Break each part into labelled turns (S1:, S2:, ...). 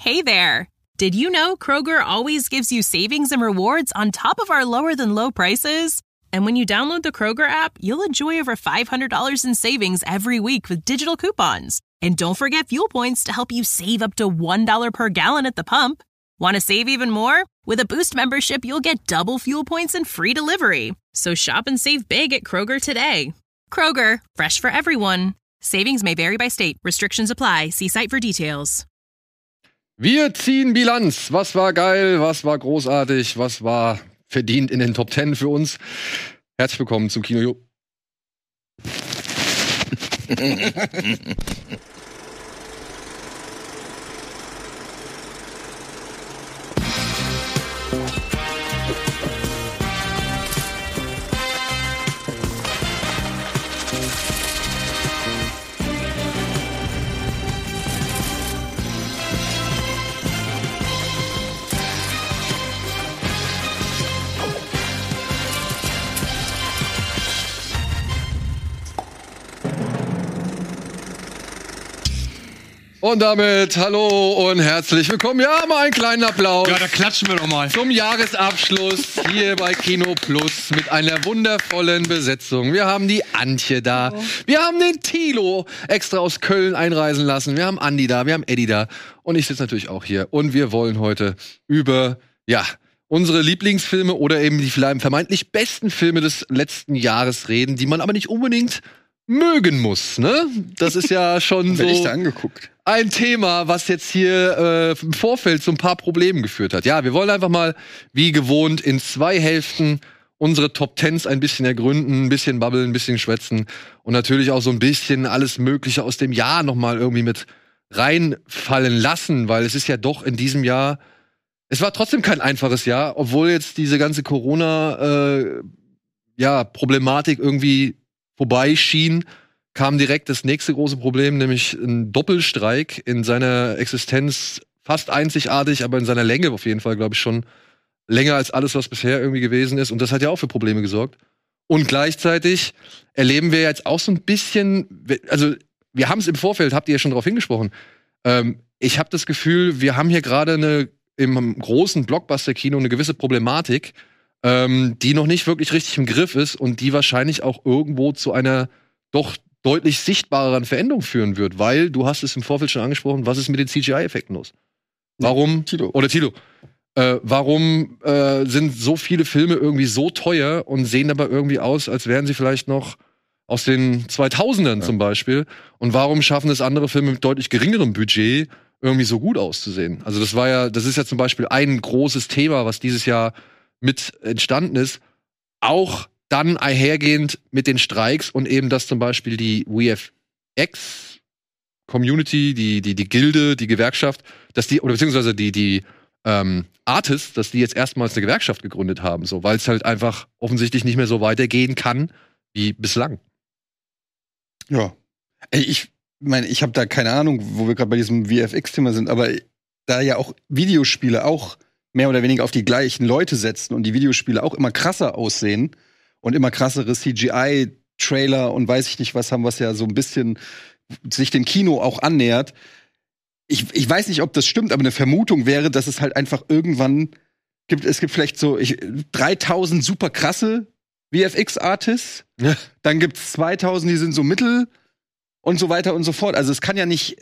S1: Hey there! Did you know Kroger always gives you savings and rewards on top of our lower-than-low prices? And when you download the Kroger app, you'll enjoy over $500 in savings every week with digital coupons. And don't forget fuel points to help you save up to $1 per gallon at the pump. Want to save even more? With a Boost membership, you'll get double fuel points and free delivery. So shop and save big at Kroger today. Kroger, fresh for everyone. Savings may vary by state. Restrictions apply. See site for details.
S2: Wir ziehen Bilanz. Was war geil? Was war großartig? Was war verdient in den Top 10 für uns? Herzlich willkommen zum Kino. Und damit hallo und herzlich willkommen. Ja, mal einen kleinen Applaus.
S3: Ja, da klatschen wir doch mal.
S2: Zum Jahresabschluss hier bei Kino Plus mit einer wundervollen Besetzung. Wir haben die Antje da. Wir haben den Thilo extra aus Köln einreisen lassen. Wir haben Andi da, wir haben Eddie da. Und ich sitze natürlich auch hier. Und wir wollen heute über, unsere Lieblingsfilme oder eben die vielleicht vermeintlich besten Filme des letzten Jahres reden, die man aber nicht unbedingt mögen muss, ne? Das ist ja schon so ein Thema, was jetzt hier im Vorfeld zu ein paar Problemen geführt hat. Ja, wir wollen einfach mal, wie gewohnt, in 2 Hälften unsere Top Tens ein bisschen ergründen, ein bisschen babbeln, ein bisschen schwätzen und natürlich auch so ein bisschen alles Mögliche aus dem Jahr nochmal irgendwie mit reinfallen lassen, weil es ist ja doch in diesem Jahr, es war trotzdem kein einfaches Jahr, obwohl jetzt diese ganze Corona-Problematik irgendwie vorbeischien, kam direkt das nächste große Problem, nämlich ein Doppelstreik in seiner Existenz fast einzigartig, aber in seiner Länge auf jeden Fall, glaube ich, schon länger als alles, was bisher irgendwie gewesen ist. Und das hat ja auch für Probleme gesorgt. Und gleichzeitig erleben wir jetzt auch so ein bisschen, also wir haben es im Vorfeld, habt ihr ja schon darauf hingesprochen, ich habe das Gefühl, wir haben hier gerade im großen Blockbuster-Kino eine gewisse Problematik, die noch nicht wirklich richtig im Griff ist und die wahrscheinlich auch irgendwo zu einer doch deutlich sichtbareren Veränderung führen wird, weil, du hast es im Vorfeld schon angesprochen, was ist mit den CGI-Effekten los? Warum, Thilo, warum sind so viele Filme irgendwie so teuer und sehen aber irgendwie aus, als wären sie vielleicht noch aus den 2000ern zum Beispiel? Und warum schaffen es andere Filme mit deutlich geringerem Budget irgendwie so gut auszusehen? Also das ist ja zum Beispiel ein großes Thema, was dieses Jahr mit entstanden ist, auch dann einhergehend mit den Streiks und eben, dass zum Beispiel die VFX-Community, die Gilde, die Gewerkschaft, dass die, oder beziehungsweise die Artists, dass die jetzt erstmals eine Gewerkschaft gegründet haben, so, weil es halt einfach offensichtlich nicht mehr so weitergehen kann wie bislang.
S4: Ja. Ich meine, ich habe da keine Ahnung, wo wir gerade bei diesem VFX-Thema sind, aber da ja auch Videospiele auch mehr oder weniger auf die gleichen Leute setzen und die Videospiele auch immer krasser aussehen und immer krassere CGI-Trailer und weiß ich nicht was haben, was ja so ein bisschen sich dem Kino auch annähert. Ich weiß nicht, ob das stimmt, aber eine Vermutung wäre, dass es halt einfach irgendwann es gibt vielleicht so 3000 super krasse VFX-Artists, dann gibt's 2000, die sind so mittel und so weiter und so fort. Also es kann ja nicht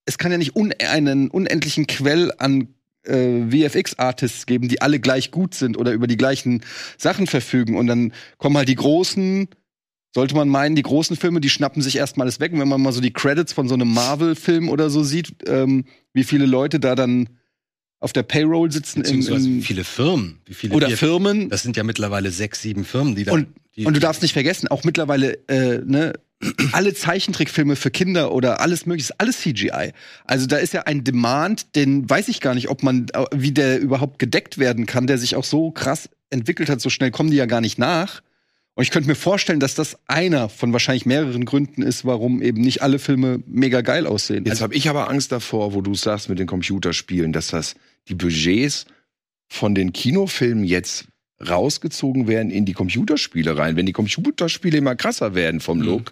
S4: einen unendlichen Quell an VFX-Artists geben, die alle gleich gut sind oder über die gleichen Sachen verfügen. Und dann kommen halt die großen, sollte man meinen, die großen Filme, die schnappen sich erstmal alles weg. Und wenn man mal so die Credits von so einem Marvel-Film oder so sieht, wie viele Leute da dann auf der Payroll sitzen.
S3: Wie viele Firmen.
S4: Firmen.
S3: Das sind ja mittlerweile 6, 7 Firmen, die da.
S4: Und du darfst nicht vergessen, auch mittlerweile, alle Zeichentrickfilme für Kinder oder alles mögliche, alles CGI. Also da ist ja ein Demand, den weiß ich gar nicht, wie der überhaupt gedeckt werden kann, der sich auch so krass entwickelt hat, so schnell kommen die ja gar nicht nach. Und ich könnte mir vorstellen, dass das einer von wahrscheinlich mehreren Gründen ist, warum eben nicht alle Filme mega geil aussehen.
S5: Jetzt habe ich aber Angst davor, wo du sagst mit den Computerspielen, dass die Budgets von den Kinofilmen jetzt rausgezogen werden in die Computerspiele rein. Wenn die Computerspiele immer krasser werden vom Look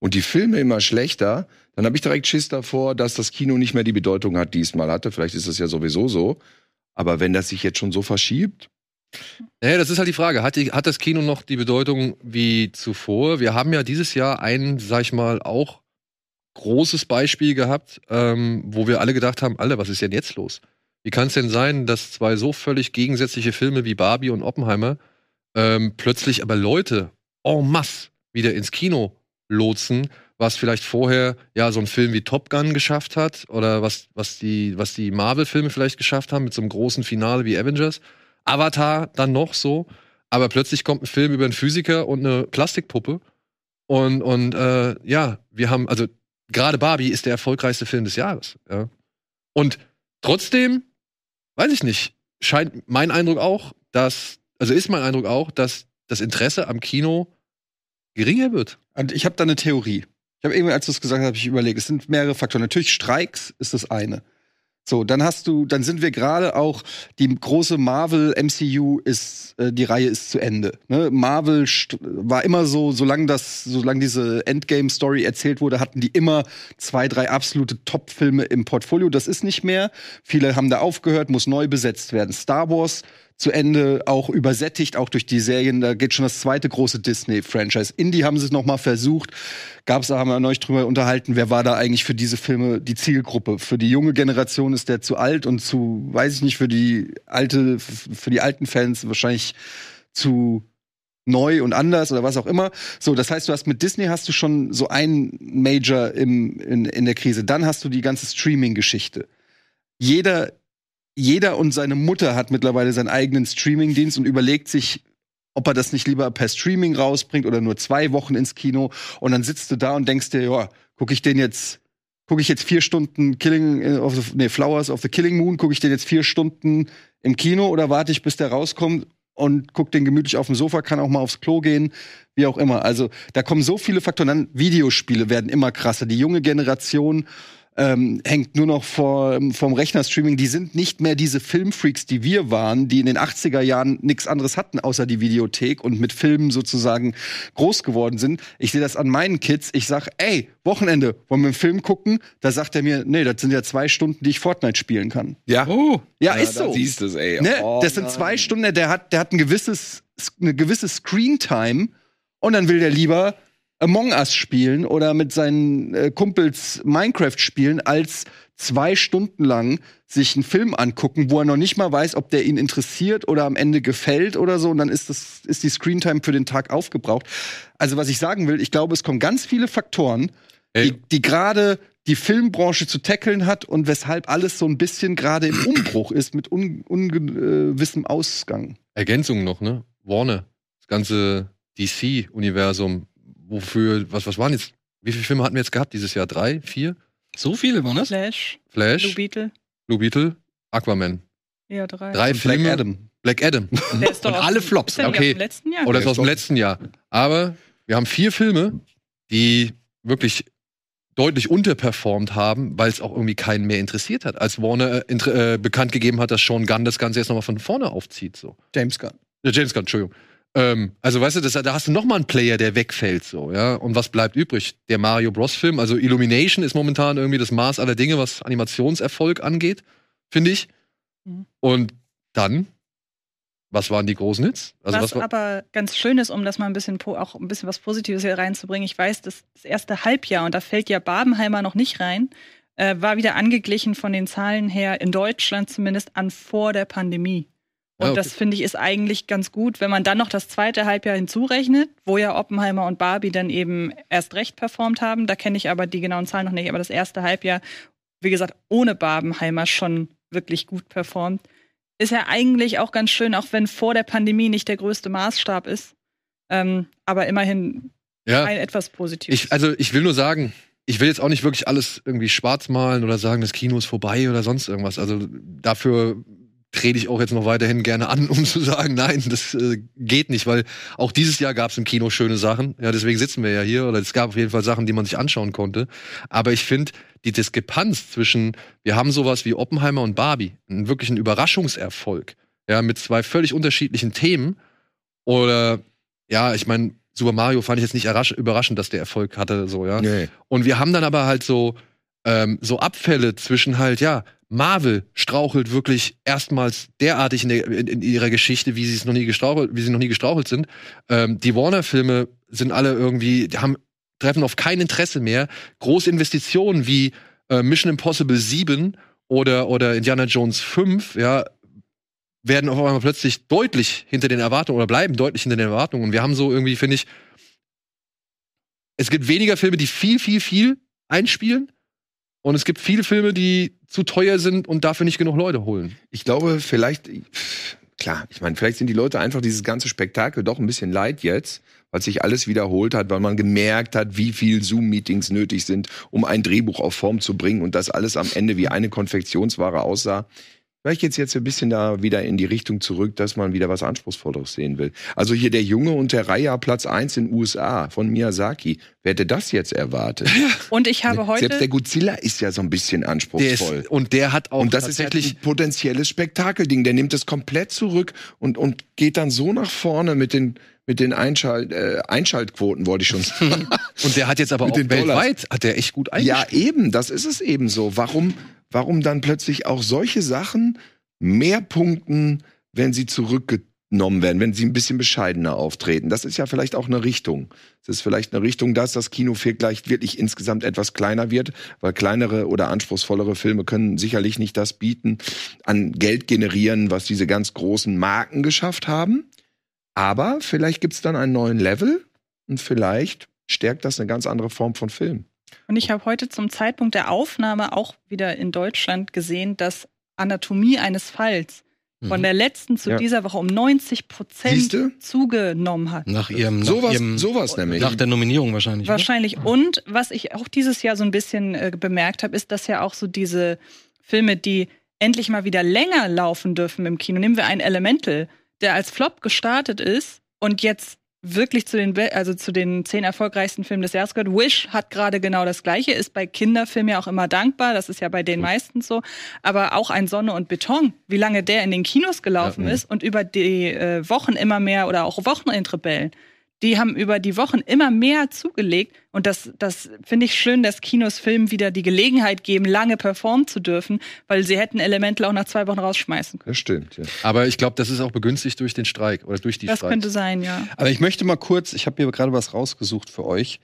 S5: und die Filme immer schlechter, dann habe ich direkt Schiss davor, dass das Kino nicht mehr die Bedeutung hat, die es mal hatte. Vielleicht ist das ja sowieso so. Aber wenn das sich jetzt schon so verschiebt.
S2: Naja, das ist halt die Frage. Hat das Kino noch die Bedeutung wie zuvor? Wir haben ja dieses Jahr ein, sag ich mal, auch großes Beispiel gehabt, wo wir alle gedacht haben, Alter, was ist denn jetzt los? Wie kann es denn sein, dass zwei so völlig gegensätzliche Filme wie Barbie und Oppenheimer plötzlich aber Leute en masse wieder ins Kino lotsen, was vielleicht vorher ja so ein Film wie Top Gun geschafft hat oder was die Marvel-Filme vielleicht geschafft haben mit so einem großen Finale wie Avengers. Avatar dann noch so, aber plötzlich kommt ein Film über einen Physiker und eine Plastikpuppe und ja, wir haben, also gerade Barbie ist der erfolgreichste Film des Jahres. Ja. Und trotzdem, weiß ich nicht, ist mein Eindruck auch, dass das Interesse am Kino geringer wird.
S4: Und ich habe da eine Theorie. Ich habe eben, als du es gesagt hast, habe ich überlegt, es sind mehrere Faktoren. Natürlich Streiks ist das eine. So, dann sind wir gerade auch, die große Marvel MCU die Reihe ist zu Ende. Ne? Marvel war immer so, solange diese Endgame-Story erzählt wurde, hatten die immer 2, 3 absolute Top-Filme im Portfolio. Das ist nicht mehr. Viele haben da aufgehört, muss neu besetzt werden. Star Wars zu Ende, auch übersättigt, auch durch die Serien. Da geht schon das zweite große Disney-Franchise. Indie haben sie es noch mal versucht. Haben wir neulich drüber unterhalten, wer war da eigentlich für diese Filme die Zielgruppe? Für die junge Generation ist der zu alt und weiß ich nicht, für die alten Fans wahrscheinlich zu neu und anders oder was auch immer. So, das heißt, mit Disney hast du schon so einen Major in der Krise. Dann hast du die ganze Streaming-Geschichte. Jeder und seine Mutter hat mittlerweile seinen eigenen Streaming-Dienst und überlegt sich, ob er das nicht lieber per Streaming rausbringt oder nur 2 Wochen ins Kino. Und dann sitzt du da und denkst dir, ja, gucke ich jetzt 4 Stunden Flowers of the Killing Moon, gucke ich den jetzt 4 Stunden im Kino oder warte ich, bis der rauskommt und guck den gemütlich auf dem Sofa, kann auch mal aufs Klo gehen, wie auch immer. Also da kommen so viele Faktoren. Dann Videospiele werden immer krasser. Die junge Generation hängt nur noch vom Rechner-Streaming. Die sind nicht mehr diese Filmfreaks, die wir waren, die in den 80er Jahren nichts anderes hatten, außer die Videothek und mit Filmen sozusagen groß geworden sind. Ich sehe das an meinen Kids. Ich sag, ey, Wochenende, wollen wir einen Film gucken? Da sagt er mir, nee, das sind ja 2 Stunden, die ich Fortnite spielen kann.
S5: Ja.
S4: Ja, ist so.
S5: Siehst du es, ey.
S4: Ne? Das sind 2 Stunden, der hat eine gewisse Screentime und dann will der lieber Among Us spielen oder mit seinen Kumpels Minecraft spielen, als 2 Stunden lang sich einen Film angucken, wo er noch nicht mal weiß, ob der ihn interessiert oder am Ende gefällt oder so. Und dann ist die Screentime für den Tag aufgebraucht. Also was ich sagen will, ich glaube, es kommen ganz viele Faktoren, die gerade die Filmbranche zu tackeln hat und weshalb alles so ein bisschen gerade im Umbruch ist mit ungewissem Ausgang.
S2: Ergänzung noch, ne? Warner, das ganze DC-Universum. Wofür, was waren jetzt? Wie viele Filme hatten wir jetzt gehabt dieses Jahr? 3, 4?
S3: So viele waren das?
S6: Flash.
S2: Blue Beetle, Aquaman.
S6: Ja, 3.
S2: 3 Filme.
S4: Black Adam.
S6: Der ist doch
S3: Und alle Flops.
S6: Ist der nicht
S2: Okay.
S6: aus dem letzten Jahr?
S2: Oder ist aus dem letzten Jahr. Aber wir haben 4 Filme, die wirklich deutlich unterperformt haben, weil es auch irgendwie keinen mehr interessiert hat. Als Warner bekannt gegeben hat, dass Sean Gunn das Ganze jetzt nochmal von vorne aufzieht. So.
S4: James Gunn,
S2: Entschuldigung. Also, weißt du, da hast du noch mal einen Player, der wegfällt, so, ja. Und was bleibt übrig? Der Mario Bros. Film, also Illumination ist momentan irgendwie das Maß aller Dinge, was Animationserfolg angeht, finde ich.
S6: Mhm.
S2: Und dann, was waren die großen Hits? Also,
S6: was aber ganz schön ist, um das mal ein bisschen was Positives hier reinzubringen. Ich weiß, das erste Halbjahr, und da fällt ja Barbenheimer noch nicht rein, war wieder angeglichen von den Zahlen her, in Deutschland zumindest, an vor der Pandemie. Und
S2: okay.
S6: Das, finde ich, ist eigentlich ganz gut, wenn man dann noch das zweite Halbjahr hinzurechnet, wo ja Oppenheimer und Barbie dann eben erst recht performt haben. Da kenne ich aber die genauen Zahlen noch nicht. Aber das erste Halbjahr, wie gesagt, ohne Barbenheimer schon wirklich gut performt. Ist ja eigentlich auch ganz schön, auch wenn vor der Pandemie nicht der größte Maßstab ist. Aber immerhin ein etwas Positives.
S2: Ich will nur sagen, ich will jetzt auch nicht wirklich alles irgendwie schwarz malen oder sagen, das Kino ist vorbei oder sonst irgendwas. Also dafür trete ich auch jetzt noch weiterhin gerne an, um zu sagen, nein, das geht nicht, weil auch dieses Jahr gab es im Kino schöne Sachen. Ja, deswegen sitzen wir ja hier. Oder es gab auf jeden Fall Sachen, die man sich anschauen konnte. Aber ich finde, die Diskrepanz zwischen, wir haben sowas wie Oppenheimer und Barbie, wirklich ein Überraschungserfolg, ja, mit 2 völlig unterschiedlichen Themen. Oder, ja, ich meine, Super Mario fand ich jetzt nicht überraschend, dass der Erfolg hatte, so, ja.
S5: Nee.
S2: Und wir haben dann aber halt so Abfälle zwischen halt, ja, Marvel strauchelt wirklich erstmals derartig in ihrer Geschichte, wie sie noch nie gestrauchelt sind. Die Warner-Filme sind alle irgendwie, treffen auf kein Interesse mehr. Große Investitionen wie Mission Impossible 7 oder Indiana Jones 5, ja, werden auf einmal plötzlich deutlich hinter den Erwartungen oder bleiben deutlich hinter den Erwartungen. Und wir haben so irgendwie, finde ich, es gibt weniger Filme, die viel einspielen. Und es gibt viele Filme, die zu teuer sind und dafür nicht genug Leute holen.
S5: Ich glaube, vielleicht sind die Leute einfach dieses ganze Spektakel doch ein bisschen leid jetzt, weil sich alles wiederholt hat, weil man gemerkt hat, wie viel Zoom-Meetings nötig sind, um ein Drehbuch auf Form zu bringen und das alles am Ende wie eine Konfektionsware aussah. Vielleicht geht's jetzt ein bisschen da wieder in die Richtung zurück, dass man wieder was Anspruchsvolleres sehen will. Also hier der Junge und der Reiher Platz 1 in den USA von Miyazaki. Wer hätte das jetzt erwartet?
S6: Und ich habe heute...
S5: Selbst der Godzilla ist ja so ein bisschen anspruchsvoll.
S2: Der hat auch
S5: und das ist halt ein potenzielles Spektakelding. Der nimmt es komplett zurück und geht dann so nach vorne mit den Einschaltquoten, wollte ich schon sagen.
S2: Und der hat jetzt aber auch weltweit, hat der echt gut eingespielt.
S5: Ja, eben, das ist es eben so. Warum dann plötzlich auch solche Sachen mehr punkten, wenn sie zurückgenommen werden, wenn sie ein bisschen bescheidener auftreten? Das ist ja vielleicht auch eine Richtung. Es ist vielleicht eine Richtung, dass das Kino vielleicht wirklich insgesamt etwas kleiner wird, weil kleinere oder anspruchsvollere Filme können sicherlich nicht das bieten, an Geld generieren, was diese ganz großen Marken geschafft haben. Aber vielleicht gibt's dann einen neuen Level und vielleicht stärkt das eine ganz andere Form von Film.
S6: Und ich habe heute zum Zeitpunkt der Aufnahme auch wieder in Deutschland gesehen, dass Anatomie eines Falls von der letzten zu dieser Woche um 90% zugenommen hat.
S3: Nach ihrem
S5: sowas nämlich.
S3: Nach der Nominierung wahrscheinlich.
S6: Wahrscheinlich. Oder? Und was ich auch dieses Jahr so ein bisschen bemerkt habe, ist, dass ja auch so diese Filme, die endlich mal wieder länger laufen dürfen im Kino. Nehmen wir einen Elemental, der als Flop gestartet ist und jetzt wirklich zu den 10 erfolgreichsten Filmen des Jahres gehört. Wish hat gerade genau das Gleiche, ist bei Kinderfilmen ja auch immer dankbar, das ist ja bei den meisten so. Aber auch ein Sonne und Beton, wie lange der in den Kinos gelaufen ist und über die Wochen immer mehr oder auch Wochenendrebellen, die haben über die Wochen immer mehr zugelegt. Und das finde ich schön, dass Kinos Filmen wieder die Gelegenheit geben, lange performen zu dürfen, weil sie hätten Elemental auch nach 2 Wochen rausschmeißen können.
S5: Das stimmt, ja.
S2: Aber ich glaube, das ist auch begünstigt durch den Streik oder durch die Streiks.
S6: Das könnte sein, ja.
S4: Aber ich möchte mal kurz, ich habe hier gerade was rausgesucht für euch.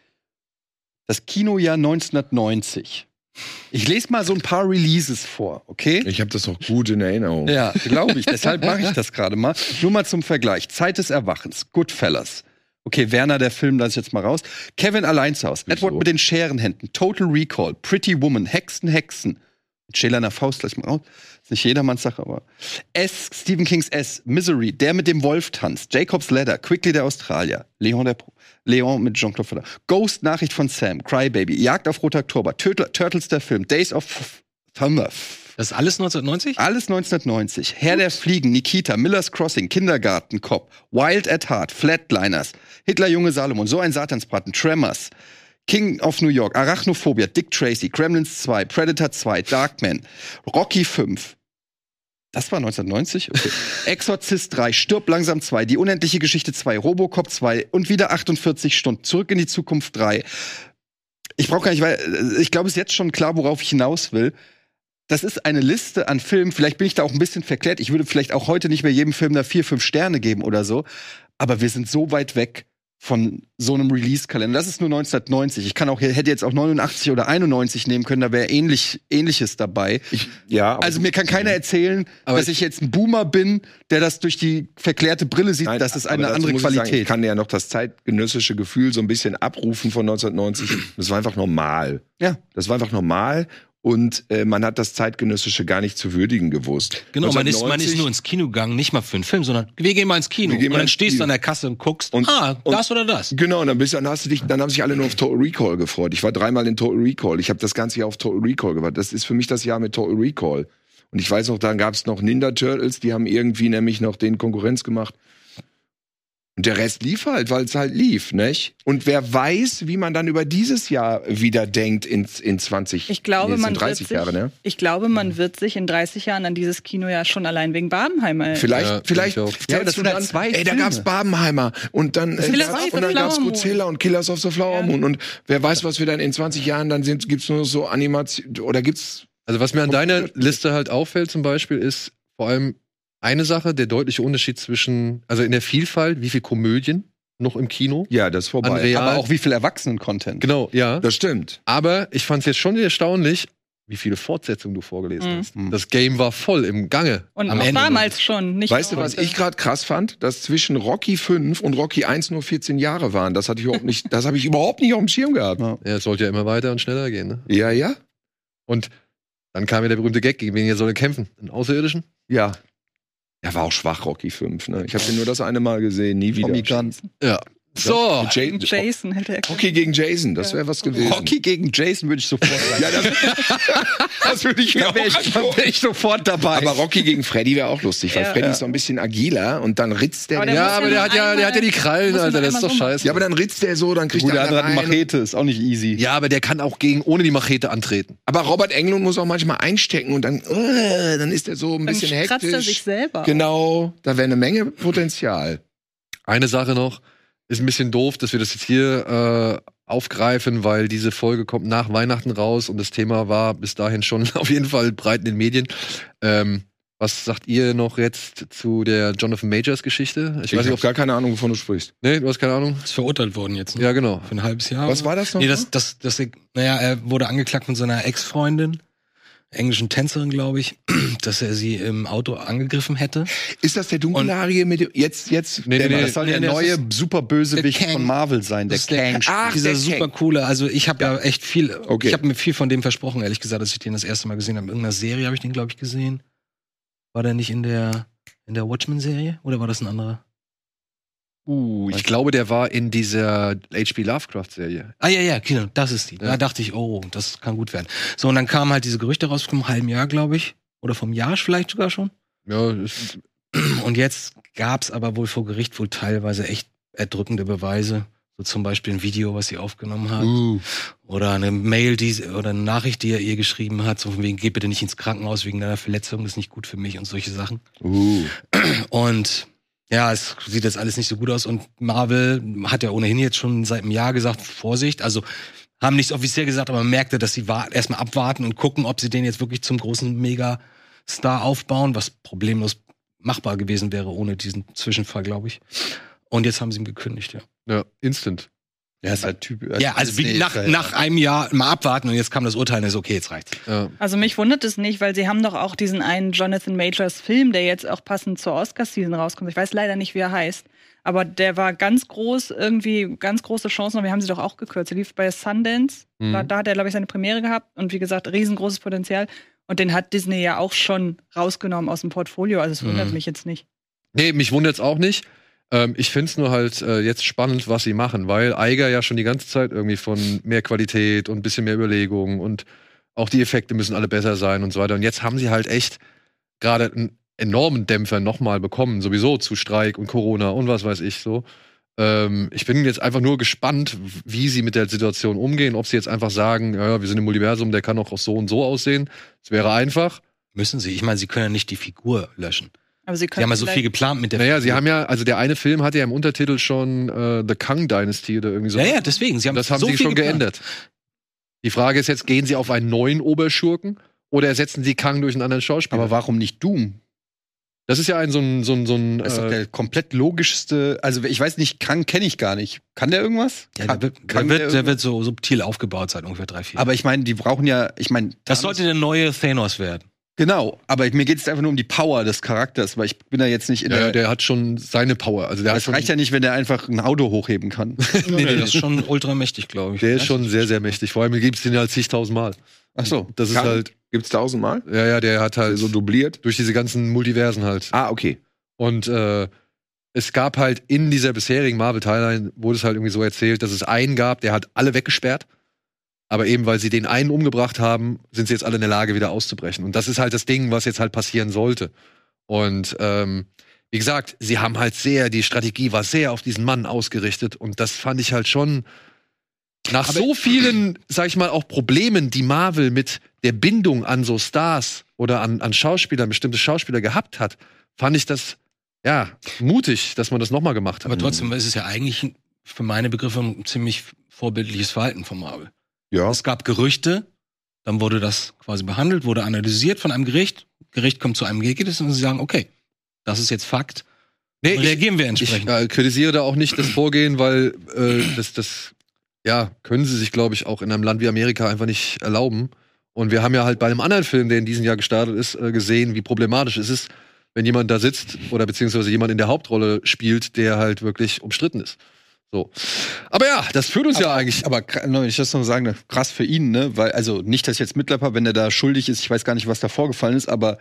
S4: Das Kinojahr 1990. Ich lese mal so ein paar Releases vor, okay?
S5: Ich habe das noch gut in Erinnerung.
S4: Ja, glaube ich. Deshalb mache ich das gerade mal. Nur mal zum Vergleich. Zeit des Erwachens. Goodfellas. Okay, Werner, der Film, lasse ich jetzt mal raus. Kevin allein zu Hause. Edward mit den Scherenhänden. Total Recall. Pretty Woman. Hexen. Mit Schälerner Faust gleich mal raus. Ist nicht jedermanns Sache, aber. Stephen Kings S. Misery. Der mit dem Wolf tanzt. Jacob's Ladder. Quickly der Australier. Leon mit Jean-Claude Van Damme. Ghost Nachricht von Sam. Crybaby. Jagd auf Roter Oktober. Turtles der Film. Days of Thunder.
S3: Das ist alles 1990?
S4: Alles 1990. Herr der Fliegen, Nikita, Miller's Crossing, Kindergarten Cop, Wild at Heart, Flatliners, Hitler Junge Salomon, So ein Satansbraten, Tremors, King of New York, Arachnophobia, Dick Tracy, Gremlins 2, Predator 2, Darkman, Rocky 5. Das war 1990? Okay. Exorzist 3, Stirb langsam 2, Die unendliche Geschichte 2, Robocop 2 und wieder 48 Stunden, Zurück in die Zukunft 3. Ich brauche gar nicht, weil ich glaube, es ist jetzt schon klar, worauf ich hinaus will. Das ist eine Liste an Filmen, vielleicht bin ich da auch ein bisschen verklärt. Ich würde vielleicht auch heute nicht mehr jedem Film da 4, 5 Sterne geben oder so. Aber wir sind so weit weg von so einem Release-Kalender. Das ist nur 1990. Ich hätte jetzt auch 89 oder 91 nehmen können, da wäre Ähnliches dabei. Also mir kann keiner erzählen, dass ich jetzt ein Boomer bin, der das durch die verklärte Brille sieht. Nein, das ist eine andere Qualität.
S5: Ich kann ja noch das zeitgenössische Gefühl so ein bisschen abrufen von 1990. Das war einfach normal.
S4: Ja.
S5: Das war einfach normal. Und man hat das Zeitgenössische gar nicht zu würdigen gewusst.
S3: Genau, man ist nur ins Kino gegangen, nicht mal für einen Film, sondern wir gehen mal ins Kino. Und dann stehst du an der Kasse und guckst, das oder das.
S5: Genau, und dann haben sich alle nur auf Total Recall gefreut. Ich war 3-mal in Total Recall. Ich habe das ganze Jahr auf Total Recall gewartet. Das ist für mich das Jahr mit Total Recall. Und ich weiß noch, dann gab es noch Ninja Turtles, die haben irgendwie nämlich noch den Konkurrenz gemacht. Und der Rest lief halt, weil es halt lief, nicht? Und wer weiß, wie man dann über dieses Jahr wieder denkt in 20,
S6: ich glaube,
S5: nee,
S6: man
S5: 30 Jahre, ne?
S6: Ich glaube, man wird sich in 30 Jahren an dieses Kino ja schon allein wegen Barbenheimer.
S5: Vielleicht
S4: Ja, das sind halt zwei
S5: da gab's Barbenheimer und dann gab's Godzilla und Killers of the Flower Moon und wer weiß, was wir dann in 20 Jahren dann sind, gibt's nur so Animation oder gibt's.
S2: Also was mir an deiner Liste halt auffällt zum Beispiel ist vor allem eine Sache, der deutliche Unterschied zwischen, also in der Vielfalt, wie viel Komödien noch im Kino.
S5: Ja, das ist vorbei.
S4: Aber auch wie viel Erwachsenen-Content.
S2: Genau, ja.
S5: Das stimmt.
S2: Aber ich fand es jetzt schon erstaunlich, wie viele Fortsetzungen du vorgelesen hast. Das Game war voll im Gange.
S6: Und am Ende damals schon. Nicht
S5: weißt du, was ich gerade krass fand? Dass zwischen Rocky 5 und Rocky 1 nur 14 Jahre waren. Das hatte ich überhaupt nicht, das habe ich überhaupt nicht auf dem Schirm gehabt.
S2: Ja, es sollte ja immer weiter und schneller gehen. Ne?
S5: Ja, ja.
S2: Und dann kam ja der berühmte Gag, gegen wen ihr soll kämpfen? Einen Außerirdischen?
S5: Ja. Er war auch schwach, Rocky 5. Ne? Ich habe den nur das eine Mal gesehen, nie wieder.
S2: Ja. So.
S6: Jason hätte er.
S5: Rocky gegen Jason, das wäre was gewesen.
S4: Rocky gegen Jason würde ich sofort sagen.
S5: Ja, das würde ich mir auch
S4: wär ich sofort dabei.
S5: Aber Rocky gegen Freddy wäre auch lustig, weil Freddy ist so ein bisschen agiler und dann ritzt der.
S2: Aber der hat ja die Krallen, Alter, das ist doch scheiße.
S5: Ja, aber dann ritzt der so, dann kriegt
S4: der andere eine Machete, ist auch nicht easy.
S2: Ja, aber der kann auch ohne die Machete antreten.
S5: Aber Robert Englund muss auch manchmal einstecken und dann ist er so ein bisschen hektisch.
S6: Dann kratzt er sich selber.
S5: Genau, da wäre eine Menge Potenzial.
S2: Eine Sache noch. Ist ein bisschen doof, dass wir das jetzt hier aufgreifen, weil diese Folge kommt nach Weihnachten raus und das Thema war bis dahin schon auf jeden Fall breit in den Medien. Was sagt ihr noch jetzt zu der Jonathan Majors Geschichte?
S5: Ich habe gar keine Ahnung, wovon du sprichst.
S2: Nee, du hast keine Ahnung?
S3: Ist verurteilt worden jetzt. Ne?
S2: Ja, genau.
S3: Für ein halbes Jahr.
S5: Was war das noch?
S3: Nee, er wurde angeklagt von seiner Ex-Freundin. Englischen Tänzerin, glaube ich, dass er sie im Auto angegriffen hätte.
S5: Ist das der dunkelhaarige mit dem jetzt?
S2: Nee,
S4: das soll der neue Superbösewicht von Marvel sein, der Kang.
S3: Dieser super coole, also ich habe ja echt viel, ich habe mir viel von dem versprochen, ehrlich gesagt, als ich den das erste Mal gesehen habe. In irgendeiner Serie habe ich den, glaube ich, gesehen. War der nicht in der Watchmen-Serie oder war das ein anderer?
S2: Ich glaube, der war in dieser H.P. Lovecraft-Serie.
S3: Ja, genau, das ist die. Da dachte ich, oh, das kann gut werden. So, und dann kamen halt diese Gerüchte raus vom halben Jahr, glaube ich. Oder vom Jahr vielleicht sogar schon.
S2: Ja.
S3: Und jetzt gab's aber wohl vor Gericht wohl teilweise echt erdrückende Beweise. So zum Beispiel ein Video, was sie aufgenommen hat. Oder eine Mail, oder eine Nachricht, die er ihr geschrieben hat. So von wegen, geh bitte nicht ins Krankenhaus wegen deiner Verletzung, das ist nicht gut für mich und solche Sachen. Und ja, es sieht jetzt alles nicht so gut aus und Marvel hat ja ohnehin jetzt schon seit einem Jahr gesagt, Vorsicht, also haben nichts offiziell gesagt, aber man merkte, dass sie erstmal abwarten und gucken, ob sie den jetzt wirklich zum großen Mega-Star aufbauen, was problemlos machbar gewesen wäre ohne diesen Zwischenfall, glaube ich. Und jetzt haben sie ihn gekündigt, ja.
S2: Ja, instant.
S4: Ja, ist halt typisch.
S3: Ja, also wie nach einem Jahr mal abwarten und jetzt kam das Urteil und ist okay, jetzt reicht's.
S2: Ja.
S6: Also mich wundert es nicht, weil sie haben doch auch diesen einen Jonathan Majors Film, der jetzt auch passend zur Oscar-Season rauskommt. Ich weiß leider nicht, wie er heißt. Aber der war ganz groß, irgendwie ganz große Chancen, aber wir haben sie doch auch gekürzt. Er lief bei Sundance, da hat er, glaube ich, seine Premiere gehabt und wie gesagt, riesengroßes Potenzial. Und den hat Disney ja auch schon rausgenommen aus dem Portfolio, also es wundert mich jetzt nicht.
S2: Nee, mich wundert's auch nicht. Ich find's nur halt jetzt spannend, was sie machen, weil Iger ja schon die ganze Zeit irgendwie von mehr Qualität und ein bisschen mehr Überlegung und auch die Effekte müssen alle besser sein und so weiter. Und jetzt haben sie halt echt gerade einen enormen Dämpfer nochmal bekommen, sowieso zu Streik und Corona und was weiß ich so. Ich bin jetzt einfach nur gespannt, wie sie mit der Situation umgehen, ob sie jetzt einfach sagen, ja, wir sind im Multiversum, der kann auch so und so aussehen. Das wäre einfach.
S3: Müssen sie. Ich meine, sie können ja nicht die Figur löschen.
S6: Aber sie
S3: haben ja so viel geplant mit der
S2: Figur. Sie haben ja, also der eine Film hatte ja im Untertitel schon The Kang Dynasty oder irgendwie so.
S3: Ja, deswegen.
S2: Das haben sie schon geändert. Die Frage ist jetzt, gehen sie auf einen neuen Oberschurken oder ersetzen sie Kang durch einen anderen Schauspieler?
S4: Aber warum nicht Doom?
S2: Das ist ja ein so ein
S4: das ist doch der komplett logischste, also ich weiß nicht, Kang kenne ich gar nicht. Kann der irgendwas?
S3: Ja, der wird so subtil aufgebaut seit ungefähr 3-4 Jahren.
S4: Aber ich meine, die brauchen ja,
S3: das sollte der neue Thanos werden.
S4: Genau, aber mir geht es einfach nur um die Power des Charakters, weil ich bin da jetzt nicht in
S2: der hat schon seine Power. Also
S4: es reicht ja nicht, wenn der einfach ein Auto hochheben kann.
S3: Nee, das ist schon ultramächtig, glaube ich.
S2: Der ist schon sehr, sehr mächtig. Vor allem gibt es den ja 10.000 Mal.
S4: Ach so.
S2: Das ist halt.
S5: Gibt's 1000 Mal?
S2: Ja, der hat halt
S5: so dubliert.
S2: Durch diese ganzen Multiversen halt.
S5: Ah, okay.
S2: Und es gab halt in dieser bisherigen Marvel-Timeline, wurde es halt irgendwie so erzählt, dass es einen gab, der hat alle weggesperrt. Aber eben, weil sie den einen umgebracht haben, sind sie jetzt alle in der Lage, wieder auszubrechen. Und das ist halt das Ding, was jetzt halt passieren sollte. Und wie gesagt, sie haben halt die Strategie war sehr auf diesen Mann ausgerichtet und das fand ich halt schon nach so vielen, sag ich mal, auch Problemen, die Marvel mit der Bindung an so Stars oder an Schauspieler, bestimmte Schauspieler gehabt hat, fand ich das, mutig, dass man das nochmal gemacht hat.
S3: Aber trotzdem ist es ja eigentlich für meine Begriffe ein ziemlich vorbildliches Verhalten von Marvel.
S5: Ja.
S3: Es gab Gerüchte, dann wurde das quasi behandelt, wurde analysiert von einem Gericht. Gericht kommt zu einem Ergebnis und sie sagen, okay, das ist jetzt Fakt.
S2: Nee,
S3: reagieren wir entsprechend.
S2: Ich kritisiere da auch nicht das Vorgehen, weil das können sie sich, glaube ich, auch in einem Land wie Amerika einfach nicht erlauben. Und wir haben ja halt bei einem anderen Film, der in diesem Jahr gestartet ist, gesehen, wie problematisch es ist, wenn jemand da sitzt oder beziehungsweise jemand in der Hauptrolle spielt, der halt wirklich umstritten ist. So. Aber ja, das führt uns ja eigentlich.
S4: Aber wenn ich das noch sagen, krass für ihn, ne? Weil, also nicht, dass jetzt Mitläufer, wenn der da schuldig ist, ich weiß gar nicht, was da vorgefallen ist, aber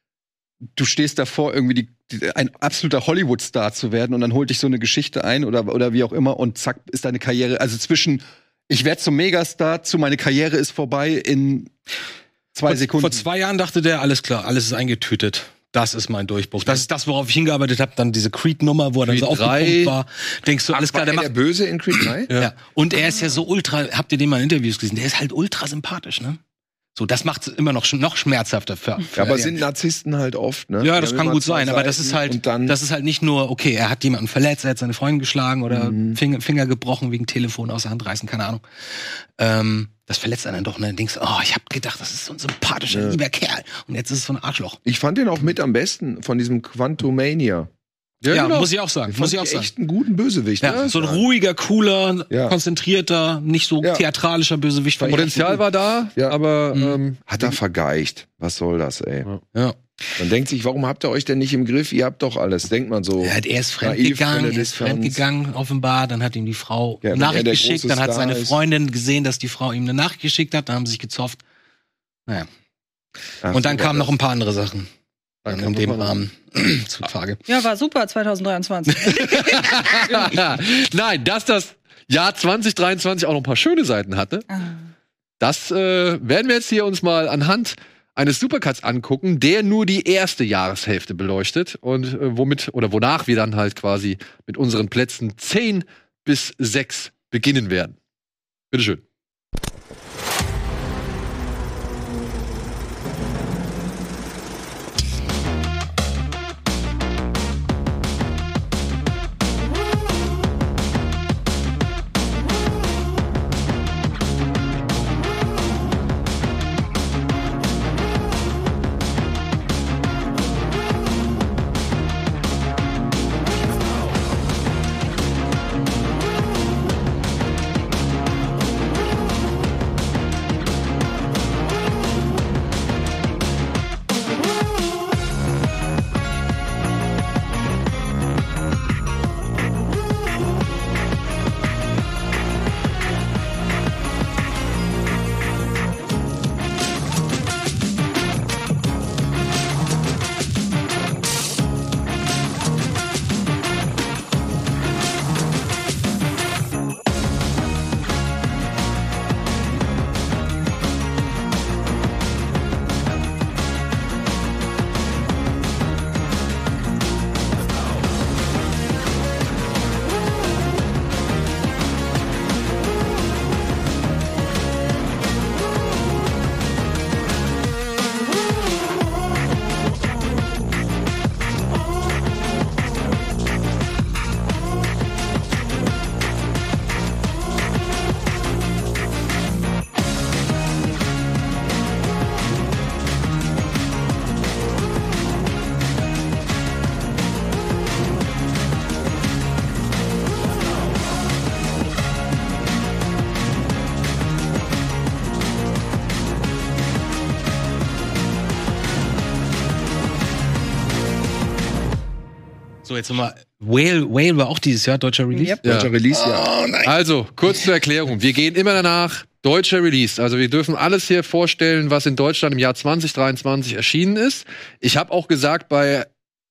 S4: du stehst davor, irgendwie ein absoluter Hollywood-Star zu werden und dann holt dich so eine Geschichte ein oder wie auch immer und zack, ist deine Karriere, also zwischen ich werde zum Megastar zu meine Karriere ist vorbei in 2 Sekunden.
S3: Vor 2 Jahren dachte der, alles klar, alles ist eingetütet. Das ist mein Durchbruch. Das ist das, worauf ich hingearbeitet habe. Dann diese Creed-Nummer, wo er dann so aufgepumpt war. Denkst du, alles klar, der macht...
S5: der Böse in Creed 3?
S3: Ja. Und er ist ja so ultra, habt ihr den mal in Interviews gesehen? Der ist halt ultra sympathisch, ne? So, das macht es immer noch schmerzhafter für
S5: aber sind Narzissten halt oft, ne?
S3: Ja, das kann gut sein, aber das ist halt nicht nur, okay, er hat jemanden verletzt, er hat seine Freundin geschlagen oder Finger gebrochen wegen Telefon aus der Hand reißen, keine Ahnung. Das verletzt einen dann doch, ne? Dann denkst du, ich hab gedacht, das ist so ein sympathischer, lieber Kerl. Und jetzt ist es so ein Arschloch.
S5: Ich fand den auch mit am besten von diesem Quantumania.
S3: Ja, genau. Muss ich auch sagen.
S5: Echt einen guten Bösewicht.
S3: Ja, so ein ruhiger, cooler, konzentrierter, nicht so theatralischer Bösewicht.
S2: Potenzial war da, aber
S5: hat er vergeicht. Was soll das, ey?
S3: Ja.
S5: Man denkt sich, warum habt ihr euch denn nicht im Griff? Ihr habt doch alles. Denkt man so.
S3: Ja, er ist fremdgegangen, offenbar. Dann hat ihm die Frau eine Nachricht geschickt. Dann hat seine Freundin gesehen, dass die Frau ihm eine Nachricht geschickt hat. Dann haben sie sich gezofft. Naja. Und dann kamen noch ein paar andere Sachen. In dem Rahmen zutage.
S6: Ja, war super 2023.
S2: Nein, dass das Jahr 2023 auch noch ein paar schöne Seiten hatte, das werden wir jetzt hier uns mal anhand eines Supercuts angucken, der nur die erste Jahreshälfte beleuchtet und wonach wir dann halt quasi mit unseren Plätzen 10 bis 6 beginnen werden. Bitteschön.
S3: So, jetzt nochmal. Whale war auch dieses Jahr deutscher Release?
S6: Yep.
S5: Deutscher Release, ja.
S3: Oh, nein.
S2: Also, kurz zur Erklärung. Wir gehen immer danach, deutscher Release. Also wir dürfen alles hier vorstellen, was in Deutschland im Jahr 2023 erschienen ist. Ich habe auch gesagt, bei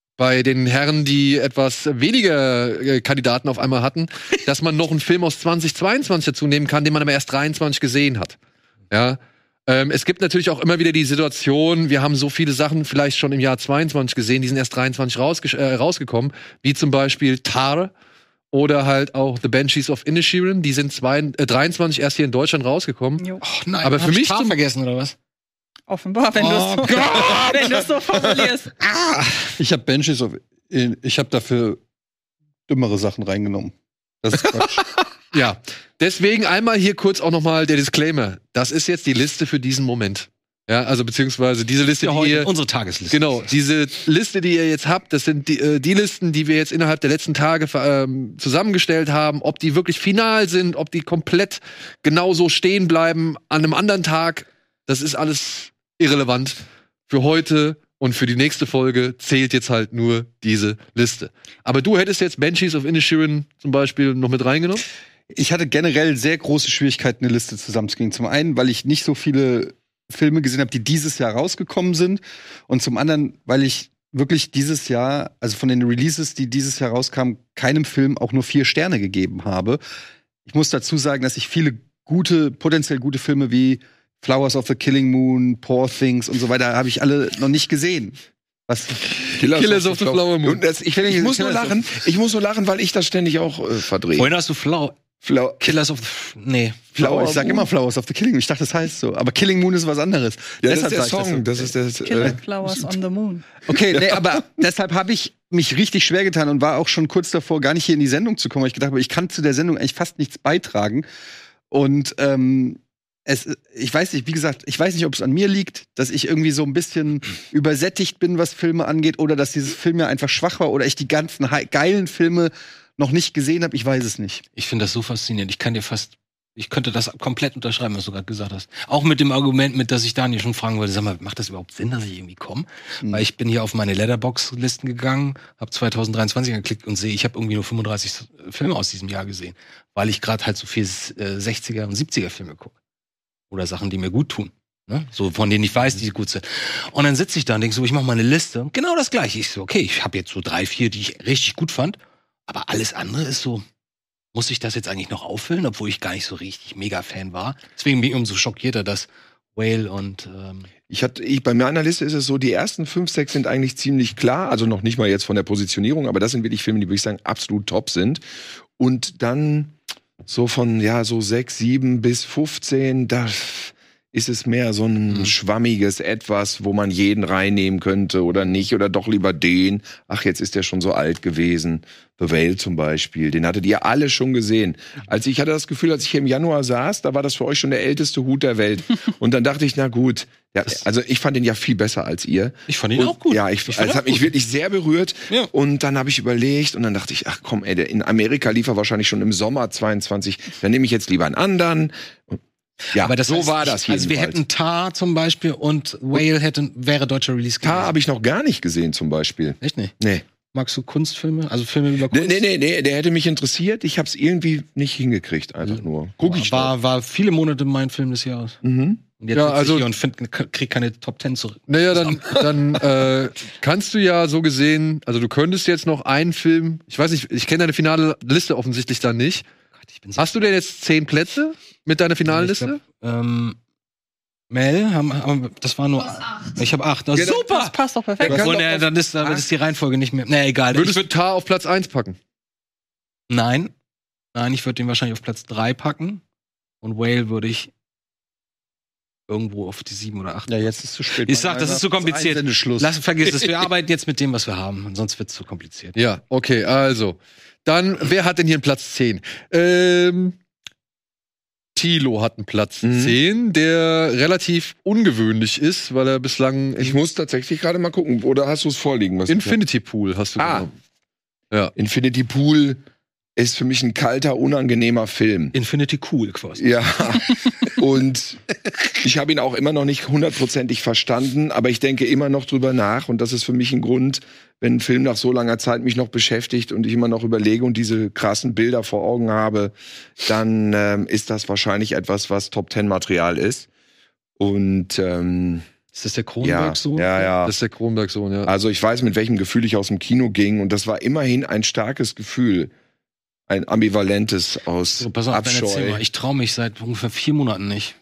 S2: den Herren, die etwas weniger Kandidaten auf einmal hatten, dass man noch einen Film aus 2022 dazu nehmen kann, den man aber erst 23 gesehen hat. Ja. Es gibt natürlich auch immer wieder die Situation, wir haben so viele Sachen vielleicht schon im Jahr 22 gesehen, die sind erst 23 rausgekommen, wie zum Beispiel Tar oder halt auch The Banshees of Inisherin, die sind 23 erst hier in Deutschland rausgekommen.
S6: Jo.
S3: Ach nein,
S2: Aber für mich
S3: Tar vergessen, oder was?
S6: Offenbar, wenn du es so formulierst.
S4: Ich habe Banshees of. Ich habe dafür dümmere Sachen reingenommen. Das ist Quatsch.
S2: Ja, deswegen einmal hier kurz auch nochmal der Disclaimer. Das ist jetzt die Liste für diesen Moment. Ja, also beziehungsweise diese Liste,
S3: Ja,
S2: die
S3: heute
S2: ihr...
S3: unsere Tagesliste.
S2: Genau, diese Liste, die ihr jetzt habt, das sind die Listen, die wir jetzt innerhalb der letzten Tage zusammengestellt haben. Ob die wirklich final sind, ob die komplett genauso stehen bleiben an einem anderen Tag, das ist alles irrelevant. Für heute und für die nächste Folge zählt jetzt halt nur diese Liste. Aber du hättest jetzt Banshees of Inisherin zum Beispiel noch mit reingenommen?
S4: Ich hatte generell sehr große Schwierigkeiten, eine Liste zusammenzukriegen. Zum einen, weil ich nicht so viele Filme gesehen habe, die dieses Jahr rausgekommen sind. Und zum anderen, weil ich wirklich dieses Jahr, also von den Releases, die dieses Jahr rauskamen, keinem Film auch nur 4 Sterne gegeben habe. Ich muss dazu sagen, dass ich viele potenziell gute Filme wie Flowers of the Killing Moon, Poor Things und so weiter, habe ich alle noch nicht gesehen. Was?
S2: Killers of the Flower Moon.
S5: Und ich muss nur lachen, weil ich das ständig auch verdrehe.
S3: Vorhin hast du Killers of the... Nee.
S4: Ich sag immer Flowers of the Killing Moon. Ich dachte, das heißt so. Aber Killing Moon ist was anderes.
S5: Ja, das ist der
S4: sag ich
S5: Song. Das ist das.
S6: Killer Flowers on the Moon.
S4: Okay, nee, aber deshalb habe ich mich richtig schwer getan und war auch schon kurz davor, gar nicht hier in die Sendung zu kommen, weil ich gedacht habe, ich kann zu der Sendung eigentlich fast nichts beitragen. Und ich weiß nicht, wie gesagt, ich weiß nicht, ob es an mir liegt, dass ich irgendwie so ein bisschen übersättigt bin, was Filme angeht, oder dass dieses Film ja einfach schwach war, oder ich die ganzen geilen Filme noch nicht gesehen habe. Ich weiß es nicht.
S3: Ich finde das so faszinierend. Ich könnte das komplett unterschreiben, was du gerade gesagt hast. Auch mit dem Argument, dass ich Daniel schon fragen wollte, sag mal, macht das überhaupt Sinn, dass ich irgendwie komme? Weil ich bin hier auf meine Letterboxd-Listen gegangen, habe 2023 geklickt und sehe, ich habe irgendwie nur 35 Filme aus diesem Jahr gesehen, weil ich gerade halt so viel 60er und 70er Filme gucke. Oder Sachen, die mir gut tun. Ne? So, von denen ich weiß, die gut sind. Und dann sitze ich da und denke so, ich mache mal eine Liste. Genau das Gleiche. Ich so, okay, ich habe jetzt so 3, 4, die ich richtig gut fand. Aber alles andere ist so, muss ich das jetzt eigentlich noch auffüllen, obwohl ich gar nicht so richtig Mega-Fan war. Deswegen bin ich umso schockierter, dass Whale und
S5: bei meiner Liste ist es so, die ersten 5, 6 sind eigentlich ziemlich klar, also noch nicht mal jetzt von der Positionierung, aber das sind wirklich Filme, die, würde ich sagen, absolut top sind. Und dann so von, so 6, 7 bis 15, da ist es mehr so ein schwammiges Etwas, wo man jeden reinnehmen könnte oder nicht, oder doch lieber den. Ach, jetzt ist der schon so alt gewesen. The Whale zum Beispiel, den hattet ihr alle schon gesehen. Ich hatte das Gefühl, als ich hier im Januar saß, da war das für euch schon der älteste Hut der Welt. Und dann dachte ich, na gut, ja, also ich fand ihn ja viel besser als ihr.
S3: Ich fand ihn auch gut.
S5: Ja, es hat mich wirklich sehr berührt. Ja. Und dann habe ich überlegt und dann dachte ich, ach komm, ey, in Amerika lief er wahrscheinlich schon im Sommer 22. Dann nehme ich jetzt lieber einen anderen. Ja,
S3: aber so war das hier. Also wir hätten Tar zum Beispiel und Whale wäre deutscher Release gewesen.
S5: Tar habe ich noch gar nicht gesehen zum Beispiel.
S3: Echt nicht?
S5: Nee.
S3: Magst du Kunstfilme? Also Filme über Kunst?
S5: Nee, der hätte mich interessiert. Ich habe es irgendwie nicht hingekriegt, einfach nur.
S3: War viele Monate mein Film des Jahres.
S5: Mhm.
S3: Und jetzt sitze ich hier und krieg keine Top 10 zurück.
S2: Naja, dann kannst du ja so gesehen, also du könntest jetzt noch einen Film, ich weiß nicht, ich kenne deine finale Liste offensichtlich dann nicht. Hast du denn jetzt 10 Plätze mit deiner finalen Liste?
S3: Mel, das war nur. Ich habe 8. Das super!
S6: Das passt doch perfekt.
S3: Dann ist die Reihenfolge nicht mehr. Nee, egal.
S2: Würdest du Tar auf Platz 1 packen?
S3: Nein, ich würde den wahrscheinlich auf Platz 3 packen. Und Whale würde ich irgendwo auf die 7 oder 8.
S4: Ja, jetzt ist es zu spät.
S3: Ich sag, das ist zu kompliziert. Vergiss es. Wir arbeiten jetzt mit dem, was wir haben. Sonst wird es zu kompliziert.
S2: Ja, okay, also. Dann, wer hat denn hier einen Platz 10? Thilo hat einen Platz 10, der relativ ungewöhnlich ist, weil er bislang...
S5: Ich muss tatsächlich gerade mal gucken. Oder hast du es vorliegen?
S2: Infinity Pool hast du genommen.
S5: Ja. Infinity Pool ist für mich ein kalter, unangenehmer Film.
S3: Infinity Cool quasi.
S5: Ja. Und ich habe ihn auch immer noch nicht 100%ig verstanden, aber ich denke immer noch drüber nach. Und das ist für mich ein Grund, wenn ein Film nach so langer Zeit mich noch beschäftigt und ich immer noch überlege und diese krassen Bilder vor Augen habe, dann ist das wahrscheinlich etwas, was Top-10-Material ist. Und
S3: ist das der Cronenberg-Sohn?
S5: Ja.
S2: Das ist der Cronenberg-Sohn, ja.
S5: Also ich weiß, mit welchem Gefühl ich aus dem Kino ging und das war immerhin ein starkes Gefühl. Ein ambivalentes aus
S3: Pass auf,
S5: Abscheu.
S3: ich traue mich seit ungefähr 4 Monaten nicht.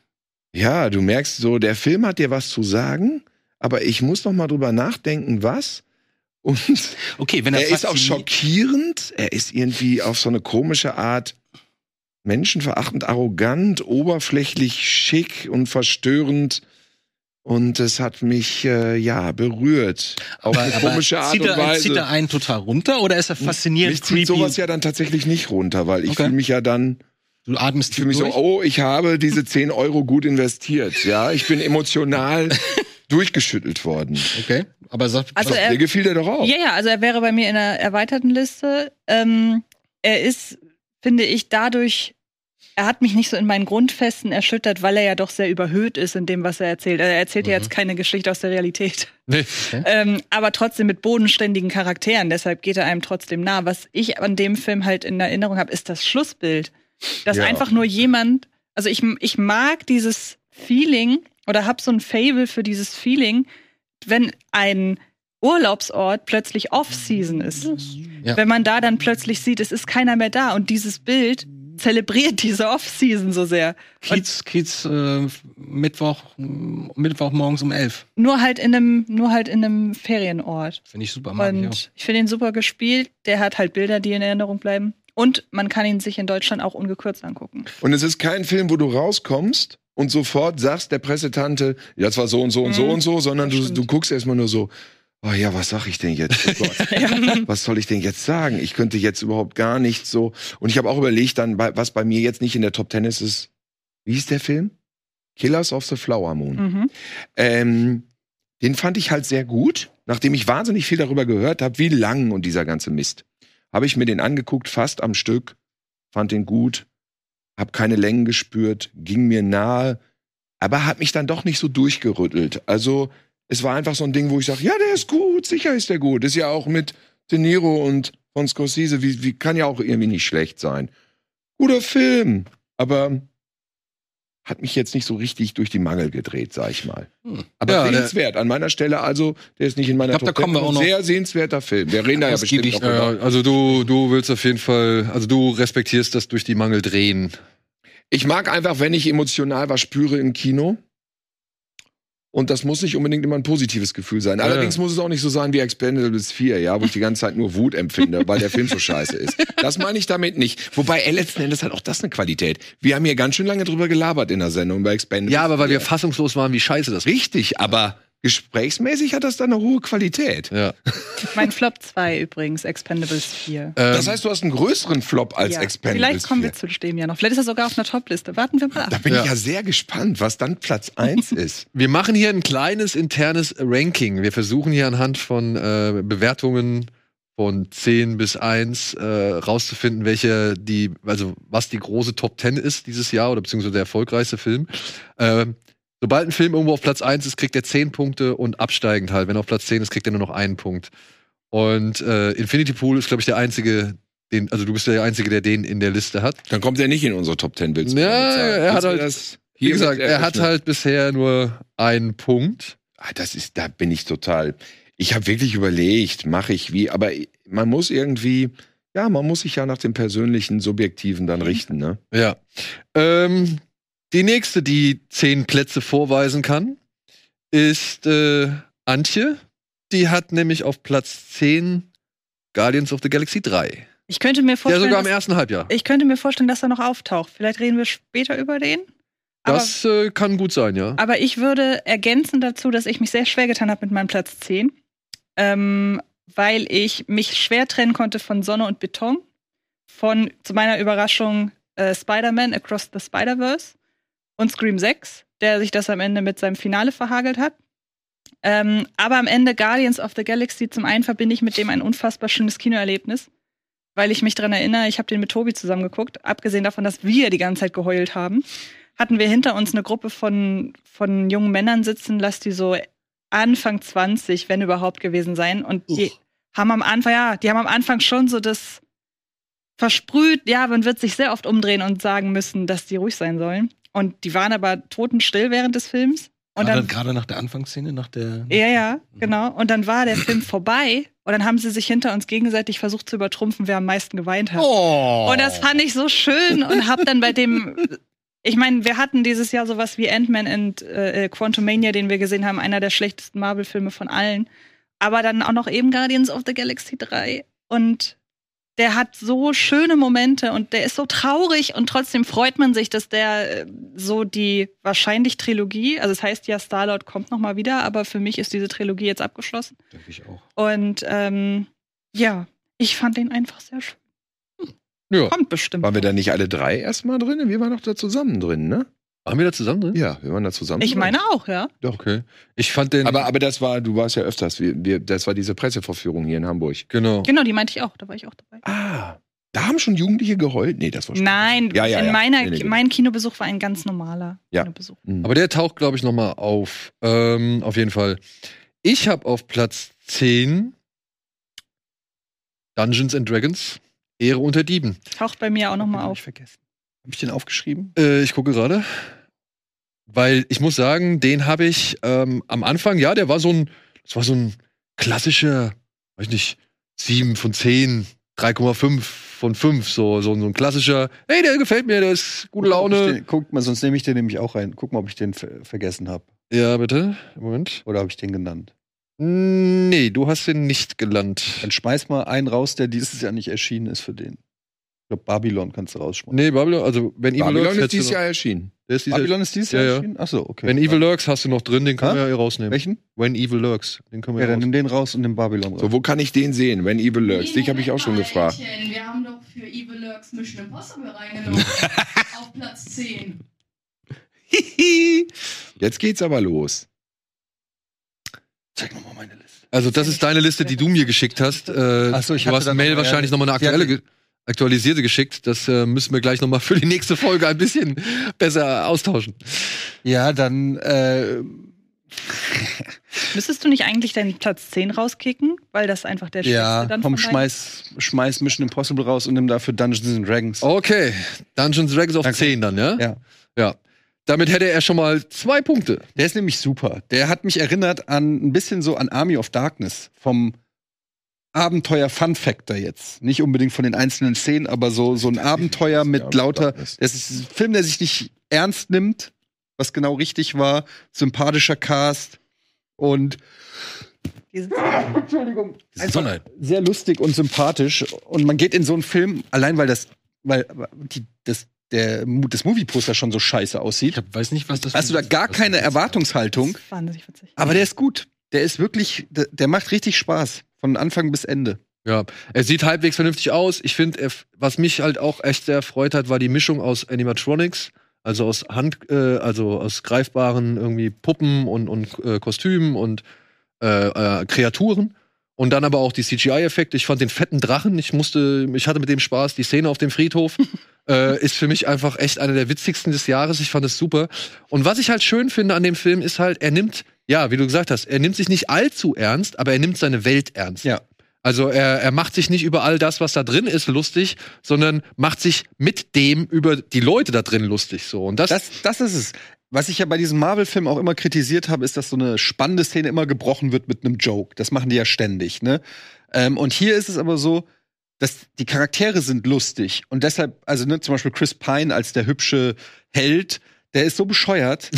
S5: Ja, du merkst so, der Film hat dir was zu sagen, aber ich muss noch mal drüber nachdenken, was. Und
S3: Okay, wenn
S5: er ist auch schockierend, er ist irgendwie auf so eine komische Art menschenverachtend, arrogant, oberflächlich schick und verstörend. Und es hat mich, berührt. Auf eine komische Art und Weise.
S3: Zieht er einen total runter oder ist er faszinierend
S5: Mich zieht sowas ja dann tatsächlich nicht runter, weil ich fühle mich ja dann,
S3: Du atmest
S5: ich fühle mich
S3: durch?
S5: so, ich habe diese 10 Euro gut investiert. Ja, ich bin emotional durchgeschüttelt worden.
S3: Okay, aber
S5: Dir gefiel der doch auch.
S6: Ja, also er wäre bei mir in der erweiterten Liste. Er ist, finde ich, dadurch, er hat mich nicht so in meinen Grundfesten erschüttert, weil er ja doch sehr überhöht ist in dem, was er erzählt. Er erzählt ja jetzt keine Geschichte aus der Realität.
S2: Nee.
S6: Aber trotzdem mit bodenständigen Charakteren. Deshalb geht er einem trotzdem nah. Was ich an dem Film halt in Erinnerung habe, ist das Schlussbild. Dass einfach nur jemand, also ich mag dieses Feeling oder hab so ein Fable für dieses Feeling, wenn ein Urlaubsort plötzlich Off-Season ist.
S3: Ja.
S6: Wenn man da dann plötzlich sieht, es ist keiner mehr da und dieses Bild zelebriert diese Off-Season so sehr.
S3: Kiez Mittwoch morgens um 11.
S6: Nur halt in einem Ferienort.
S3: Finde ich super, mag ich auch.
S6: Und ich finde ihn super gespielt. Der hat halt Bilder, die in Erinnerung bleiben. Und man kann ihn sich in Deutschland auch ungekürzt angucken.
S5: Und es ist kein Film, wo du rauskommst und sofort sagst der Pressetante, ja, das war so und so und so und so, sondern du guckst erstmal nur so, oh ja, was sag ich denn jetzt? Oh Gott. Was soll ich denn jetzt sagen? Ich könnte jetzt überhaupt gar nicht so. Und ich habe auch überlegt dann, was bei mir jetzt nicht in der Top 10 ist, wie hieß der Film? Killers of the Flower Moon. Den fand ich halt sehr gut, nachdem ich wahnsinnig viel darüber gehört habe, wie lang und dieser ganze Mist. Habe ich mir den angeguckt, fast am Stück, fand den gut, hab keine Längen gespürt, ging mir nahe, aber hat mich dann doch nicht so durchgerüttelt. Also es war einfach so ein Ding, wo ich sage, ja, der ist gut, sicher ist der gut. Ist ja auch mit De Niro und von Scorsese, wie kann ja auch irgendwie nicht schlecht sein. Guter Film, aber hat mich jetzt nicht so richtig durch die Mangel gedreht, sag ich mal. Aber sehenswert. An meiner Stelle also, der ist nicht in meiner Top 10. Ein sehr sehenswerter Film. Wir reden da ja bestimmt noch drüber.
S2: Also du willst auf jeden Fall, also du respektierst das durch die Mangel drehen.
S5: Ich mag einfach, wenn ich emotional was spüre im Kino. Und das muss nicht unbedingt immer ein positives Gefühl sein. Allerdings muss es auch nicht so sein wie Expendables 4, ja, wo ich die ganze Zeit nur Wut empfinde, weil der Film so scheiße ist. Das meine ich damit nicht. Wobei, letzten Endes hat auch das eine Qualität. Wir haben hier ganz schön lange drüber gelabert in der Sendung bei Expendables.
S2: Ja, aber weil wir fassungslos waren, wie scheiße das ist.
S5: Richtig, aber gesprächsmäßig hat das dann eine hohe Qualität.
S2: Ja.
S6: Mein Flop 2 übrigens, Expendables 4.
S5: Das heißt, du hast einen größeren Flop als Expendables 4.
S6: Vielleicht kommen wir zu dem ja noch. Vielleicht ist er sogar auf einer Top-Liste. Warten wir mal ab.
S5: Da bin ich ja sehr gespannt, was dann Platz 1 ist.
S2: Wir machen hier ein kleines internes Ranking. Wir versuchen hier anhand von Bewertungen von 10 bis 1 rauszufinden, was die große Top 10 ist dieses Jahr oder beziehungsweise der erfolgreichste Film. Sobald ein Film irgendwo auf Platz 1 ist, kriegt er 10 Punkte und absteigend halt. Wenn er auf Platz 10 ist, kriegt er nur noch 1 Punkt. Und Infinity Pool ist, glaube ich, der einzige, du bist der Einzige, der den in der Liste hat.
S5: Dann kommt er nicht in unsere Top 10, willst du?
S2: Ja, er hat halt, wie gesagt, er hat halt bisher nur 1 Punkt.
S5: Da bin ich total. Ich habe wirklich überlegt, mache ich wie, aber man muss irgendwie, man muss sich ja nach dem persönlichen, subjektiven dann richten, ne?
S2: Ja. Die nächste, die 10 Plätze vorweisen kann, ist Antje. Die hat nämlich auf Platz 10 Guardians of the Galaxy 3.
S6: Ich könnte mir vorstellen,
S2: sogar im ersten Halbjahr.
S6: Ich könnte mir vorstellen, dass er noch auftaucht. Vielleicht reden wir später über den.
S2: Das kann gut sein, ja.
S6: Aber ich würde ergänzen dazu, dass ich mich sehr schwer getan habe mit meinem Platz 10. Weil ich mich schwer trennen konnte von Sonne und Beton. Zu meiner Überraschung, Spider-Man Across the Spider-Verse. Und Scream 6, der sich das am Ende mit seinem Finale verhagelt hat. Aber am Ende Guardians of the Galaxy, zum einen verbinde ich mit dem ein unfassbar schönes Kinoerlebnis, weil ich mich daran erinnere, ich habe den mit Tobi zusammen geguckt, abgesehen davon, dass wir die ganze Zeit geheult haben, hatten wir hinter uns eine Gruppe von jungen Männern sitzen, lass die so Anfang 20, wenn überhaupt gewesen sein. Und die haben am Anfang schon so das versprüht, man wird sich sehr oft umdrehen und sagen müssen, dass die ruhig sein sollen. Und die waren aber totenstill während des Films. Und
S3: gerade nach der Anfangsszene,
S6: Ja, genau. Und dann war der Film vorbei und dann haben sie sich hinter uns gegenseitig versucht zu übertrumpfen, wer am meisten geweint hat. Oh. Und das fand ich so schön und hab dann bei dem Ich meine, wir hatten dieses Jahr sowas wie Ant-Man und Quantumania, den wir gesehen haben, einer der schlechtesten Marvel-Filme von allen. Aber dann auch noch eben Guardians of the Galaxy 3. Und der hat so schöne Momente und der ist so traurig und trotzdem freut man sich, dass der so die wahrscheinlich Trilogie, also es heißt ja, Star-Lord kommt noch mal wieder, aber für mich ist diese Trilogie jetzt abgeschlossen.
S3: Denke ich auch.
S6: Und ja, ich fand den einfach sehr schön.
S2: Ja.
S6: Kommt bestimmt.
S5: Waren wir da nicht alle drei erstmal drin? Wir waren doch da zusammen drin, ne?
S2: Waren wir da zusammen drin?
S5: Ja, wir waren da zusammen
S6: Ich
S5: drin.
S6: meine auch, ja.
S2: Doch. Okay. Ich fand den.
S5: Aber das war, du warst ja öfters, das war diese Pressevorführung hier in Hamburg.
S2: Genau.
S6: Genau, die meinte ich auch, da war ich auch dabei.
S5: Ah, da haben schon Jugendliche geheult? Nee, das war schon.
S6: Nein,
S5: Ja. Nee.
S6: mein Kinobesuch war ein ganz normaler
S5: Ja.
S6: Kinobesuch.
S5: Mhm.
S2: Aber der taucht, glaube ich, noch mal auf. Auf jeden Fall. Ich habe auf Platz 10 Dungeons and Dragons, Ehre unter Dieben.
S6: Taucht bei mir auch noch mal
S4: Hab ich
S6: auf.
S4: vergessen. Hab ich den aufgeschrieben?
S2: Ich gucke gerade. Weil ich muss sagen, den habe ich am Anfang, ja, das war so ein klassischer, weiß nicht, 7 von 10, 3,5 von 5, so ein klassischer, hey, der gefällt mir, der ist gute Laune.
S4: Guck mal, sonst nehme ich den nämlich auch rein. Guck mal, ob ich den vergessen habe.
S2: Ja, bitte, Moment.
S4: Oder habe ich den genannt?
S2: Nee, du hast den nicht gelandet.
S4: Dann schmeiß mal einen raus, der dieses Jahr nicht erschienen ist für den. Ich glaube, Babylon kannst du rausschmeißen.
S2: Nee, Babylon, also wenn Evil
S5: Babylon
S2: Lurks
S5: ist
S2: hättest du
S5: dieses
S2: noch-
S5: Jahr erschienen.
S2: Der ist dieses
S4: Babylon ist dieses
S2: Ja,
S4: Jahr
S2: ja.
S4: erschienen? Achso, okay.
S2: Wenn Evil Lurks hast du noch drin, den können wir ja rausnehmen.
S4: Welchen?
S2: When Evil Lurks, den können wir
S4: Ja, dann
S2: rausnehmen.
S4: nimm den raus und nimm Babylon raus.
S5: So, wo kann ich den sehen? When Evil Lurks? Dich habe ich auch schon gefragt.
S7: Wir haben doch für Evil Lurks Mission Impossible reingenommen. Auf Platz 10.
S5: Jetzt geht's aber los.
S4: Zeig nochmal meine Liste.
S2: Also das ist deine Liste, die du mir geschickt hast.
S4: Ach so, ich
S2: du
S4: hatte
S2: hast
S4: dann
S2: Mail
S4: noch-
S2: wahrscheinlich nochmal eine aktualisierte geschickt. Das müssen wir gleich nochmal für die nächste Folge ein bisschen besser austauschen.
S4: Ja, dann
S6: Müsstest du nicht eigentlich deinen Platz 10 rauskicken? Weil das einfach der
S4: ja,
S6: schwächste dann
S4: komm,
S6: von beiden-
S4: schmeiß Mission Impossible raus und nimm dafür Dungeons and Dragons.
S2: Okay, Dungeons Dragons auf
S4: Danke.
S2: 10 dann, ja?
S4: Ja.
S2: Ja. Damit hätte er schon mal 2 Punkte.
S4: Der ist nämlich super. Der hat mich erinnert an ein bisschen so an Army of Darkness vom Abenteuer Fun Factor jetzt. Nicht unbedingt von den einzelnen Szenen, aber so ein Abenteuer mit lauter. Es ist ein Film, der sich nicht ernst nimmt, was genau richtig war. Sympathischer Cast und Entschuldigung.
S3: Gesundheit.
S4: Sehr lustig und sympathisch. Und man geht in so einen Film, allein weil das Movie-Poster schon so scheiße aussieht.
S3: Ich weiß nicht, was das
S4: Hast du da gar
S3: was
S4: keine
S3: das-
S4: Erwartungshaltung?
S6: Das ist wahnsinnig witzig.
S4: Aber der ist gut. Der ist wirklich, der macht richtig Spaß. Von Anfang bis Ende.
S2: Ja, er sieht halbwegs vernünftig aus. Ich finde, was mich halt auch echt sehr erfreut hat, war die Mischung aus Animatronics, also aus also aus greifbaren irgendwie Puppen und Kostümen und Kreaturen. Und dann aber auch die CGI-Effekte. Ich fand den fetten Drachen, ich hatte mit dem Spaß. Die Szene auf dem Friedhof ist für mich einfach echt eine der witzigsten des Jahres. Ich fand es super. Und was ich halt schön finde an dem Film ist halt, er nimmt, ja, wie du gesagt hast, er nimmt sich nicht allzu ernst, aber er nimmt seine Welt ernst.
S4: Ja.
S2: Also er macht sich nicht über all das, was da drin ist, lustig, sondern macht sich mit dem über die Leute da drin lustig. So. Und das
S4: Das ist es. Was ich ja bei diesem Marvel-Film auch immer kritisiert habe, ist, dass so eine spannende Szene immer gebrochen wird mit einem Joke. Das machen die ja ständig, ne? Und hier ist es aber so, dass die Charaktere sind lustig. Und deshalb, also ne, zum Beispiel Chris Pine als der hübsche Held, der ist so bescheuert.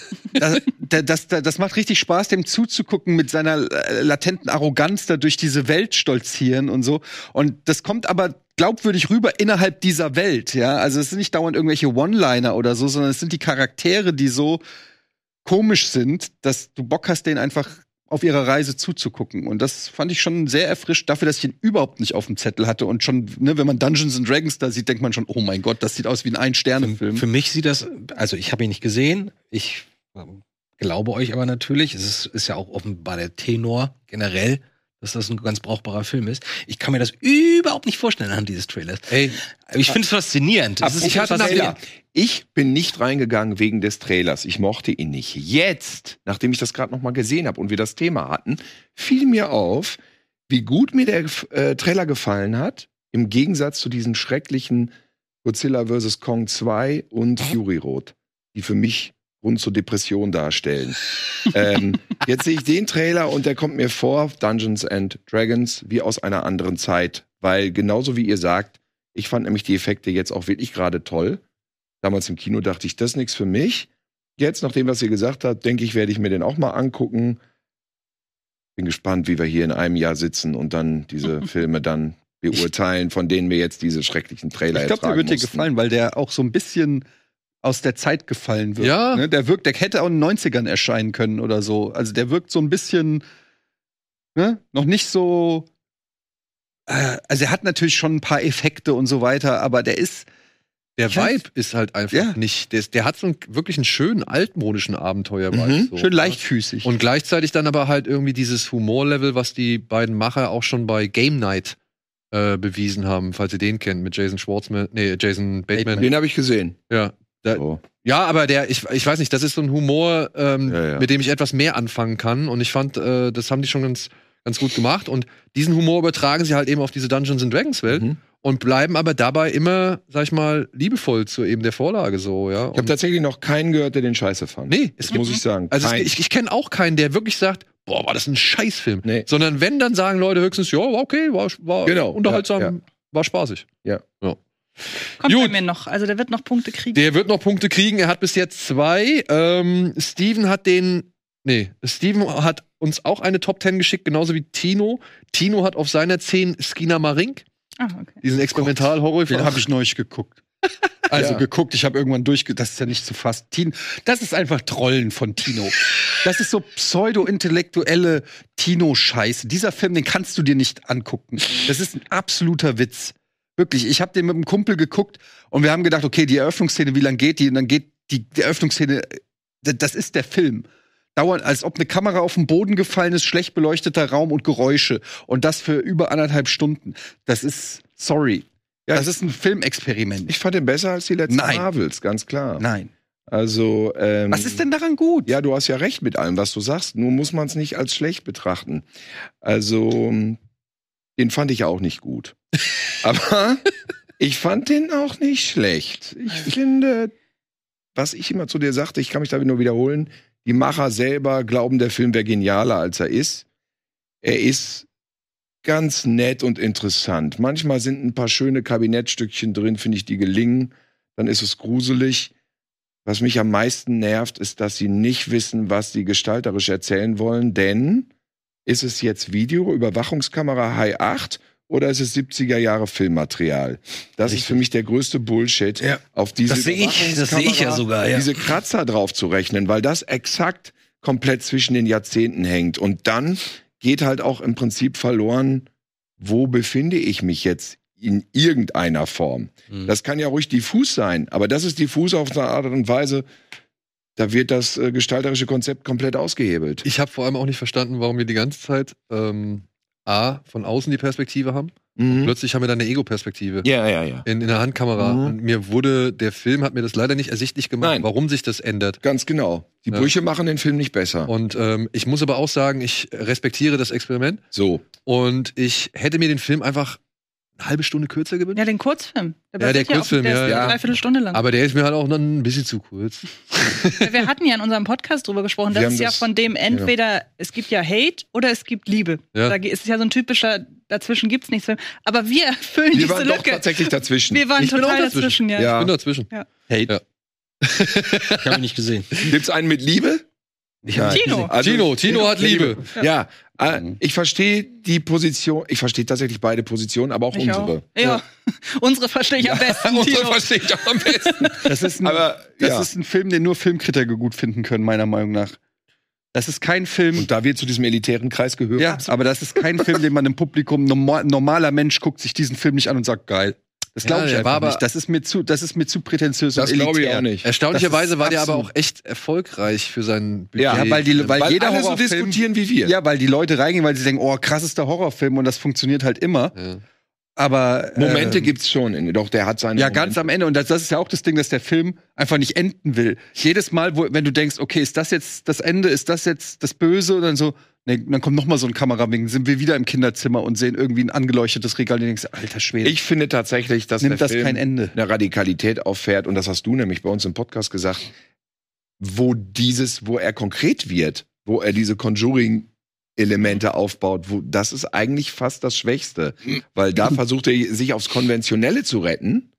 S4: Das macht richtig Spaß, dem zuzugucken mit seiner latenten Arroganz da durch diese Welt stolzieren und so. Und das kommt aber glaubwürdig rüber innerhalb dieser Welt, ja. Also es sind nicht dauernd irgendwelche One-Liner oder so, sondern es sind die Charaktere, die so komisch sind, dass du Bock hast, denen einfach auf ihrer Reise zuzugucken. Und das fand ich schon sehr erfrischt, dafür, dass ich ihn überhaupt nicht auf dem Zettel hatte. Und schon, ne, wenn man Dungeons and Dragons da sieht, denkt man schon, oh mein Gott, das sieht aus wie ein Ein-Sterne-Film.
S3: Für mich sieht das, also ich habe ihn nicht gesehen, ich glaube euch aber natürlich, es ist ja auch offenbar der Tenor generell, dass das ein ganz brauchbarer Film ist. Ich kann mir das überhaupt nicht vorstellen anhand dieses Trailers.
S2: Ey,
S3: Ich finde es faszinierend. Es ist
S5: Ich hatte
S3: faszinierend.
S5: Ich bin nicht reingegangen wegen des Trailers. Ich mochte ihn nicht. Jetzt, nachdem ich das gerade noch mal gesehen habe und wir das Thema hatten, fiel mir auf, wie gut mir der Trailer gefallen hat, im Gegensatz zu diesen schrecklichen Godzilla vs. Kong 2 und Fury Road, die für mich Grund zur Depression darstellen. Jetzt sehe ich den Trailer und der kommt mir vor, Dungeons and Dragons, wie aus einer anderen Zeit. Weil genauso wie ihr sagt, ich fand nämlich die Effekte jetzt auch wirklich gerade toll. Damals im Kino dachte ich, das ist nichts für mich. Jetzt, nach dem, was ihr gesagt habt, denke ich, werde ich mir den auch mal angucken. Bin gespannt, wie wir hier in einem Jahr sitzen und dann diese Filme dann beurteilen, von denen wir jetzt diese schrecklichen Trailer
S4: Ich glaube, der wird dir
S5: mussten.
S4: gefallen, weil der auch so ein bisschen aus der Zeit gefallen wird.
S2: Ja.
S4: Ne? Der hätte auch in den 90ern erscheinen können oder so. Also der wirkt so ein bisschen, ne? Noch nicht so. Also er hat natürlich schon ein paar Effekte und so weiter, aber der ist.
S2: Der Vibe ist halt einfach nicht. Der hat so wirklich einen schönen altmodischen Abenteuer-Vibe. So.
S4: Schön leichtfüßig.
S2: Und gleichzeitig dann aber halt irgendwie dieses Humorlevel, was die beiden Macher auch schon bei Game Night bewiesen haben, falls ihr den kennt, mit Jason Bateman.
S5: Den habe ich gesehen.
S2: Ja. Ja, aber ich weiß nicht, das ist so ein Humor, mit dem ich etwas mehr anfangen kann. Und ich fand, das haben die schon ganz gut gemacht. Und diesen Humor übertragen sie halt eben auf diese Dungeons & Dragons Welt. Und bleiben aber dabei immer, sag ich mal, liebevoll zu eben der Vorlage so, ja.
S5: Ich habe tatsächlich noch keinen gehört, der den scheiße fand.
S2: Nee,
S5: das muss ich sagen.
S2: Also ich kenne auch keinen, der wirklich sagt, boah, war das ein Scheißfilm.
S5: Nee.
S2: Sondern wenn, dann sagen Leute höchstens, ja, war okay, war
S5: Genau,
S2: unterhaltsam, war spaßig.
S5: Ja.
S6: Kommt
S2: Gut.
S6: bei mir noch. Also der wird noch Punkte kriegen.
S2: Der wird noch Punkte kriegen, er hat bis jetzt 2. Steven hat uns auch eine Top 10 geschickt, genauso wie Tino. Tino hat auf seiner 10 Skina Marink.
S6: Okay.
S2: Diesen Experimental-Horrorfilm.
S4: Den habe ich neulich geguckt. Also geguckt, ich habe irgendwann das ist ja nicht zu fassen. Das ist einfach Trollen von Tino. Das ist so pseudo-intellektuelle Tino-Scheiße. Dieser Film, den kannst du dir nicht angucken. Das ist ein absoluter Witz. Wirklich, ich habe den mit einem Kumpel geguckt und wir haben gedacht, okay, die Eröffnungsszene, wie lang geht die? Und dann geht die Eröffnungsszene, das ist der Film. Dauernd, als ob eine Kamera auf den Boden gefallen ist, schlecht beleuchteter Raum und Geräusche. Und das für über 1,5 Stunden. Das ist, sorry. Ja, das ist ein Filmexperiment.
S5: Ich fand den besser als die letzten
S4: Nein.
S5: Marvels, ganz klar.
S4: Nein.
S5: Also,
S4: Was ist denn daran gut?
S5: Ja, du hast ja recht mit allem, was du sagst. Nur muss man es nicht als schlecht betrachten. Also, den fand ich auch nicht gut. Aber ich fand den auch nicht schlecht. Ich finde, was ich immer zu dir sagte, ich kann mich damit nur wiederholen, die Macher selber glauben, der Film wäre genialer, als er ist. Er ist ganz nett und interessant. Manchmal sind ein paar schöne Kabinettstückchen drin, finde ich, die gelingen. Dann ist es gruselig. Was mich am meisten nervt, ist, dass sie nicht wissen, was sie gestalterisch erzählen wollen. Denn ist es jetzt Video, Überwachungskamera High 8 oder ist es 70er Jahre Filmmaterial? Das ist für mich der größte Bullshit.
S3: Ja.
S5: Auf diese
S3: Das sehe ich ja sogar, ja.
S5: Diese Kratzer drauf zu rechnen, weil das exakt komplett zwischen den Jahrzehnten hängt. Und dann geht halt auch im Prinzip verloren, wo befinde ich mich jetzt in irgendeiner Form. Das kann ja ruhig diffus sein, aber das ist diffus auf eine Art und Weise, da wird das gestalterische Konzept komplett ausgehebelt.
S2: Ich habe vor allem auch nicht verstanden, warum wir die ganze Zeit von außen die Perspektive haben. Und plötzlich haben wir dann eine Ego-Perspektive.
S5: Ja.
S2: In der Handkamera. Und der Film hat mir das leider nicht ersichtlich gemacht, warum sich das ändert.
S5: Ganz genau. Die Brüche machen den Film nicht besser.
S2: Und ich muss aber auch sagen, ich respektiere das Experiment.
S5: So.
S2: Und ich hätte mir den Film einfach eine halbe Stunde kürzer gewünscht.
S6: Ja, den Kurzfilm.
S2: Der Kurzfilm,
S6: der ist
S2: ja.
S6: 3/4 Stunde lang.
S2: Aber der ist mir halt auch noch ein bisschen zu kurz.
S6: Wir hatten ja in unserem Podcast drüber gesprochen,
S5: Wir
S6: das
S5: haben
S6: ist ja
S5: das-
S6: von dem entweder, es gibt ja Hate oder es gibt Liebe.
S2: Ja.
S6: Da ist es ja so ein typischer, dazwischen gibt's nichts. Aber wir erfüllen
S5: Wir
S6: diese
S5: waren doch
S6: Lücke.
S5: tatsächlich dazwischen.
S6: Wir waren
S2: Ich bin auch
S6: total
S2: dazwischen.
S6: dazwischen, ja.
S5: Ja.
S2: Ich bin dazwischen.
S4: Hate.
S2: Ja.
S3: Ich habe ihn nicht gesehen.
S5: Gibt's einen mit Liebe?
S3: hab nicht
S6: Tino.
S5: Also,
S2: Tino hat Liebe.
S5: Ja, ich verstehe die Position, ich verstehe tatsächlich beide Positionen, aber auch
S6: Ich
S5: unsere.
S6: auch. Ja. Unsere verstehe ich am besten.
S5: Unsere
S6: Tino.
S5: verstehe ich auch am besten.
S4: Das ist ein Film, den nur Filmkritiker gut finden können, meiner Meinung nach. Das ist kein Film.
S5: Und da wir zu diesem elitären Kreis gehören.
S4: Ja, aber das ist kein Film, den man im Publikum, normaler Mensch guckt sich diesen Film nicht an und sagt, geil. Das glaube ich
S2: der war
S4: einfach
S2: aber-
S4: nicht. Das ist mir zu prätentiös
S5: Das
S4: und elitär.
S5: glaube ich auch nicht.
S2: Erstaunlicherweise
S4: Das ist
S2: war der aber
S4: absolut-
S2: auch echt erfolgreich für sein Budget.
S4: Ja, weil jeder
S5: alle so
S4: Horrorfilm,
S5: diskutieren wie wir.
S4: Ja, weil die Leute reingehen, weil sie denken, oh, krassester Horrorfilm und das funktioniert halt immer.
S2: Ja.
S4: Aber
S5: Momente gibt's schon. Doch, der hat seine
S4: ja,
S5: Momente.
S4: ganz am Ende. Und das ist ja auch das Ding, dass der Film einfach nicht enden will. Jedes Mal, wenn du denkst, okay, ist das jetzt das Ende, ist das jetzt das Böse? Und dann so, nee, dann kommt noch mal so ein Kamerawinkel, sind wir wieder im Kinderzimmer und sehen irgendwie ein angeleuchtetes Regal. Und du denkst, alter Schwede,
S5: Ich finde tatsächlich, dass
S4: nimmt
S5: der
S4: das
S5: Film
S4: kein Ende.
S5: eine Radikalität auffährt. Und das hast du nämlich bei uns im Podcast gesagt, wo er konkret wird, wo er diese Conjuring-Elemente aufbaut, das ist eigentlich fast das Schwächste. Weil da versucht er, sich aufs Konventionelle zu retten.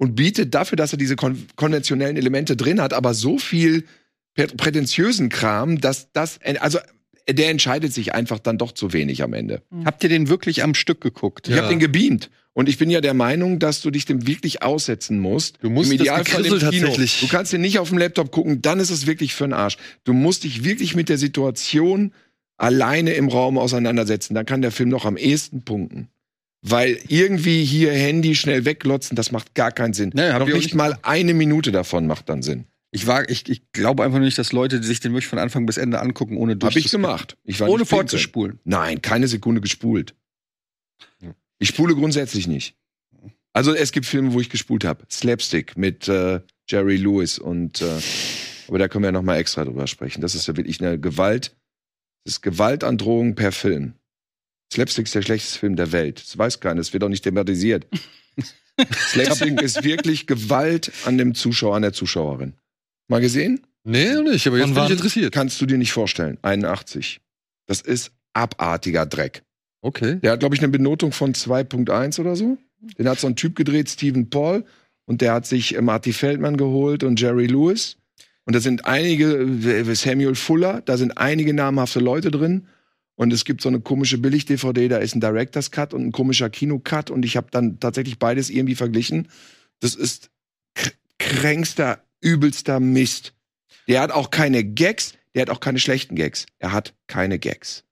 S5: und bietet dafür, dass er diese konventionellen Elemente drin hat, aber so viel prätentiösen Kram, dass der entscheidet sich einfach dann doch zu wenig am Ende.
S4: Habt ihr den wirklich am Stück geguckt?
S5: Ich habe den gebeamt. Und ich bin ja der Meinung, dass du dich dem wirklich aussetzen musst.
S2: Du musst
S5: im Idealfall
S2: das
S5: im Kino.
S2: tatsächlich.
S5: Du kannst den nicht auf dem Laptop gucken, dann ist es wirklich für den Arsch. Du musst dich wirklich mit der Situation alleine im Raum auseinandersetzen. Dann kann der Film noch am ehesten punkten. Weil irgendwie hier Handy schnell weglotzen, das macht gar keinen Sinn.
S4: Nee, hab
S5: noch
S4: ich auch
S5: nicht
S4: nicht
S5: mal eine Minute davon macht dann Sinn.
S4: Ich glaube einfach nicht, dass Leute sich den wirklich von Anfang bis Ende angucken, ohne
S5: Hab ich gemacht. Ich war
S4: Ohne
S5: nicht pinkeln.
S4: vorzuspulen.
S5: Nein, keine Sekunde gespult. Ich spule grundsätzlich nicht. Also es gibt Filme, wo ich gespult habe. Slapstick mit Jerry Lewis und aber da können wir ja noch mal extra drüber sprechen. Das ist ja wirklich eine Gewalt. Das ist Gewaltandrohung per Film. Slapstick ist der schlechteste Film der Welt. Das weiß keiner, das wird auch nicht thematisiert. Slapstick ist wirklich Gewalt an dem Zuschauer, an der Zuschauerin. Mal gesehen?
S2: Nee, noch nicht, aber jetzt bin ich interessiert.
S5: Kannst du dir nicht vorstellen. 81. Das ist abartiger Dreck.
S2: Okay.
S5: Der hat, glaube ich, eine Benotung von 2,1 oder so. Den hat so ein Typ gedreht, Stephen Paul. Und der hat sich Marty Feldman geholt und Jerry Lewis. Und da sind einige, Samuel Fuller, da sind einige namhafte Leute drin. Und es gibt so eine komische Billig-DVD, da ist ein Director's Cut und ein komischer Kino-Cut. Und ich habe dann tatsächlich beides irgendwie verglichen. Das ist kränkster, übelster Mist. Der hat auch keine Gags, der hat auch keine schlechten Gags. Er hat keine Gags.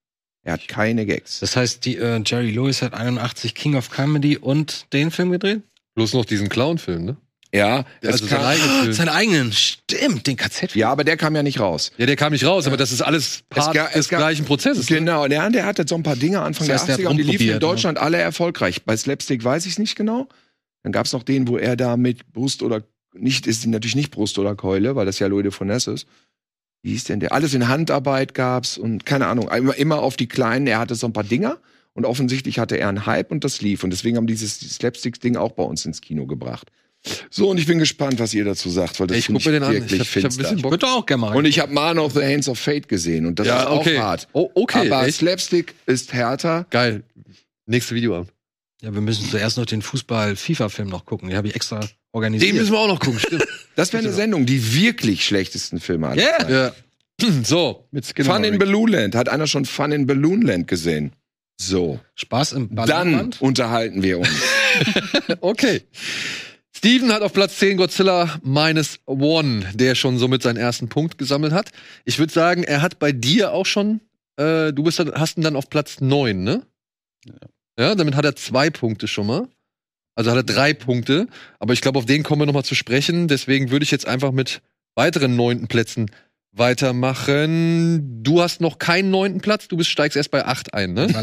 S3: Das heißt, Jerry Lewis hat 81 King of Comedy und den Film gedreht?
S2: Bloß noch diesen Clown-Film, ne?
S5: Ja,
S2: Also sein eigenes Film.
S3: Seinen eigenen, stimmt, den KZ-Film.
S5: ja, aber der kam ja nicht raus.
S2: Ja, der kam nicht raus, aber das ist alles Part des gleichen Prozesses. Ne?
S5: Genau, der hatte so ein paar Dinge Anfang
S3: Das heißt, der
S5: der 80er
S3: hat
S5: und die liefen in
S3: rumprobiert,
S5: Deutschland alle erfolgreich. Bei Slapstick weiß ich es nicht genau. Dann gab es noch den, wo er da mit Brust oder nicht, ist natürlich nicht Brust oder Keule, weil das ja Louis de Funès ist. Wie hieß denn der? Alles in Handarbeit gab's und keine Ahnung, immer auf die Kleinen. Er hatte so ein paar Dinger und offensichtlich hatte er einen Hype und das lief. Und deswegen haben dieses Slapstick-Ding auch bei uns ins Kino gebracht. So, und ich bin gespannt, was ihr dazu sagt, weil das
S2: Ich guck mir den an. Ich hab ein
S5: finster.
S2: bisschen Bock.
S3: Würde auch gerne mal
S5: Und ich habe Man of the Hands of Fate gesehen und das
S2: Ja,
S5: ist auch
S2: okay.
S5: hart.
S2: Oh, okay,
S5: Aber
S2: echt?
S5: Slapstick ist härter.
S2: Geil. Nächste Video an.
S3: Ja, wir müssen zuerst noch den Fußball-FIFA-Film noch gucken. Den habe ich extra organisiert.
S2: Den müssen wir auch noch gucken, stimmt.
S5: Das wäre eine Sendung, die wirklich schlechtesten Filme hat.
S2: Ja. So.
S4: Mit
S5: Fun in Balloonland. Hat einer schon Fun in Balloonland gesehen? So.
S3: Spaß im
S5: Dann
S3: Ballonband.
S5: unterhalten wir uns.
S2: Okay. Steven hat auf Platz 10 Godzilla -1, der schon somit seinen ersten Punkt gesammelt hat. Ich würde sagen, er hat bei dir auch schon, hast ihn dann auf Platz 9, ne? Ja, damit hat er 2 Punkte schon mal. Also hat er 3 Punkte. Aber ich glaube, auf den kommen wir noch mal zu sprechen. Deswegen würde ich jetzt einfach mit weiteren 9. Plätzen weitermachen. Du hast noch keinen 9. Platz. Du steigst erst bei 8 ein, ne?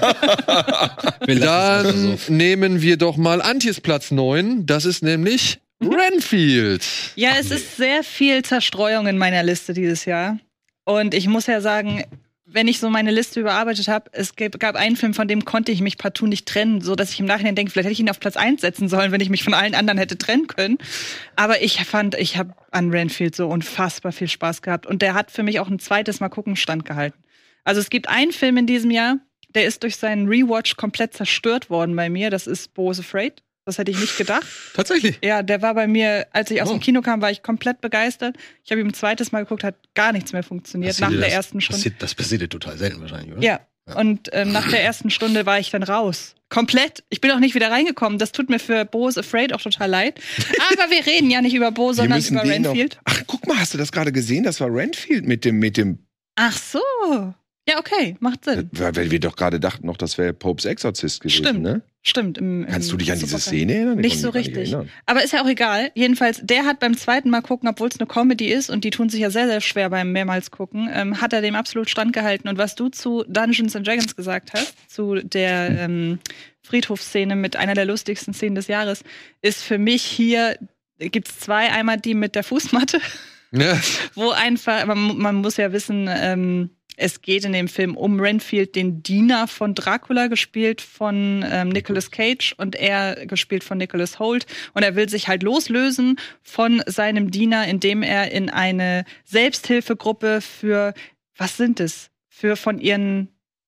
S2: Dann nehmen wir doch mal Antjes Platz 9. Das ist nämlich Renfield.
S6: Ja, es ist sehr viel Zerstreuung in meiner Liste dieses Jahr. Und ich muss ja sagen, wenn ich so meine Liste überarbeitet habe, es gab einen Film, von dem konnte ich mich partout nicht trennen, so dass ich im Nachhinein denke, vielleicht hätte ich ihn auf Platz 1 setzen sollen, wenn ich mich von allen anderen hätte trennen können. Aber ich habe an Renfield so unfassbar viel Spaß gehabt. Und der hat für mich auch ein zweites Mal gucken standgehalten. Also es gibt einen Film in diesem Jahr, der ist durch seinen Rewatch komplett zerstört worden bei mir. Das ist Bo is Afraid. Das hätte ich nicht gedacht.
S3: Tatsächlich?
S6: Ja, der war bei mir, als ich aus dem Kino kam, war ich komplett begeistert. Ich habe ihm ein zweites Mal geguckt, hat gar nichts mehr funktioniert nach der ersten Stunde.
S3: Das passiert dir total selten wahrscheinlich, oder?
S6: Ja. Und nach der ersten Stunde war ich dann raus. Komplett. Ich bin auch nicht wieder reingekommen. Das tut mir für Bo is Afraid auch total leid. Aber wir reden ja nicht über Bo, sondern über Renfield.
S5: Ach, guck mal, hast du das gerade gesehen? Das war Renfield mit dem.
S6: Ach so. Ja, okay, macht Sinn.
S5: Weil wir doch gerade dachten noch, das wäre Popes Exorzist gewesen,
S6: Stimmt.
S5: ne?
S6: Stimmt.
S5: Kannst du dich an diese
S6: Superfan.
S5: Szene erinnern? Ich
S6: Nicht
S5: kann
S6: so
S5: mich gar
S6: richtig.
S5: erinnern.
S6: Aber ist ja auch egal. Jedenfalls, der hat beim zweiten Mal gucken, obwohl es eine Comedy ist und die tun sich ja sehr, sehr schwer beim mehrmals gucken, hat er dem absolut standgehalten. Und was du zu Dungeons and Dragons gesagt hast, zu der Friedhofsszene mit einer der lustigsten Szenen des Jahres, ist für mich hier, gibt's 2. Einmal die mit der Fußmatte,
S2: Ja.
S6: wo einfach, man muss ja wissen, es geht in dem Film um Renfield, den Diener von Dracula, gespielt von Nicolas Cage und er gespielt von Nicholas Hoult. Und er will sich halt loslösen von seinem Diener, indem er in eine Selbsthilfegruppe für, was sind es? Von ihren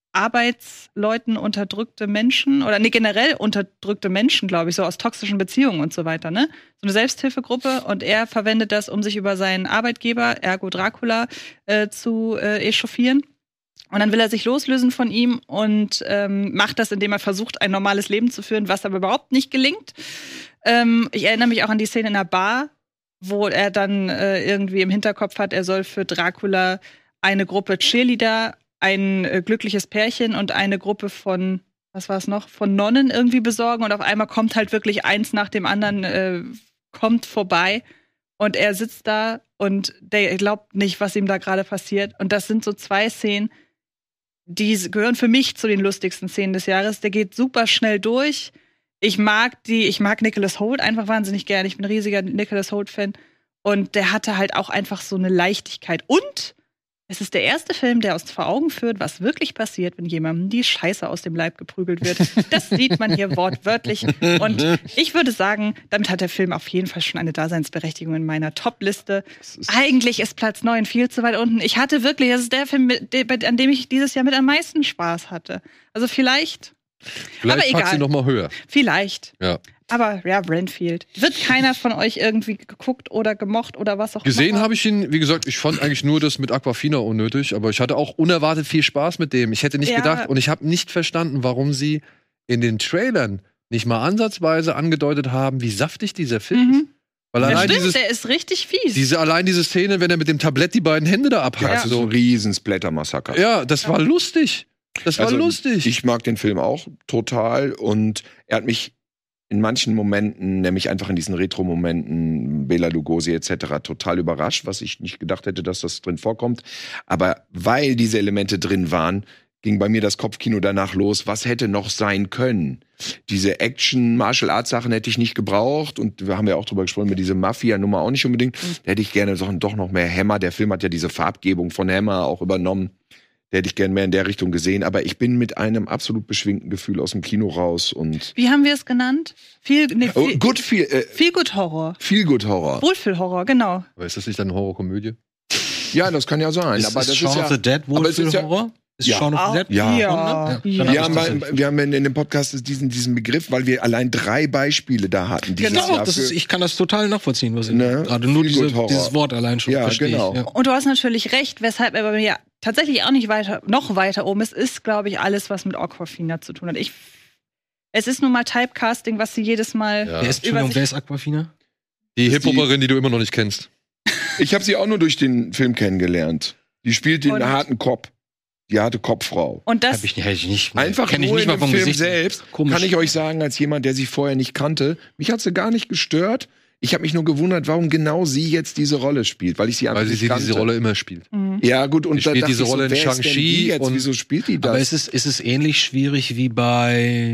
S6: Arbeitsleuten unterdrückte Menschen oder generell unterdrückte Menschen, glaube ich, so aus toxischen Beziehungen und so weiter, ne? So eine Selbsthilfegruppe und er verwendet das, um sich über seinen Arbeitgeber, ergo Dracula, zu echauffieren. Und dann will er sich loslösen von ihm und macht das, indem er versucht, ein normales Leben zu führen, was aber überhaupt nicht gelingt. Ich erinnere mich auch an die Szene in der Bar, wo er dann irgendwie im Hinterkopf hat, er soll für Dracula eine Gruppe Cheerleader, ein glückliches Pärchen und eine Gruppe von, was war es noch, von Nonnen irgendwie besorgen. Und auf einmal kommt halt wirklich eins nach dem anderen, kommt vorbei. Und er sitzt da und der glaubt nicht, was ihm da gerade passiert. Und das sind so 2 Szenen, die gehören für mich zu den lustigsten Szenen des Jahres. Der geht super schnell durch. Ich mag Nicholas Hoult einfach wahnsinnig gerne. Ich bin ein riesiger Nicholas Hoult-Fan. Und der hatte halt auch einfach so eine Leichtigkeit. Und es ist der erste Film, der uns vor Augen führt, was wirklich passiert, wenn jemandem die Scheiße aus dem Leib geprügelt wird. Das sieht man hier wortwörtlich. Und ich würde sagen, damit hat der Film auf jeden Fall schon eine Daseinsberechtigung in meiner Top-Liste. Eigentlich ist Platz 9 viel zu weit unten. Ich hatte wirklich, das ist der Film, an dem ich dieses Jahr mit am meisten Spaß hatte. Also vielleicht aber
S2: pack sie noch mal höher.
S6: Vielleicht.
S2: Ja.
S6: Aber ja, Renfield. Wird keiner von euch irgendwie geguckt oder gemocht oder was auch immer?
S2: Gesehen habe ich ihn, wie gesagt, ich fand eigentlich nur das mit Aquafina unnötig, aber ich hatte auch unerwartet viel Spaß mit dem. Ich hätte nicht gedacht und ich habe nicht verstanden, warum sie in den Trailern nicht mal ansatzweise angedeutet haben, wie saftig dieser Film ist. Weil
S6: Ja,
S2: allein
S6: stimmt, der ist richtig fies.
S2: diese Szene, wenn er mit dem Tablett die beiden Hände da abhackt.
S5: Das ist so ein riesen Splatter-Massaker.
S2: Ja, das war lustig. Das war lustig.
S5: Ich mag den Film auch total und er hat mich in manchen Momenten, nämlich einfach in diesen Retro-Momenten, Bela Lugosi etc., total überrascht, was ich nicht gedacht hätte, dass das drin vorkommt. Aber weil diese Elemente drin waren, ging bei mir das Kopfkino danach los, was hätte noch sein können. Diese Action-Martial-Arts-Sachen hätte ich nicht gebraucht und wir haben ja auch drüber gesprochen, mit dieser Mafia-Nummer auch nicht unbedingt. Da hätte ich gerne doch noch mehr Hammer. Der Film hat ja diese Farbgebung von Hammer auch übernommen. Der hätte ich gerne mehr in der Richtung gesehen. Aber ich bin mit einem absolut beschwingten Gefühl aus dem Kino raus. Und
S6: Wie haben wir es genannt? Feel Good Horror.
S5: Feel Good Horror.
S6: Wohlfühl-Horror, genau.
S2: Aber ist das nicht eine Horrorkomödie?
S5: Ja, das kann ja sein.
S3: Aber das ist Shaun of the Dead wohl
S5: aber es ist
S3: für
S5: ja-
S3: Horror? Ist
S5: Ja.
S3: Shaun of the Dead?
S5: Ja.
S6: Ja.
S5: Wir haben in dem Podcast diesen Begriff, weil wir allein 3 Beispiele da hatten. dieses
S3: Genau,
S5: Jahr für-
S3: ich kann das total nachvollziehen, was
S5: Ne?
S3: gerade nur
S5: Feel Good Horror.
S3: dieses Wort allein schon
S5: Ja,
S3: verstehe
S5: genau.
S3: ich. Ja.
S6: Und du hast natürlich recht, weshalb er bei mir tatsächlich auch nicht noch weiter oben ist, glaube ich, alles, was mit Aquafina zu tun hat. Es ist nun mal Typecasting, was sie jedes Mal
S2: Ja.
S3: Wer ist Aquafina?
S2: Die
S5: Das ist
S2: Hip-Hopperin, die du immer noch nicht kennst.
S5: Ich habe sie auch nur durch den Film kennengelernt. Die spielt den
S6: Und-
S5: harten Kopf. Die harte Kopffrau.
S6: Und das
S3: Hätte ich nicht.
S5: Einfach
S3: kenn ich
S5: nur
S3: nicht
S5: in
S3: mal
S5: dem
S3: vom
S5: Film
S3: Gesicht.
S5: selbst
S3: Komisch.
S5: kann ich euch sagen, als jemand, der sie vorher nicht kannte, mich hat sie gar nicht gestört. Ich habe mich nur gewundert, warum genau sie jetzt diese Rolle spielt, weil ich sie einfach
S2: Weil
S5: nicht
S2: sie
S5: kannte.
S2: diese Rolle immer spielt.
S5: Ja, gut, und
S2: Sie spielt
S5: da dachte
S2: diese
S5: ich
S2: Rolle in
S5: wer ist denn
S2: Shang-Chi
S5: die jetzt?
S2: und-
S5: Wieso spielt die das?
S3: Aber ist es ähnlich schwierig wie bei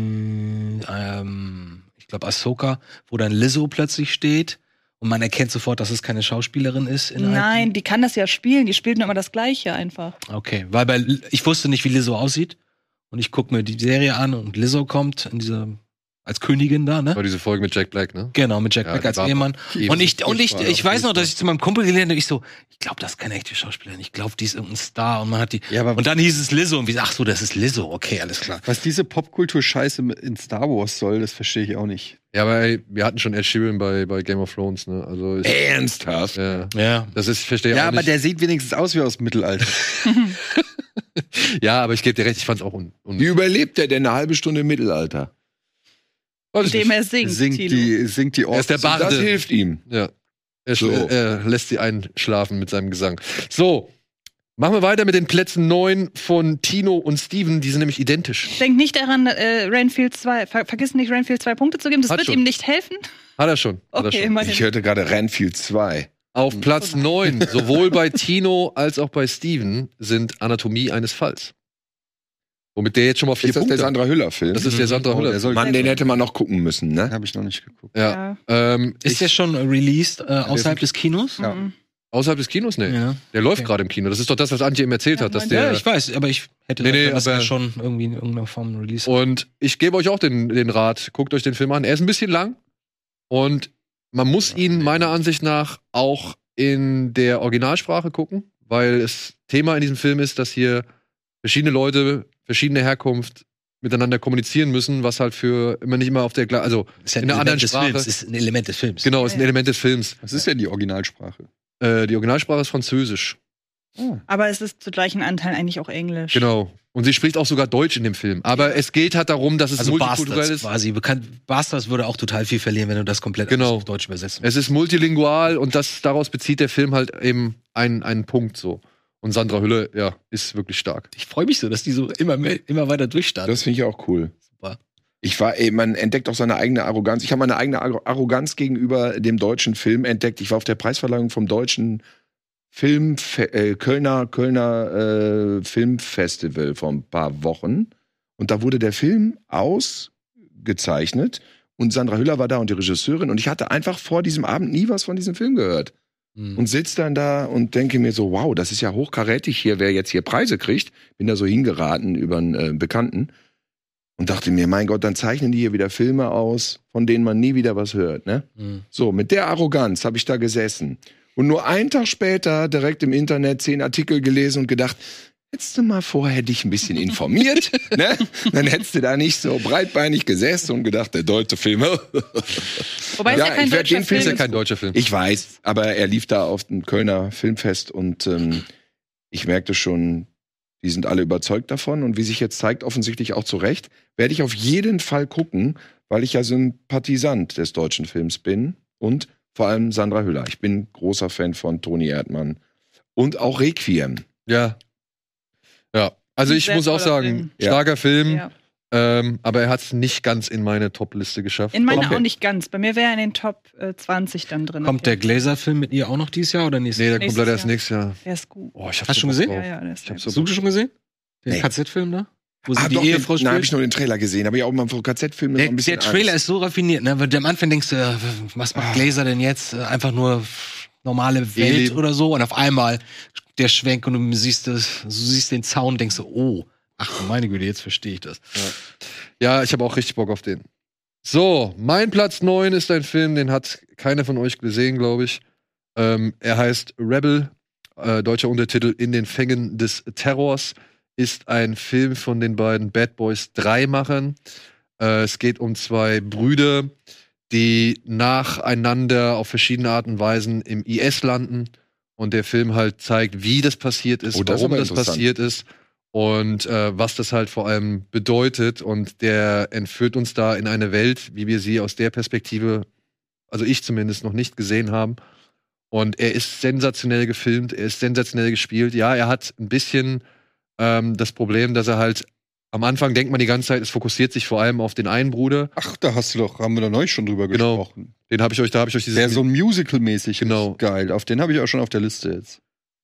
S3: ich glaube Ahsoka, wo dann Lizzo plötzlich steht und man erkennt sofort, dass es keine Schauspielerin ist?
S6: Nein, die kann das ja spielen. Die spielt nur immer das Gleiche einfach.
S3: Okay, weil ich wusste nicht, wie Lizzo aussieht und ich gucke mir die Serie an und Lizzo kommt in dieser als Königin da, ne?
S2: War diese Folge mit Jack Black, ne?
S3: Genau, mit Jack
S2: Ja,
S3: Black
S2: die
S3: als
S2: war-
S3: Ehemann.
S2: die
S3: Und
S2: ist
S3: ich weiß noch, dass ich zu meinem Kumpel gelernt habe, ich glaube, das ist keine echte Schauspielerin. Ich glaube, die ist irgendein Star und man hat die.
S4: Ja, aber-
S3: und dann hieß es Lizzo und wir ach so, das ist Lizzo. Okay, alles klar.
S4: Was diese Popkultur-Scheiße in Star Wars soll, das verstehe ich auch nicht.
S2: Ja, aber ey, wir hatten schon Ed Sheeran bei Game of Thrones, ne? Also
S5: Ernsthaft?
S2: ja.
S3: Ja.
S2: Das ist, ich verstehe
S4: Ja,
S2: auch
S4: aber
S2: nicht.
S4: der sieht wenigstens aus wie aus dem Mittelalter.
S2: Ja, aber ich gebe dir recht, ich fand's auch
S5: Wie überlebt der denn eine halbe Stunde im Mittelalter?
S2: Weiß ich
S6: Indem
S2: nicht.
S6: er singt.
S4: Singt die
S2: Er ist der
S4: Orks.
S2: Barde.
S5: Das hilft ihm.
S2: Ja.
S5: So.
S2: Er lässt sie einschlafen mit seinem Gesang. So, machen wir weiter mit den Plätzen 9 von Tino und Steven. Die sind nämlich identisch.
S6: Denk nicht daran, Renfield 2, vergiss nicht, Renfield 2 Punkte zu geben. Das
S2: Hat
S6: wird
S2: schon.
S6: ihm nicht helfen.
S2: Hat er schon. Hat er
S6: Okay,
S2: schon.
S6: immerhin.
S5: Ich hörte gerade Renfield 2.
S2: Auf Platz 9, sowohl bei Tino als auch bei Steven, sind Anatomie eines Falls. Womit der jetzt schon mal 4
S5: Ist das
S2: Punkte.
S5: der Sandra Hüller-Film?
S2: Das ist der Sandra
S4: Oh,
S2: Hüller.
S4: der soll-
S5: Mann, den hätte man noch gucken müssen, ne?
S4: Habe ich noch nicht geguckt.
S2: Ja.
S3: Ist der schon released außerhalb des Kinos?
S4: Ja.
S6: Mhm.
S2: Außerhalb des Kinos? Nee.
S3: Ja.
S2: Der läuft
S3: Okay.
S2: gerade im Kino. Das ist doch das, was Antje ihm erzählt hat. Dass
S3: Ja,
S2: der,
S3: ich weiß, aber ich hätte
S2: Nee,
S3: gedacht, dass
S2: aber-
S3: er schon irgendwie in irgendeiner Form released.
S2: Und ich gebe euch auch den Rat, guckt euch den Film an. Er ist ein bisschen lang und man muss ihn meiner Ansicht nach auch in der Originalsprache gucken, weil das Thema in diesem Film ist, dass hier verschiedene Leute, verschiedene Herkunft miteinander kommunizieren müssen, was halt für immer nicht immer auf der also
S3: Ist ja
S2: in einer anderen
S3: des
S2: Sprache.
S3: Films, ist ein Element des Films.
S2: Genau, ist ein
S6: Ja.
S2: Element des Films.
S4: Das ist ja die Originalsprache.
S2: Die Originalsprache ist Französisch.
S6: Aber es ist zu gleichen Anteilen eigentlich auch Englisch.
S2: Genau. Und sie spricht auch sogar Deutsch in dem Film. Aber es geht halt darum, dass es
S3: Also
S2: multikulturell
S3: Bastards
S2: ist.
S3: quasi. Bastards würde auch total viel verlieren, wenn du das komplett
S2: Genau.
S3: auf Deutsch übersetzt.
S2: Es ist multilingual und daraus bezieht der Film halt eben einen Punkt so. Und Sandra Hüller, ja, ist wirklich stark.
S3: Ich freue mich so, dass die so immer weiter durchstarten.
S5: Das finde ich auch cool.
S3: Super.
S5: Man entdeckt auch seine eigene Arroganz. Ich habe meine eigene Arroganz gegenüber dem deutschen Film entdeckt. Ich war auf der Preisverleihung vom deutschen Kölner Filmfestival vor ein paar Wochen. Und da wurde der Film ausgezeichnet. Und Sandra Hüller war da und die Regisseurin. Und ich hatte einfach vor diesem Abend nie was von diesem Film gehört. Und sitze dann da und denke mir so, wow, das ist ja hochkarätig hier, wer jetzt hier Preise kriegt. Bin da so hingeraten über einen Bekannten. Und dachte mir, mein Gott, dann zeichnen die hier wieder Filme aus, von denen man nie wieder was hört. Ne? So, mit der Arroganz habe ich da gesessen. Und nur einen Tag später direkt im Internet 10 Artikel gelesen und gedacht, hättest du mal vorher dich ein bisschen informiert, ne? Dann hättest du da nicht so breitbeinig gesessen und gedacht, der deutsche Film.
S6: Wobei es ja kein
S5: ich werd
S6: deutscher
S5: den Film
S2: Ist ja
S6: Film
S2: kein deutscher Film.
S5: Ich weiß, aber er lief da auf dem Kölner Filmfest und ich merkte schon, die sind alle überzeugt davon und wie sich jetzt zeigt, offensichtlich auch zu Recht, werde ich auf jeden Fall gucken, weil ich ja Sympathisant des deutschen Films bin und vor allem Sandra Hüller. Ich bin großer Fan von Toni Erdmann und auch Requiem.
S2: Ja. Ja. Also ich
S6: Sehr
S2: muss auch
S6: toller
S2: sagen,
S6: Film.
S2: starker Film,
S6: Ja.
S2: aber er hat es nicht ganz in meine Top-Liste geschafft.
S6: In meiner
S2: Okay.
S6: auch nicht ganz. Bei mir wäre er in den Top 20 dann drin.
S3: Kommt der Glaser-Film mit ihr auch noch dieses Jahr oder nächstes
S2: Nee,
S3: Jahr?
S2: der kommt
S6: Nächstes
S2: leider erst
S6: Jahr.
S2: nächstes Jahr.
S6: Der ist gut.
S2: Oh, ich hab
S3: Hast du schon
S2: Bock
S3: gesehen?
S2: drauf.
S6: Ja, der ist
S2: Ich hab
S6: sehr
S2: so
S3: Hast du schon gesehen? Den
S5: Nee.
S3: KZ-Film da? Wo sie
S5: Ah,
S3: die
S5: doch,
S3: Ehefrau
S5: da habe ich
S3: spielt?
S5: nur den Trailer gesehen, aber ja auch mal vom KZ-Film so
S3: Der,
S5: ein bisschen
S3: der Trailer
S5: Angst.
S3: ist so raffiniert, ne? Weil am Anfang denkst du, was macht Glaser denn jetzt? Einfach nur normale Welt
S2: Eheleben.
S3: oder so. Und auf einmal der Schwenk und du siehst den Zaun und denkst so, oh, ach meine Güte, jetzt verstehe ich das.
S2: Ja, ich habe auch richtig Bock auf den. So, mein Platz 9 ist ein Film, den hat keiner von euch gesehen, glaube ich. Er heißt Rebel, deutscher Untertitel In den Fängen des Terrors, ist ein Film von den beiden Bad Boys 3 Machern. Es geht um 2 Brüder, die nacheinander auf verschiedene Arten und Weisen im IS landen. Und der Film halt zeigt, wie das passiert ist,
S5: Oh, das ist
S2: warum
S5: aber
S2: das
S5: interessant.
S2: passiert ist und was das halt vor allem bedeutet. Und der entführt uns da in eine Welt, wie wir sie aus der Perspektive, also ich zumindest, noch nicht gesehen haben. Und er ist sensationell gefilmt, er ist sensationell gespielt. Ja, er hat ein bisschen das Problem, dass er halt am Anfang denkt man die ganze Zeit, es fokussiert sich vor allem auf den einen Bruder.
S4: Ach, haben wir doch neulich schon drüber
S2: Genau.
S4: gesprochen.
S2: Da habe ich euch dieses
S4: Der so Musical-mäßig
S2: Genau.
S4: ist geil. Auf den habe ich auch schon auf der Liste jetzt.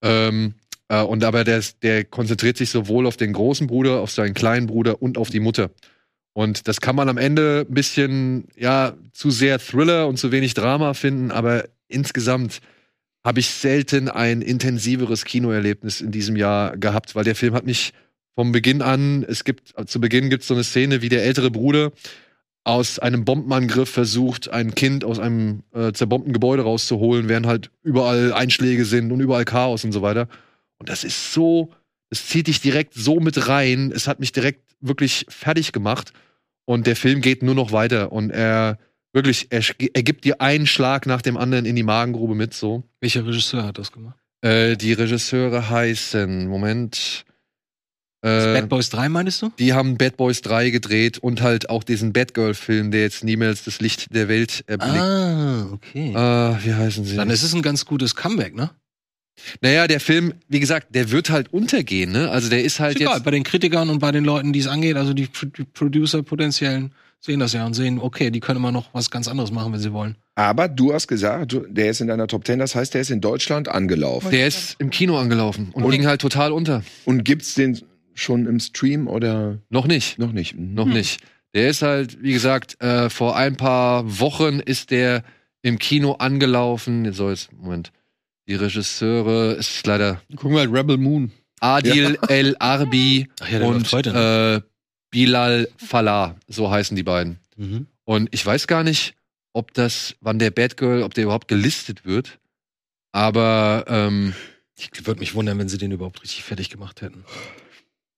S2: und aber der konzentriert sich sowohl auf den großen Bruder, auf seinen kleinen Bruder und auf die Mutter. Und das kann man am Ende ein bisschen, ja, zu sehr Thriller und zu wenig Drama finden, aber insgesamt habe ich selten ein intensiveres Kinoerlebnis in diesem Jahr gehabt, weil der Film hat mich vom Beginn an, zu Beginn gibt es so eine Szene, wie der ältere Bruder aus einem Bombenangriff versucht, ein Kind aus einem zerbombten Gebäude rauszuholen, während halt überall Einschläge sind und überall Chaos und so weiter. Und das ist so, es zieht dich direkt so mit rein. Es hat mich direkt wirklich fertig gemacht. Und der Film geht nur noch weiter. Und er gibt dir einen Schlag nach dem anderen in die Magengrube mit, so.
S3: Welcher Regisseur hat das gemacht?
S2: Die Regisseure heißen, Moment.
S3: Bad Boys 3 meinst du?
S2: Die haben Bad Boys 3 gedreht und halt auch diesen Batgirl-Film, der jetzt niemals das Licht der Welt erblickt.
S3: Okay.
S2: Wie heißen sie?
S3: Dann ist es ein ganz gutes Comeback, ne?
S2: Naja, der Film, wie gesagt, der wird halt untergehen, ne? Also der ist halt
S3: Ist egal,
S2: jetzt.
S3: bei den Kritikern und bei den Leuten, die es angeht, also die Producer potenziellen sehen das ja und sehen, okay, die können immer noch was ganz anderes machen, wenn sie wollen.
S5: Aber du hast gesagt, der ist in deiner Top 10, das heißt, der ist in Deutschland angelaufen.
S2: Der ist im Kino angelaufen und ging halt total unter.
S5: Und gibt's den schon im Stream oder
S2: Noch nicht.
S5: noch nicht? Mhm.
S2: Noch nicht. Der ist halt, wie gesagt, vor ein paar Wochen ist der im Kino angelaufen. Moment. Die Regisseure ist leider
S4: Gucken wir halt Rebel Moon.
S2: Adil El Arbi
S3: Ach ja, der
S2: und
S3: läuft heute, ne?
S2: Bilal Fallah, so heißen die beiden.
S3: Mhm.
S2: Und ich weiß gar nicht, ob der Batgirl, ob der überhaupt gelistet wird. Aber
S3: Ich würde mich wundern, wenn sie den überhaupt richtig fertig gemacht hätten.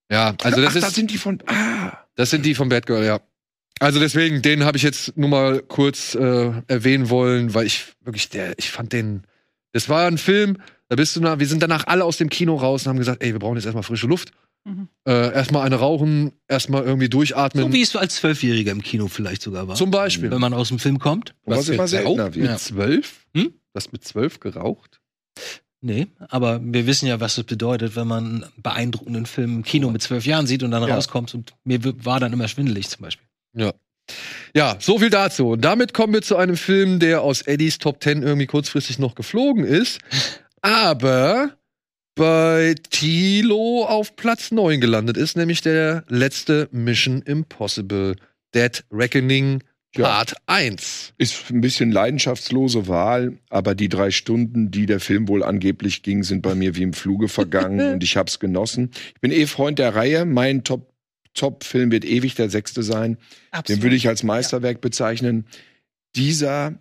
S2: Ja, also das
S5: das sind die von.
S2: Das sind die von Bad Girl, ja. Also deswegen, den habe ich jetzt nur mal kurz erwähnen wollen, weil ich fand den. Das war ein Film, wir sind danach alle aus dem Kino raus und haben gesagt, ey, wir brauchen jetzt erstmal frische Luft. Erstmal eine rauchen, erstmal irgendwie durchatmen.
S3: So wie es so als Zwölfjähriger im Kino vielleicht sogar war.
S2: Zum Beispiel.
S3: Wenn man aus dem Film kommt.
S5: Was immer seltener wird.
S4: Mit 12?
S3: Hm?
S4: Das mit 12 geraucht?
S3: Nee, aber wir wissen ja, was das bedeutet, wenn man einen beeindruckenden Film im Kino mit 12 Jahren sieht und dann rauskommt. Und mir war dann immer schwindelig zum Beispiel.
S2: Ja, so viel dazu. Und damit kommen wir zu einem Film, der aus Eddies Top 10 irgendwie kurzfristig noch geflogen ist, aber bei Thilo auf Platz 9 gelandet ist, nämlich der letzte Mission Impossible, Dead Reckoning Part 1.
S5: Ist ein bisschen leidenschaftslose Wahl, aber die 3 Stunden, die der Film wohl angeblich ging, sind bei mir wie im Fluge vergangen und ich hab's genossen. Ich bin Freund der Reihe. Mein Top-Film wird ewig der 6. sein.
S6: Absolut.
S5: Den würde ich als Meisterwerk bezeichnen. Dieser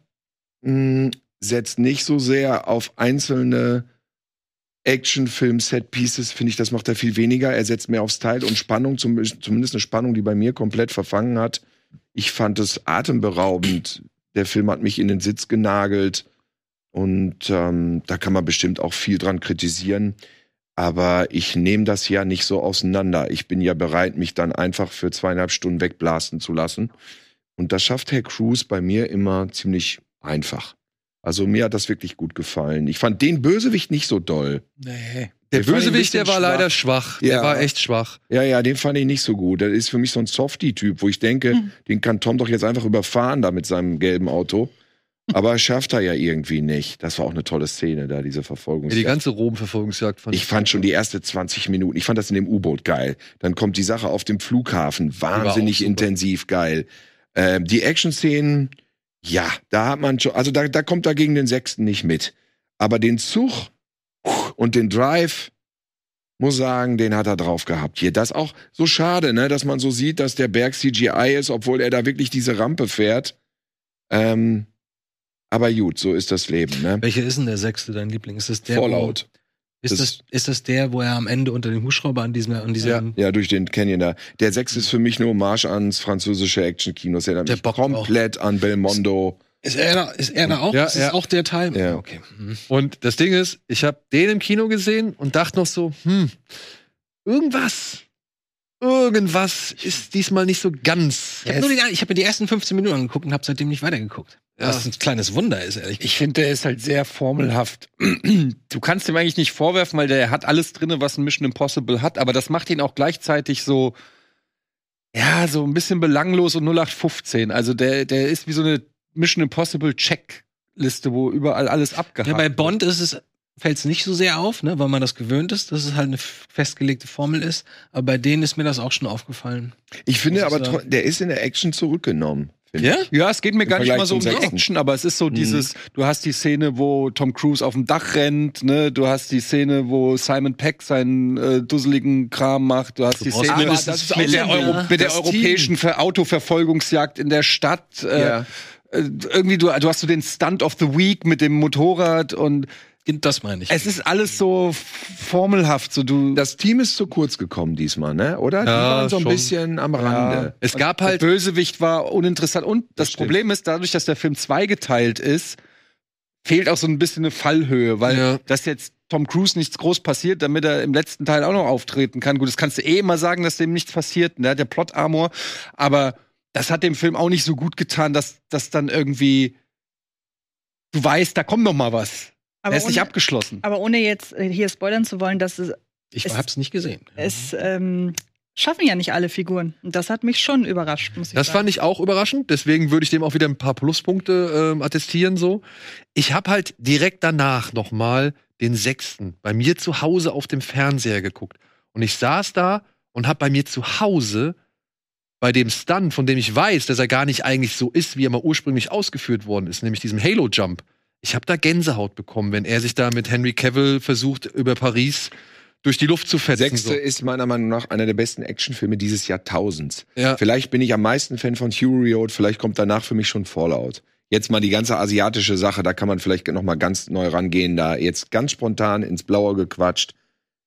S5: setzt nicht so sehr auf einzelne Actionfilm-Set-Pieces, finde ich, das macht er viel weniger. Er setzt mehr auf Style und Spannung, zumindest eine Spannung, die bei mir komplett verfangen hat. Ich fand es atemberaubend. Der Film hat mich in den Sitz genagelt und da kann man bestimmt auch viel dran kritisieren. Aber ich nehme das ja nicht so auseinander. Ich bin ja bereit, mich dann einfach für 2,5 Stunden wegblasten zu lassen. Und das schafft Herr Cruise bei mir immer ziemlich einfach. Also mir hat das wirklich gut gefallen. Ich fand den Bösewicht nicht so doll.
S4: Nee.
S2: Der
S5: Ich fand ihn ein
S2: Bösewicht,
S5: bisschen
S2: der war leider
S5: schwach.
S2: schwach. Der
S5: Ja.
S2: war echt schwach.
S5: Ja, den fand ich nicht so gut. Das ist für mich so ein Softie-Typ, wo ich denke, den kann Tom doch jetzt einfach überfahren da mit seinem gelben Auto. Aber schafft er ja irgendwie nicht. Das war auch eine tolle Szene da, diese
S2: Ja,
S5: Verfolgungsjagd.
S2: die ganze Rom-Verfolgungsjagd fand
S5: Ich fand schon die erste 20 Minuten, ich fand das in dem U-Boot geil. Dann kommt die Sache auf dem Flughafen, wahnsinnig
S2: super.
S5: intensiv geil. Die Action-Szenen, ja, da hat man schon, also da kommt er gegen den 6. nicht mit. Aber den Zug und den Drive, muss sagen, den hat er drauf gehabt. Hier, das auch so schade, ne, dass man so sieht, dass der Berg CGI ist, obwohl er da wirklich diese Rampe fährt. Aber gut, so ist das Leben, ne?
S3: Welcher ist denn der 6. dein Liebling? Ist das der?
S5: Fallout.
S3: Ist das der, wo er am Ende unter dem Hubschrauber an diesem
S5: Ja, durch den Canyon da. Der 6 ist für mich eine Hommage ans französische Action-Kino. Das erinnert
S3: Der
S5: mich
S3: bockt
S5: komplett an Belmondo.
S3: Ist er da auch?
S2: Ja,
S3: ist das
S2: ja.
S3: auch der Teil?
S5: Ja.
S3: Okay.
S2: Und das Ding ist, ich habe den im Kino gesehen und dachte noch so, irgendwas ist diesmal nicht so ganz.
S3: Ich habe mir die ersten 15 Minuten angeguckt und habe seitdem nicht weitergeguckt. Was ein kleines Wunder ist, ehrlich gesagt.
S4: Ich finde, der ist halt sehr formelhaft. Du kannst ihm eigentlich nicht vorwerfen, weil der hat alles drin, was ein Mission Impossible hat, aber das macht ihn auch gleichzeitig so, ja, so ein bisschen belanglos und 0815. Also der ist wie so eine Mission Impossible Checkliste, wo überall alles abgehakt
S3: Ja, bei
S4: wird.
S3: Bond fällt es nicht so sehr auf, ne, weil man das gewöhnt ist, dass es halt eine festgelegte Formel ist. Aber bei denen ist mir das auch schon aufgefallen.
S5: Ich finde
S3: Muss ich
S5: aber,
S3: sagen.
S5: der ist in der Action zurückgenommen. finde
S3: Ja?
S5: ich.
S4: Ja, es geht mir
S5: Im
S4: gar nicht
S5: Vergleich
S4: mal so um
S5: zum
S4: die
S5: 6.
S4: Action, aber es ist so dieses, du hast die Szene, wo Tom Cruise auf dem Dach rennt, ne, du hast die Szene, wo Simon Peck seinen dusseligen Kram macht, du hast
S3: Du
S4: die
S3: brauchst
S4: Szene
S3: mindestens
S4: mit
S3: vier.
S4: mit der
S5: Das
S4: europäischen Autoverfolgungsjagd in der Stadt.
S5: Ja.
S4: Irgendwie, du hast so den Stunt of the Week mit dem Motorrad und
S3: Das meine ich.
S4: es ist alles so formelhaft, so du.
S5: Das Team ist zu kurz gekommen diesmal, ne? Oder? Die
S2: Ja,
S5: waren so ein
S2: schon.
S5: bisschen am Rande.
S2: Es gab
S4: Der
S2: halt,
S4: Bösewicht war uninteressant. Und das
S5: stimmt.
S4: Problem ist, dadurch, dass der Film zweigeteilt ist, fehlt auch so ein bisschen eine Fallhöhe, weil
S2: Ja.
S4: dass jetzt Tom Cruise nichts groß passiert, damit er im letzten Teil auch noch auftreten kann. Gut, das kannst du immer sagen, dass dem nichts passiert. Der hat ja Plot-Armor. Aber das hat dem Film auch nicht so gut getan, dass das dann irgendwie du weißt, da kommt noch mal was.
S6: Aber
S4: Er ist nicht
S6: ohne-
S4: abgeschlossen.
S6: Aber ohne jetzt hier spoilern zu wollen, dass
S3: Ich
S6: es-
S3: hab's nicht gesehen.
S6: es schaffen ja nicht alle Figuren. Und das hat mich schon überrascht, muss ich
S2: das
S6: sagen.
S2: fand ich auch überraschend, deswegen würde ich dem auch wieder ein paar Pluspunkte attestieren so. Ich habe halt direkt danach noch mal den 6. bei mir zu Hause auf dem Fernseher geguckt und ich saß da und habe bei mir zu Hause bei dem Stunt, von dem ich weiß, dass er gar nicht eigentlich so ist, wie er mal ursprünglich ausgeführt worden ist, nämlich diesem Halo Jump. Ich habe da Gänsehaut bekommen, wenn er sich da mit Henry Cavill versucht über Paris durch die Luft zu fetzen.
S5: 6.
S2: So.
S5: ist meiner Meinung nach einer der besten Actionfilme dieses Jahrtausends.
S2: Ja.
S5: Vielleicht bin ich am meisten Fan von Fury Road, vielleicht kommt danach für mich schon Fallout. Jetzt mal die ganze asiatische Sache, da kann man vielleicht noch mal ganz neu rangehen, da jetzt ganz spontan ins Blaue gequatscht.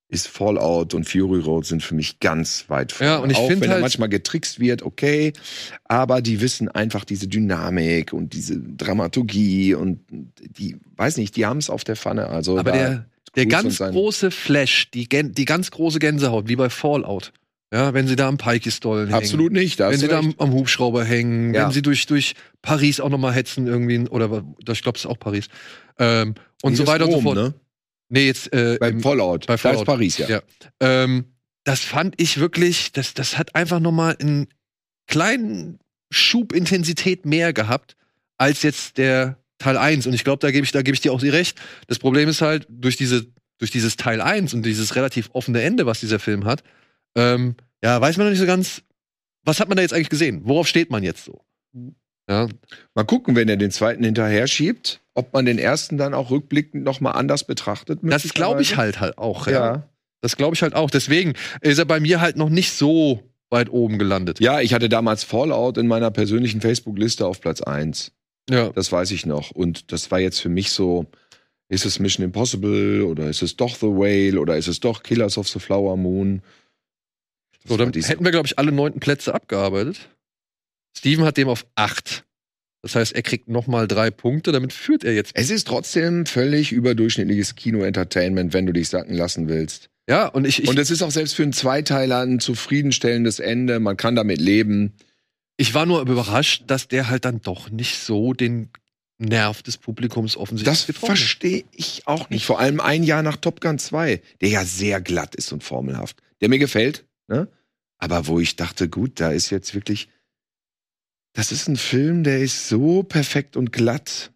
S5: ist Fallout und Fury Road sind für mich ganz weit vorne.
S2: Ja, und ich
S5: auch
S2: finde
S5: wenn er
S2: halt-
S5: manchmal getrickst wird, okay, aber die wissen einfach diese Dynamik und diese Dramaturgie und die, weiß nicht, die haben es auf der Pfanne. Also
S2: Aber
S5: da
S2: der
S5: Cruise
S2: ganz
S5: und sein-
S2: große Flash, die ganz große Gänsehaut, wie bei Fallout. Ja, wenn sie da am Pikey-Stollen hängen.
S5: Absolut nicht. Da
S2: Wenn
S5: hast
S2: sie
S5: du
S2: da
S5: recht.
S2: am Hubschrauber hängen,
S5: Ja.
S2: wenn sie durch Paris auch noch mal hetzen irgendwie, oder ich glaube, es ist auch Paris. Und
S5: Hier
S2: so
S5: ist
S2: weiter und so
S5: Rom,
S2: fort.
S5: Ne?
S2: Nee, jetzt
S5: Bei Fallout.
S2: bei
S5: Da
S2: Fallout.
S5: ist Paris, ja.
S2: Ja. Das fand ich wirklich, das hat einfach noch mal einen kleinen Schub Intensität mehr gehabt als jetzt der Teil 1. Und ich glaube, da gebe ich dir auch recht. Das Problem ist halt, durch dieses Teil 1 und dieses relativ offene Ende, was dieser Film hat, weiß man noch nicht so ganz, was hat man da jetzt eigentlich gesehen? Worauf steht man jetzt so? Ja,
S5: Mal gucken, wenn er den zweiten hinterher schiebt, ob man den ersten dann auch rückblickend noch mal anders betrachtet.
S2: das glaube ich
S5: möglicherweise.
S2: halt auch. Ja.
S5: Ja.
S2: Das glaube ich halt auch. Deswegen ist er bei mir halt noch nicht so weit oben gelandet.
S5: Ja, ich hatte damals Fallout in meiner persönlichen Facebook-Liste auf Platz 1.
S2: Ja.
S5: Das weiß ich noch. Und das war jetzt für mich so, ist es Mission Impossible oder ist es doch The Whale oder ist es doch Killers of the Flower Moon? Das
S2: So,
S5: war
S2: dann
S5: diese-
S2: hätten wir, glaube ich, alle 9. Plätze abgearbeitet. Steven hat dem auf 8. Das heißt, er kriegt noch mal 3 Punkte. Damit führt er jetzt.
S5: Es ist trotzdem völlig überdurchschnittliches Kino-Entertainment, wenn du dich sacken lassen willst.
S2: Ja, und ich
S5: Und es ist auch selbst für einen Zweiteiler ein zufriedenstellendes Ende. Man kann damit leben.
S2: war nur überrascht, dass der halt dann doch nicht so den Nerv des Publikums offensichtlich
S5: Das
S2: getroffen hat.
S5: verstehe ich auch nicht. Vor allem ein Jahr nach Top Gun 2, der ja sehr glatt ist und formelhaft. Der mir gefällt, ne? Aber wo ich dachte, gut, da ist jetzt wirklich. Das ist ein Film, der ist so perfekt und glatt.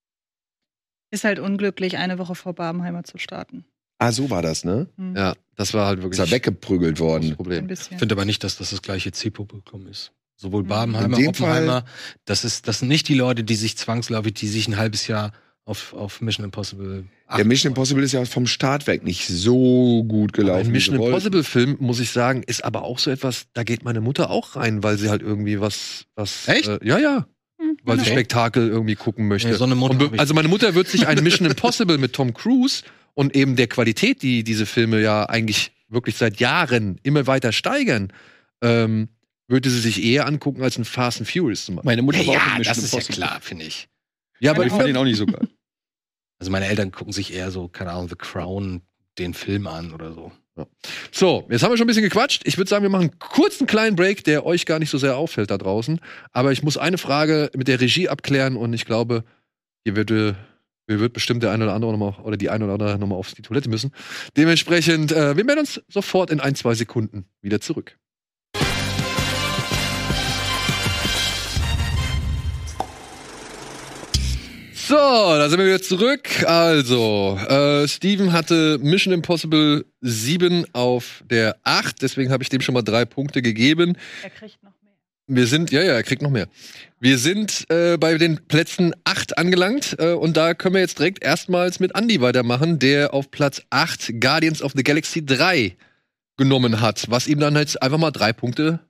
S6: Ist halt unglücklich, eine Woche vor Barbenheimer zu starten.
S5: Ah, so war das, ne?
S2: Ja, das war halt
S5: Ist
S2: wirklich
S5: er weggeprügelt
S2: das
S5: worden.
S6: Ein
S2: Problem.
S6: bisschen.
S3: Ich finde aber nicht, dass das gleiche Zielpublikum ist. Sowohl
S6: Mhm.
S3: Barbenheimer,
S5: In dem
S3: Oppenheimer, das sind nicht die Leute, die sich zwangsläufig, die sich ein halbes Jahr auf Mission Impossible
S5: Der Mission Impossible ist ja vom Start weg nicht so gut gelaufen.
S2: Ein
S5: wie
S2: Mission
S5: sie wollten.
S2: Impossible Film, muss ich sagen, ist aber auch so etwas, da geht meine Mutter auch rein, weil sie halt irgendwie was
S3: Echt?
S2: Ja, weil sie
S3: Okay.
S2: Spektakel irgendwie gucken möchte.
S3: Nee, so eine Mutter
S2: Und
S3: hab ich
S2: also meine Mutter wird sich ein Mission Impossible mit Tom Cruise und eben der Qualität, die diese Filme ja eigentlich wirklich seit Jahren immer weiter steigern, würde sie sich eher angucken als ein Fast and Furious zum Beispiel.
S4: Meine Mutter war auch
S3: Ja,
S4: in Mission
S3: das ist ja
S4: Impossible.
S3: klar, finde ich.
S2: Ja,
S4: Aber ich fand ihn auch nicht so geil.
S3: Also meine Eltern gucken sich eher so, keine Ahnung, The Crown, den Film an oder so.
S2: So, jetzt haben wir schon ein bisschen gequatscht. Ich würde sagen, wir machen kurz einen kleinen Break, der euch gar nicht so sehr auffällt da draußen. Aber ich muss eine Frage mit der Regie abklären und ich glaube, hier wird bestimmt der eine oder andere noch mal, oder die eine oder andere nochmal auf die Toilette müssen. Dementsprechend, wir melden uns sofort in 1-2 Sekunden wieder zurück. So, da sind wir wieder zurück. Also, Steven hatte Mission Impossible 7 auf der 8, deswegen habe ich dem schon mal 3 Punkte gegeben.
S6: Er kriegt noch mehr.
S2: Wir sind, er kriegt noch mehr. Wir sind bei den Plätzen 8 angelangt und da können wir jetzt direkt erstmals mit Andy weitermachen, der auf Platz 8 Guardians of the Galaxy 3 genommen hat, was ihm dann jetzt einfach mal 3 Punkte.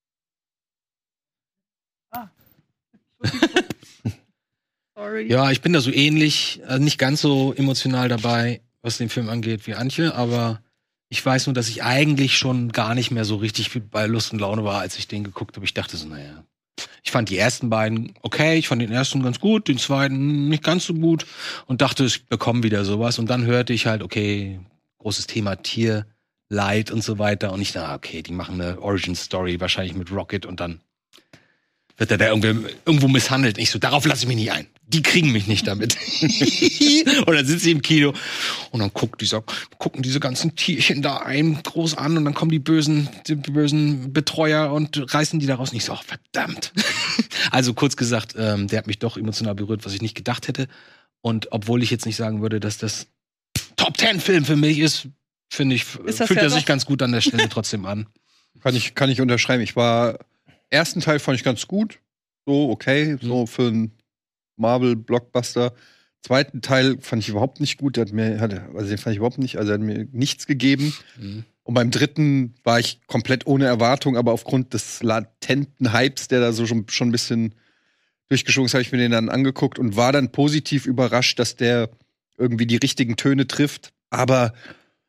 S6: Sorry.
S3: Ja, ich bin da so ähnlich, nicht ganz so emotional dabei, was den Film angeht, wie Antje, aber ich weiß nur, dass ich eigentlich schon gar nicht mehr so richtig bei Lust und Laune war, als ich den geguckt habe. Ich dachte so, naja, ich fand die ersten beiden okay, ich fand den ersten ganz gut, den zweiten nicht ganz so gut und dachte, ich bekomme wieder sowas. Und dann hörte ich halt, okay, großes Thema Tierleid und so weiter. Und ich dachte, okay, die machen eine Origin-Story wahrscheinlich mit Rocket und dann wird er da irgendwo misshandelt. Ich so, darauf lasse ich mich nicht ein. Die kriegen mich nicht damit. Und dann sitze ich im Kino und dann gucken diese ganzen Tierchen da ein groß an und dann kommen die bösen Betreuer und reißen die da raus. Und ich so, oh, verdammt. Also kurz gesagt, der hat mich doch emotional berührt, was ich nicht gedacht hätte. Und obwohl ich jetzt nicht sagen würde, dass das Top-10-Film für mich ist, finde ich,
S6: Ist das
S3: fühlt
S6: ja
S3: er sich
S6: doch.
S3: ganz gut an der Stelle trotzdem an.
S4: Kann ich unterschreiben. Ersten Teil fand ich ganz gut. So, okay, so für einen Marvel-Blockbuster. Zweiten Teil fand ich überhaupt nicht gut. Den fand ich überhaupt nicht, also er hat mir nichts gegeben.
S3: Mhm.
S4: Und beim dritten war ich komplett ohne Erwartung, aber aufgrund des latenten Hypes, der da so schon ein bisschen durchgeschwungen ist, habe ich mir den dann angeguckt und war dann positiv überrascht, dass der irgendwie die richtigen Töne trifft. Aber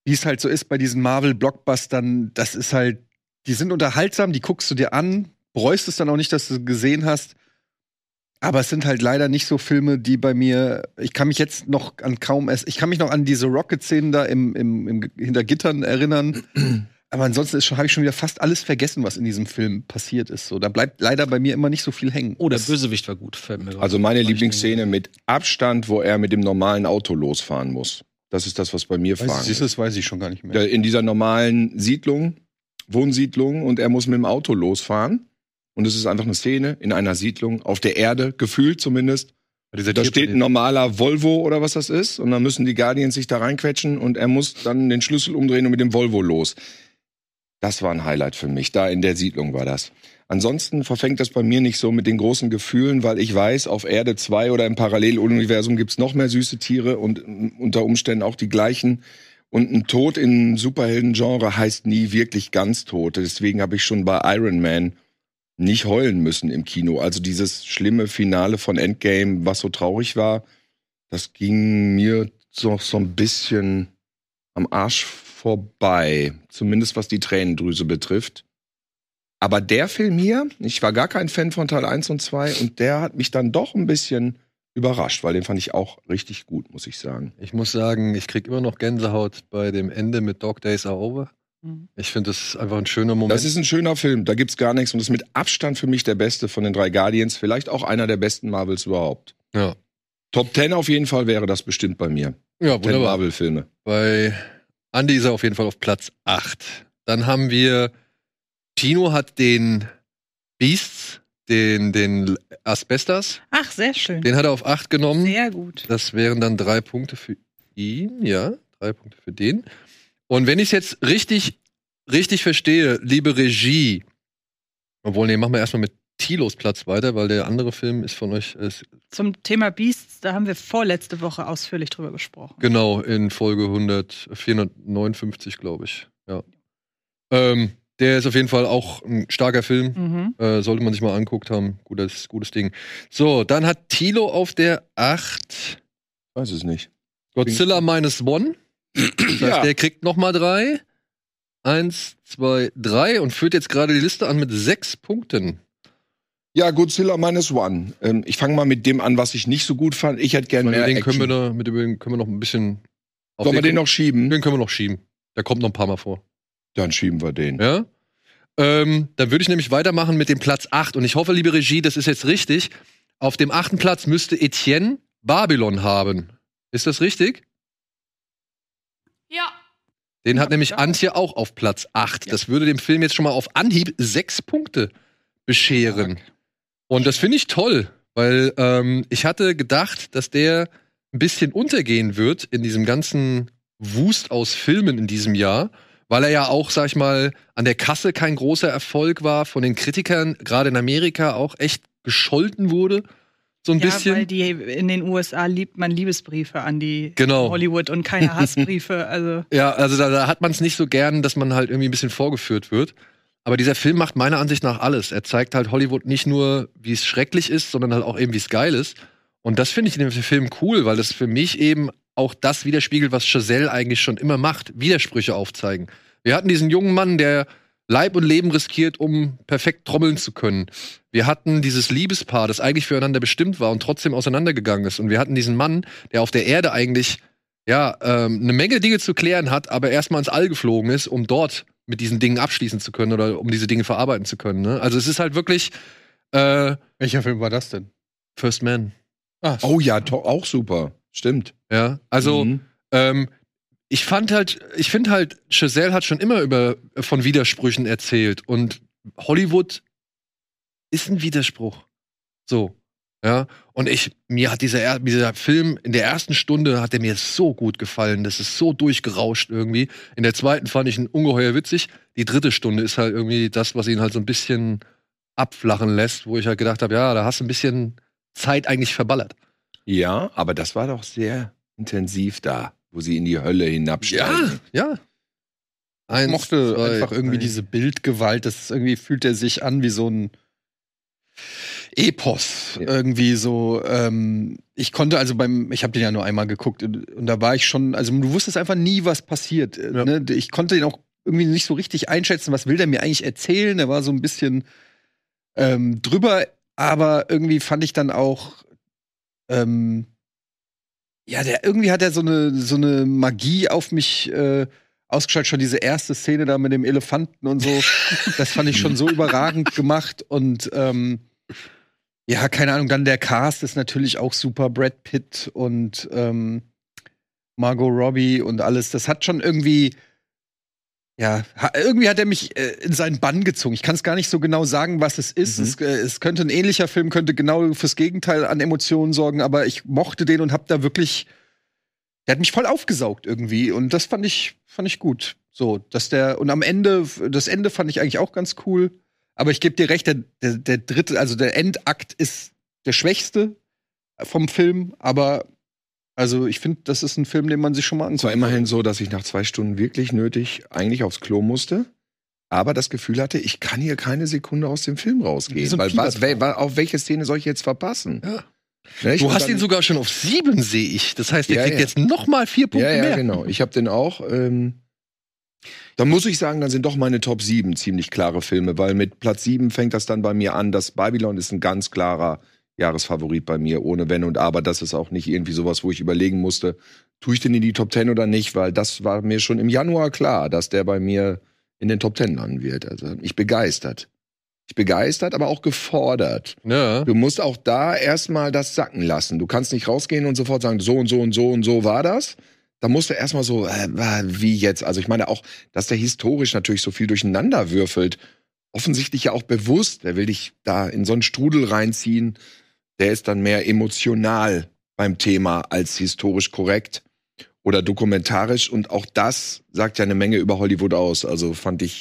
S4: wie es halt so ist bei diesen Marvel-Blockbustern, das ist halt, die sind unterhaltsam, die guckst du dir an, bereust es dann auch nicht, dass du sie gesehen hast. Aber es sind halt leider nicht so Filme, die bei mir, ich kann mich jetzt noch ich kann mich noch an diese Rocket-Szenen da hinter Gittern erinnern. Aber ansonsten habe ich schon wieder fast alles vergessen, was in diesem Film passiert ist. So, da bleibt leider bei mir immer nicht so viel hängen.
S3: Oh, der Bösewicht war gut. Fällt mir
S5: Also meine Lieblingsszene mit Abstand, wo er mit dem normalen Auto losfahren muss. Das ist das, was bei mir fragt.
S4: Das weiß ich schon gar nicht mehr.
S5: In dieser normalen Wohnsiedlung, und er muss mit dem Auto losfahren. Und es ist einfach eine Szene in einer Siedlung, auf der Erde, gefühlt zumindest. Da steht ein normaler Volvo oder was das ist. Und dann müssen die Guardians sich da reinquetschen und er muss dann den Schlüssel umdrehen und mit dem Volvo los. Das war ein Highlight für mich. Da in der Siedlung war das. Ansonsten verfängt das bei mir nicht so mit den großen Gefühlen, weil ich weiß, auf Erde 2 oder im Paralleluniversum gibt's noch mehr süße Tiere und unter Umständen auch die gleichen. Und ein Tod im Superhelden-Genre heißt nie wirklich ganz tot. Deswegen habe ich schon bei Iron Man nicht heulen müssen im Kino. Also dieses schlimme Finale von Endgame, was so traurig war, das ging mir so ein bisschen am Arsch vorbei. Zumindest was die Tränendrüse betrifft. Aber der Film hier, ich war gar kein Fan von Teil 1 und 2 und der hat mich dann doch ein bisschen überrascht, weil den fand ich auch richtig gut, muss ich sagen.
S2: Ich muss sagen, ich krieg immer noch Gänsehaut bei dem Ende mit Dog Days Are Over. Ich finde, das ist einfach ein schöner Moment.
S5: Das ist ein schöner Film, da gibt's gar nichts und das ist mit Abstand für mich der beste von den 3 Guardians, vielleicht auch einer der besten Marvels überhaupt.
S2: Ja.
S5: Top 10 auf jeden Fall wäre das bestimmt bei mir.
S2: Ja,
S5: 10
S2: wunderbar.
S5: Marvel-Filme.
S2: Bei Andi ist er auf jeden Fall auf Platz 8. Dann haben wir, Tino hat den Beasts, den Asbestas.
S6: Ach, sehr schön.
S2: Den hat er auf 8 genommen.
S6: Sehr gut.
S2: Das wären dann 3 Punkte für ihn, ja. 3 Punkte für den. Und wenn ich es jetzt richtig verstehe, liebe Regie, obwohl, nee, machen wir erstmal mit Tilos Platz weiter, weil der andere Film ist von euch.
S6: Zum Thema Beasts, da haben wir vorletzte Woche ausführlich drüber gesprochen.
S2: Genau, in Folge 459, glaube ich. Ja. Der ist auf jeden Fall auch ein starker Film. Sollte man sich mal anguckt haben. Gutes Ding. So, dann hat Tilo auf der 8.
S5: Weiß es nicht.
S2: Godzilla -1. Das heißt, der kriegt noch mal 3. 1, 2, 3 und führt jetzt gerade die Liste an mit 6 Punkten.
S5: Ja, Godzilla -1. Ich fange mal mit dem an, was ich nicht so gut fand. Ich hätte gerne mehr
S2: Den
S5: Action.
S2: mit dem können wir noch ein bisschen.
S5: Sollen wir den noch schieben?
S2: Den können wir noch schieben. Der kommt noch ein paar Mal vor.
S5: Dann schieben wir den.
S2: Ja? Dann würde ich nämlich weitermachen mit dem Platz 8. Und ich hoffe, liebe Regie, das ist jetzt richtig. Auf dem 8. Platz müsste Etienne Babylon haben. Ist das richtig?
S7: Ja.
S2: Den hat nämlich Antje auch auf Platz 8. Das würde dem Film jetzt schon mal auf Anhieb 6 Punkte bescheren. Und das finde ich toll, weil ich hatte gedacht, dass der ein bisschen untergehen wird in diesem ganzen Wust aus Filmen in diesem Jahr, weil er ja auch, sag ich mal, an der Kasse kein großer Erfolg war, von den Kritikern, gerade in Amerika, auch echt gescholten wurde. So ein bisschen.
S6: Weil in den USA liebt man Liebesbriefe an die
S2: Genau.
S6: Hollywood und keine Hassbriefe. Also.
S2: Ja, also da hat man es nicht so gern, dass man halt irgendwie ein bisschen vorgeführt wird. Aber dieser Film macht meiner Ansicht nach alles. Er zeigt halt Hollywood nicht nur, wie es schrecklich ist, sondern halt auch eben, wie es geil ist. Und das finde ich in dem Film cool, weil das für mich eben auch das widerspiegelt, was Chazelle eigentlich schon immer macht. Widersprüche aufzeigen. Wir hatten diesen jungen Mann, der Leib und Leben riskiert, um perfekt trommeln zu können. Wir hatten dieses Liebespaar, das eigentlich füreinander bestimmt war und trotzdem auseinandergegangen ist. Und wir hatten diesen Mann, der auf der Erde eigentlich eine Menge Dinge zu klären hat, aber erstmal ins All geflogen ist, um dort mit diesen Dingen abschließen zu können oder um diese Dinge verarbeiten zu können. Ne? Also es ist halt wirklich
S4: Welcher Film war das denn?
S2: First Man.
S5: Oh ja, auch super. Stimmt.
S2: Ja, also ich finde halt, Chazelle hat schon immer von Widersprüchen erzählt und Hollywood ist ein Widerspruch. So, ja. Und mir hat dieser Film in der ersten Stunde hat er mir so gut gefallen. Das ist so durchgerauscht irgendwie. In der zweiten fand ich ihn ungeheuer witzig. Die 3. Stunde ist halt irgendwie das, was ihn halt so ein bisschen abflachen lässt, wo ich halt gedacht habe, ja, da hast du ein bisschen Zeit eigentlich verballert.
S5: Ja, aber das war doch sehr intensiv da, wo sie in die Hölle hinabsteigen.
S2: Ja.
S4: Ich mochte einfach irgendwie diese Bildgewalt. Das ist irgendwie fühlt er sich an wie so ein. Epos irgendwie so. Ich konnte also ich habe den ja nur einmal geguckt und da war ich schon, also du wusstest einfach nie, was passiert.
S2: Ja.
S4: Ne? Ich konnte den auch irgendwie nicht so richtig einschätzen, was will der mir eigentlich erzählen. Der war so ein bisschen drüber, aber irgendwie fand ich dann auch irgendwie hat er so eine Magie auf mich ausgestrahlt, schon diese erste Szene da mit dem Elefanten und so. Das fand ich schon so überragend gemacht und ja, keine Ahnung, dann der Cast ist natürlich auch super, Brad Pitt und Margot Robbie und alles. Das hat schon irgendwie irgendwie hat er mich in seinen Bann gezogen. Ich kann es gar nicht so genau sagen, was es ist. Es könnte ein ähnlicher Film, könnte genau fürs Gegenteil an Emotionen sorgen, aber ich mochte den und hab da wirklich, der hat mich voll aufgesaugt irgendwie und das fand ich gut. So, und am Ende, das Ende fand ich eigentlich auch ganz cool, aber ich gebe dir recht, der dritte, also der Endakt ist der schwächste vom Film, aber also ich finde, das ist ein Film, den man sich schon mal anguckt.
S5: Es war immerhin so, dass ich nach 2 Stunden wirklich nötig eigentlich aufs Klo musste, aber das Gefühl hatte, ich kann hier keine Sekunde aus dem Film rausgehen.
S4: So
S5: Weil auf welche Szene soll ich jetzt verpassen?
S2: Ja.
S5: Ne,
S2: Du hast ihn sogar schon auf 7, sehe ich. Das heißt, der kriegt jetzt noch mal 4 Punkte mehr.
S5: Ja, genau. Ich habe den auch. Da muss ich sagen, dann sind doch meine Top 7 ziemlich klare Filme, weil mit Platz 7 fängt das dann bei mir an. Das Babylon ist ein ganz klarer Jahresfavorit bei mir, ohne Wenn und Aber. Das ist auch nicht irgendwie sowas, wo ich überlegen musste, tue ich den in die Top 10 oder nicht, weil das war mir schon im Januar klar, dass der bei mir in den Top 10 landen wird. Also ich begeistert, aber auch gefordert.
S2: Ja.
S5: Du musst auch da erstmal das sacken lassen. Du kannst nicht rausgehen und sofort sagen, so und so und so und so war das. Da musst du erstmal so, wie jetzt? Also ich meine auch, dass der historisch natürlich so viel durcheinander würfelt. Offensichtlich ja auch bewusst. Der will dich da in so einen Strudel reinziehen. Der ist dann mehr emotional beim Thema als historisch korrekt oder dokumentarisch. Und auch das sagt ja eine Menge über Hollywood aus. Also fand ich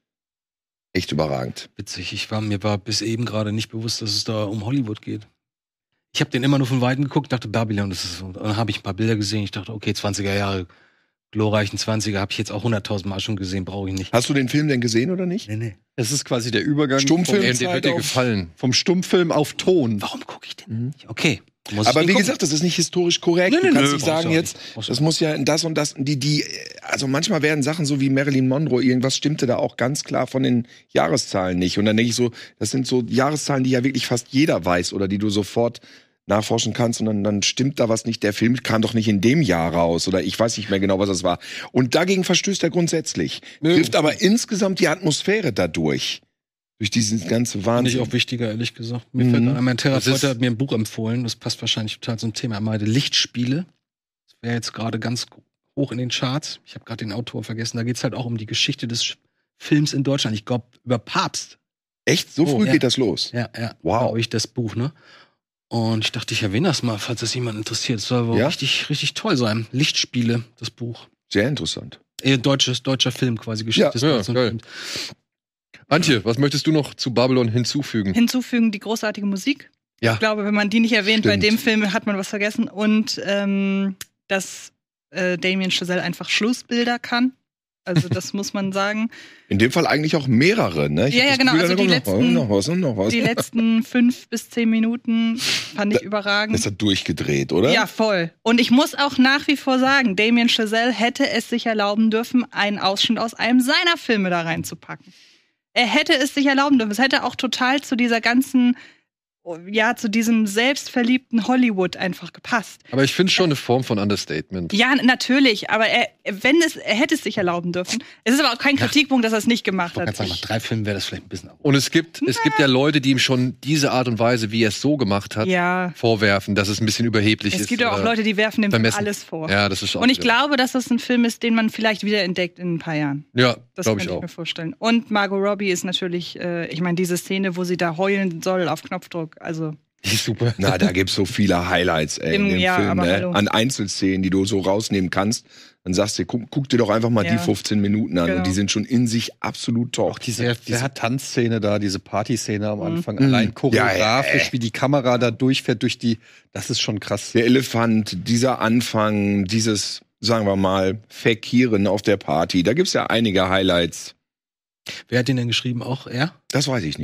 S5: echt überragend.
S3: Witzig, mir war bis eben gerade nicht bewusst, dass es da um Hollywood geht. Ich habe den immer nur von Weitem geguckt, dachte Babylon, das ist so. Dann habe ich ein paar Bilder gesehen, ich dachte, okay, 20er Jahre, glorreichen 20er, habe ich jetzt auch 100.000 Mal schon gesehen, brauche ich nicht.
S5: Hast du den Film denn gesehen oder nicht?
S3: Nee.
S4: Es ist quasi der Übergang
S5: Stummfilm
S2: Der wird dir gefallen.
S4: vom Stummfilm auf Ton.
S3: Warum gucke ich den nicht? Okay.
S5: Aber wie gesagt, das ist nicht historisch korrekt.
S3: Nee,
S5: Du kannst
S3: nö,
S5: nicht
S3: brauchst
S5: sagen
S3: du auch
S5: jetzt,
S3: nicht.
S5: das muss ja in das und das, also manchmal werden Sachen so wie Marilyn Monroe, irgendwas stimmte da auch ganz klar von den Jahreszahlen nicht. Und dann denke ich so, das sind so Jahreszahlen, die ja wirklich fast jeder weiß oder die du sofort nachforschen kannst und dann stimmt da was nicht. Der Film kam doch nicht in dem Jahr raus oder ich weiß nicht mehr genau, was das war. Und dagegen verstößt er grundsätzlich. Trifft aber insgesamt die Atmosphäre dadurch. Durch diesen ganzen
S3: Finde
S5: Wahnsinn.
S3: ich auch wichtiger, ehrlich gesagt. Mir fällt an, mein Therapeut hat mir ein Buch empfohlen, das passt wahrscheinlich total zum Thema. Er meinte Lichtspiele. Das wäre jetzt gerade ganz hoch in den Charts. Ich habe gerade den Autor vergessen. Da geht es halt auch um die Geschichte des Films in Deutschland. Ich glaube, über Papst.
S5: Echt? So früh
S3: ja.
S5: geht das los?
S3: Ja.
S5: Wow.
S3: Glaube ich, das Buch, ne? Und ich dachte, ich erwähne das mal, falls das jemand interessiert. Es soll wohl
S5: Ja?
S3: richtig toll sein. Lichtspiele, das Buch.
S5: Sehr interessant.
S3: Deutscher Film quasi, Geschichte des
S2: Ja,
S3: deutschen
S2: geil.
S3: Films.
S2: Antje, was möchtest du noch zu Babylon hinzufügen?
S6: Hinzufügen die großartige Musik.
S2: Ja.
S6: Ich glaube, wenn man die nicht erwähnt, bei
S5: Stimmt.
S6: dem Film hat man was vergessen. Und dass Damien Chazelle einfach Schlussbilder kann. Also das muss man sagen.
S5: In dem Fall eigentlich auch mehrere, ne? Ich
S6: Ja,
S5: hab
S6: ja,
S5: das
S6: genau,
S5: Gefühl,
S6: also
S5: da
S6: die
S5: kommt noch was und noch was.
S6: Die letzten 5 bis 10 Minuten fand ich überragend.
S5: Das hat durchgedreht, oder?
S6: Ja, voll. Und ich muss auch nach wie vor sagen, Damien Chazelle hätte es sich erlauben dürfen, einen Ausschnitt aus einem seiner Filme da reinzupacken. Er hätte es sich erlauben dürfen. Es hätte auch total zu dieser ganzen, ja, zu diesem selbstverliebten Hollywood einfach gepasst.
S2: Aber ich finde schon eine Form von Understatement.
S6: Ja, natürlich, aber er hätte es sich erlauben dürfen. Es ist aber auch kein Kritikpunkt, dass er es nicht gemacht
S3: Ich
S6: hat.
S3: wollte sagen, nach 3 Filmen wäre das vielleicht ein bisschen auch.
S2: Und es gibt ja Leute, die ihm schon diese Art und Weise, wie er es so gemacht hat,
S6: Ja.
S2: vorwerfen, dass es ein bisschen überheblich ist.
S6: Es gibt ja auch
S2: oder
S6: Leute, die werfen dem Film
S2: vermessen.
S6: alles vor.
S2: Ja, das ist auch
S6: Und ich
S2: wieder-
S6: glaube, dass das ein Film ist, den man vielleicht wieder entdeckt in ein paar Jahren.
S2: Ja,
S6: Das
S2: glaube
S6: kann
S2: ich
S6: ich
S2: auch.
S6: mir vorstellen. Und Margot Robbie ist natürlich, ich meine, diese Szene, wo sie da heulen soll auf Knopfdruck, also
S2: Die ist super.
S5: Na, da gibt's so viele Highlights, ey, in dem
S6: Ja,
S5: Film,
S6: aber
S5: ne?
S6: hallo.
S5: An Einzelszenen, die du so rausnehmen kannst. Dann sagst du, guck dir doch einfach mal
S6: Ja.
S5: die 15 Minuten an.
S6: Genau.
S5: Und die sind schon in sich absolut top.
S4: Auch diese Tanzszene da, diese Partyszene am Anfang,
S5: Mhm.
S4: allein choreografisch,
S5: Ja,
S4: wie die Kamera da durchfährt das ist schon krass.
S5: Der Elefant, dieser Anfang, dieses, sagen wir mal, Fakieren auf der Party. Da gibt's ja einige Highlights.
S3: Wer hat den denn geschrieben? Auch er?
S5: Das weiß ich nicht.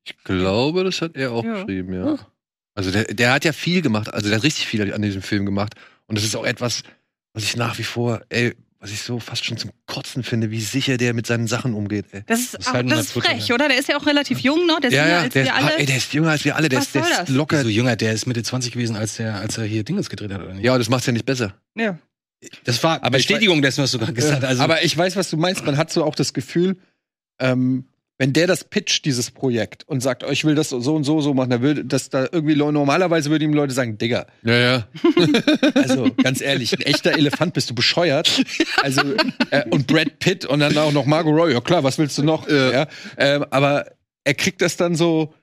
S2: Ich glaube, das hat er auch
S6: Ja.
S2: geschrieben, ja. Also der hat ja viel gemacht, also der hat richtig viel an diesem Film gemacht. Und das ist auch etwas, was ich nach wie vor, was ich so fast schon zum Kotzen finde, wie sicher der mit seinen Sachen umgeht, ey.
S6: Das ist,
S3: halt
S6: das ist frech, oder? Der ist ja auch relativ jung noch. Der ist jünger als wir alle.
S2: Der ist jünger als wir alle, der
S6: Was
S2: ist
S6: soll das?
S2: locker.
S3: So jünger, der ist Mitte 20 gewesen, als er hier Dinges gedreht hat, oder nicht?
S2: Ja, das macht's ja nicht besser.
S6: Ja.
S3: Das war
S4: Aber ich
S3: Bestätigung dessen, was du gerade gesagt hast. Also,
S4: Aber ich weiß, was du meinst. Man hat so auch das Gefühl, wenn der das pitcht, dieses Projekt, und sagt, oh, ich will das so und so machen, dann würde das da irgendwie normalerweise würden ihm Leute sagen, Digga,
S2: Ja.
S4: also ganz ehrlich, ein echter Elefant, bist du bescheuert? Also und Brad Pitt und dann auch noch Margot Robbie, ja klar, was willst du noch? Ja. Aber er kriegt das dann so.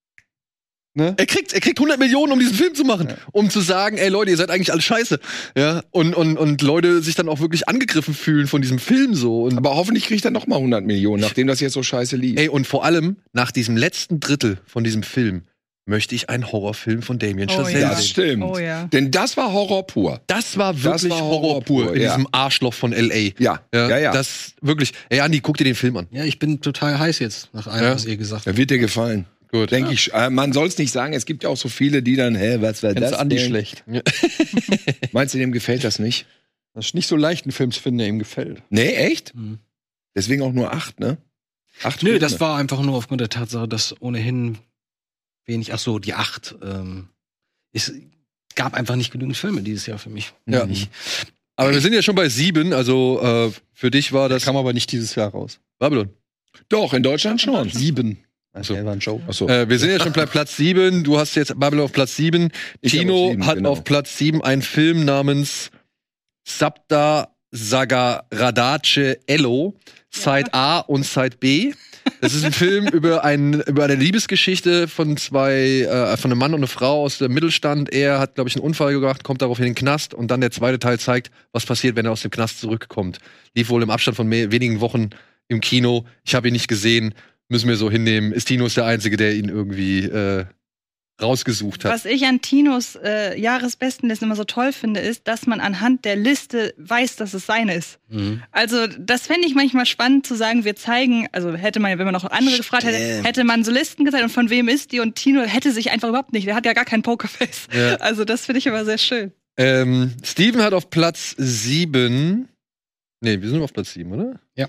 S4: Ne?
S2: Er kriegt 100 Millionen, um diesen Film zu machen. Um zu sagen, ey Leute, ihr seid eigentlich alle scheiße. Ja, und Leute sich dann auch wirklich angegriffen fühlen von diesem Film so. Und
S5: Aber hoffentlich kriegt er noch mal 100 Millionen, nachdem das jetzt so scheiße lief.
S2: ey, und vor allem, nach diesem letzten Drittel von diesem Film, möchte ich einen Horrorfilm von Damien Chazelle
S6: ja.
S5: Das
S2: sehen.
S5: stimmt.
S6: Oh ja.
S5: Denn das war Horror pur.
S2: Das war wirklich
S5: war
S2: Horror pur in
S5: ja.
S2: diesem Arschloch von L.A.
S5: Ja.
S2: Das wirklich. Ey, Andi, guck dir den Film an.
S3: ja, ich bin total heiß jetzt, nach allem,
S2: Ja.
S3: was ihr gesagt
S5: Da
S3: habt.
S5: wird dir gefallen.
S2: Gut.
S5: Denke ich. Man soll es nicht sagen. Es gibt ja auch so viele, die dann, was war
S4: Findest
S5: das
S4: Andi
S5: denn?
S4: schlecht.
S5: Meinst du, dem gefällt das nicht?
S4: Das ist nicht so leicht, einen Film zu finden, der ihm gefällt.
S5: Nee, echt?
S3: Mhm.
S5: Deswegen auch nur 8, ne? 8
S3: Nö,
S5: Filme.
S3: das war einfach nur aufgrund der Tatsache, dass ohnehin wenig, die 8, es gab einfach nicht genügend Filme dieses Jahr für mich.
S2: Ja.
S3: Nicht.
S2: Aber wir sind ja schon bei 7, also für dich war das
S4: Das kam aber nicht dieses Jahr raus.
S2: Babylon.
S5: Doch, in Deutschland schon.
S4: 7.
S2: Also,
S4: Der war ein Joke.
S5: Achso.
S2: Wir sind ja schon bei Platz 7. Du hast jetzt Babylon auf Platz 7.
S5: Ich
S2: Tino
S5: auf 7,
S2: hat
S5: genau.
S2: auf Platz 7 einen Film namens Sabda Sagaradace Ello, Side A und Side B. Das ist ein Film über eine Liebesgeschichte von von einem Mann und einer Frau aus dem Mittelstand. Er hat, glaube ich, einen Unfall gemacht, kommt daraufhin in den Knast und dann der zweite Teil zeigt, was passiert, wenn er aus dem Knast zurückkommt. Lief wohl im Abstand von wenigen Wochen im Kino. Ich habe ihn nicht gesehen. Müssen wir so hinnehmen. Tino ist der Einzige, der ihn irgendwie rausgesucht hat.
S6: Was ich an Tinos Jahresbestenlisten immer so toll finde, ist, dass man anhand der Liste weiß, dass es seine ist.
S3: Mhm.
S6: Also, das fände ich manchmal spannend zu sagen, wir zeigen, also hätte man, wenn man noch andere gefragt hätte, hätte man so Listen gezeigt und von wem ist die, und Tino hätte sich einfach überhaupt nicht, der hat ja gar kein Pokerface.
S2: Ja.
S6: Also, das finde ich immer sehr schön.
S2: Steven hat auf Platz 7. Nee, wir sind auf Platz 7, oder?
S3: Ja.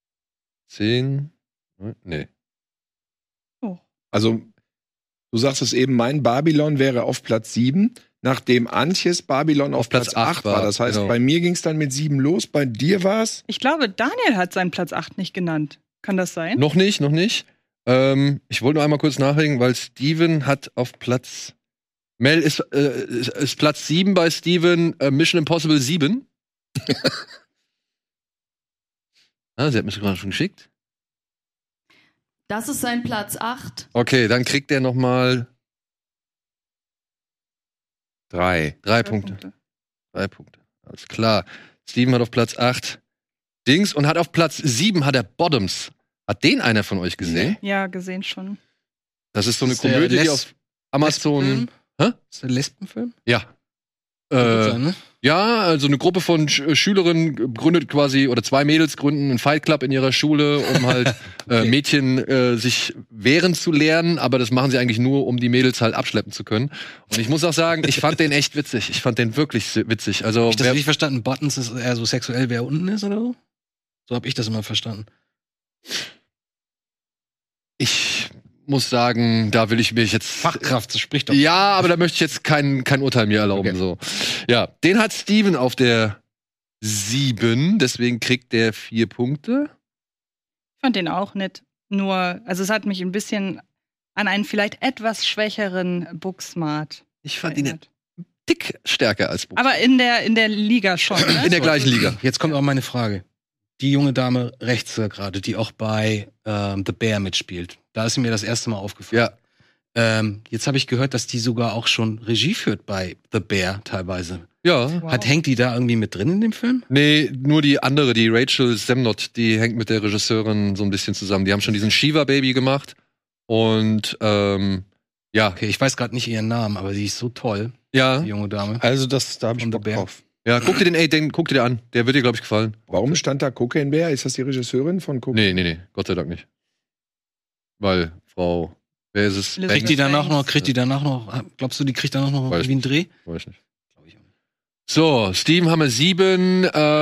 S2: 10. Nee.
S5: Also, du sagst es eben, mein Babylon wäre auf Platz 7, nachdem Antjes Babylon auf Platz 8 war. Das heißt,
S2: genau.
S5: bei mir ging es dann mit 7 los, bei dir war's?
S6: Ich glaube, Daniel hat seinen Platz 8 nicht genannt. Kann das sein?
S2: Noch nicht. Ich wollte nur einmal kurz nachdenken, weil Steven hat auf Platz. Mel ist Platz 7 bei Steven, Mission Impossible 7. Sie hat mich gerade schon geschickt.
S7: Das ist sein Platz 8.
S2: Okay, dann kriegt er noch mal
S5: 3.
S2: 3 Punkte. 3 Punkte. Alles klar. Steven hat auf Platz 8 Dings und hat auf Platz 7 hat er Bottoms. Hat den einer von euch gesehen?
S6: Ja, gesehen schon.
S2: Das ist so eine
S3: Ist der
S2: Komödie, die auf Amazon.
S3: Lesbenfilm?
S2: Hä?
S3: Ist der Lesbenfilm?
S2: Ja.
S3: Kann gut sein, ne?
S2: Ja, also eine Gruppe von Schülerinnen gründet quasi, oder 2 Mädels gründen einen Fight Club in ihrer Schule, um halt Mädchen sich wehren zu lernen, aber das machen sie eigentlich nur, um die Mädels halt abschleppen zu können. Und ich muss auch sagen, ich fand den echt witzig. Ich fand den wirklich witzig. Also
S3: Hab ich das richtig verstanden? Buttons ist eher so sexuell, wer unten ist oder so? So habe ich das immer verstanden.
S2: ich muss sagen, da will ich mich jetzt
S3: Fachkraft, das spricht doch.
S2: Ja, aber da möchte ich jetzt kein Urteil mir erlauben.
S3: Okay.
S2: So. Ja, den hat Steven auf der 7, deswegen kriegt der 4 Punkte.
S6: Ich fand den auch nett. Nur, also es hat mich ein bisschen an einen vielleicht etwas schwächeren Booksmart
S2: Ich fand ihn
S6: erinnert.
S2: dick stärker als Buch.
S6: Aber in der Liga schon, ne?
S2: In der gleichen Liga.
S3: Jetzt kommt auch meine Frage. Die junge Dame rechts gerade, die auch bei The Bear mitspielt. Da ist mir das erste Mal aufgefallen.
S2: Ja.
S3: Jetzt habe ich gehört, dass die sogar auch schon Regie führt bei The Bear teilweise.
S2: Ja.
S6: Wow.
S3: Hängt die da irgendwie mit drin in dem Film?
S2: Nee, nur die andere, die Rachel Semnot, die hängt mit der Regisseurin so ein bisschen zusammen. Die haben schon diesen Shiva Baby gemacht. Und ja.
S3: Okay, ich weiß gerade nicht ihren Namen, aber sie ist so toll,
S2: Ja.
S3: die junge Dame.
S4: Also, da habe ich
S3: Und
S4: Bock
S3: der Bär.
S4: drauf.
S2: Ja, guck dir den an. Der wird dir, glaube ich, gefallen.
S5: Warum stand da Cocaine Bear? Ist das die Regisseurin von Cocaine?
S2: Nee. Gott sei Dank nicht. Weil Frau Wer ist es?
S6: Elizabeth
S3: Kriegt die danach noch, glaubst du, die kriegt danach noch
S2: Weiß
S3: irgendwie einen Dreh?
S2: Weiß ich nicht. So, Steven haben wir 7.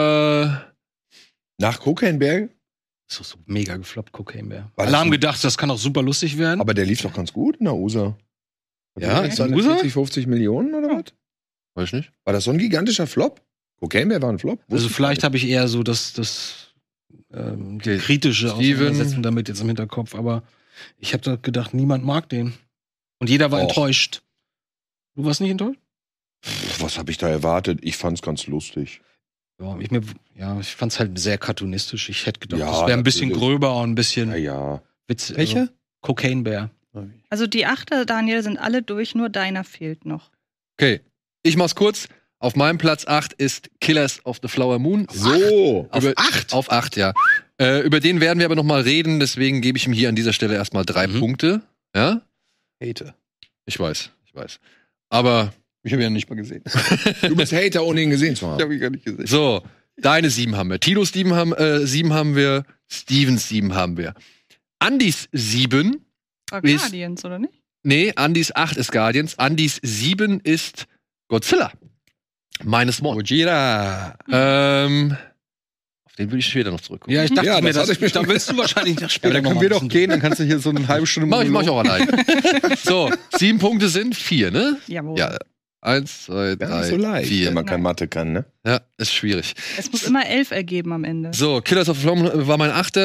S5: Nach Cocaine Bear?
S3: Das ist doch so mega gefloppt, Cocaine Bear.
S5: War das
S3: Alle haben
S5: ein-
S3: gedacht, das kann auch super lustig werden.
S5: Aber der lief doch ganz gut in der USA.
S2: Ja,
S5: jetzt
S3: in der USA?
S5: 40, 50 Millionen oder was?
S2: Weiß ich nicht.
S5: War das so ein gigantischer Flop? Cocaine Bear war ein Flop?
S3: Also vielleicht habe ich eher so das
S2: Okay.
S3: kritische
S2: Steven.
S3: Auseinandersetzung damit jetzt im Hinterkopf, aber ich habe da gedacht, niemand mag den. Und jeder war
S5: Och.
S3: enttäuscht. Du warst nicht enttäuscht?
S5: Was habe ich da erwartet? Ich fand's ganz lustig.
S3: Ja, ich fand's halt sehr cartoonistisch. Ich hätte gedacht,
S5: Ja,
S3: das wäre ein bisschen
S5: natürlich.
S3: gröber und ein bisschen
S5: Ja.
S3: witzig.
S4: Welche?
S3: Also, Cocaine Bear.
S6: Also die 8, Daniel, sind alle durch, nur deiner fehlt noch.
S2: Okay, ich mach's kurz. Auf meinem Platz 8 ist Killers of the Flower Moon.
S5: So.
S2: Auf 8? Auf 8, ja. Über den werden wir aber noch mal reden, deswegen gebe ich ihm hier an dieser Stelle erstmal 3 Punkte. Ja?
S4: Hate.
S2: Ich weiß. Aber
S4: Ich habe ihn ja nicht mal gesehen.
S5: Du bist Hater, ohne ihn gesehen zu
S4: Ich
S5: haben.
S4: habe ihn gar nicht gesehen.
S2: so, deine 7 haben wir. Tilos 7 haben wir. Stevens 7 haben wir. Andys 7.
S6: War
S2: Ist-
S6: Guardians, oder nicht?
S2: Nee, Andys 8 ist Guardians. Andys 7 ist Godzilla. Meines Mod.
S4: Gojira.
S2: Auf den würde ich später noch zurückkommen.
S3: Ja, ich dachte
S5: Ja,
S3: mir,
S5: das hatte ich mir
S3: da
S5: schon
S3: willst du wahrscheinlich noch
S4: Aber
S3: später
S4: dann können
S3: noch
S4: wir
S3: mal
S4: doch
S3: ein
S4: gehen, dann kannst du hier so eine halbe Stunde
S2: Mach ich auch
S4: Monolog.
S2: allein. So, 7 Punkte sind 4, ne?
S6: Jawohl.
S2: Ja. 1, 2,
S5: Gar
S2: 3,
S5: nicht so leicht,
S2: 4.
S5: wenn man kein Mathe kann, ne?
S2: Ja, ist schwierig.
S6: Es muss immer 11 ergeben am Ende.
S2: So, Killers of the Flower Moon war mein 8.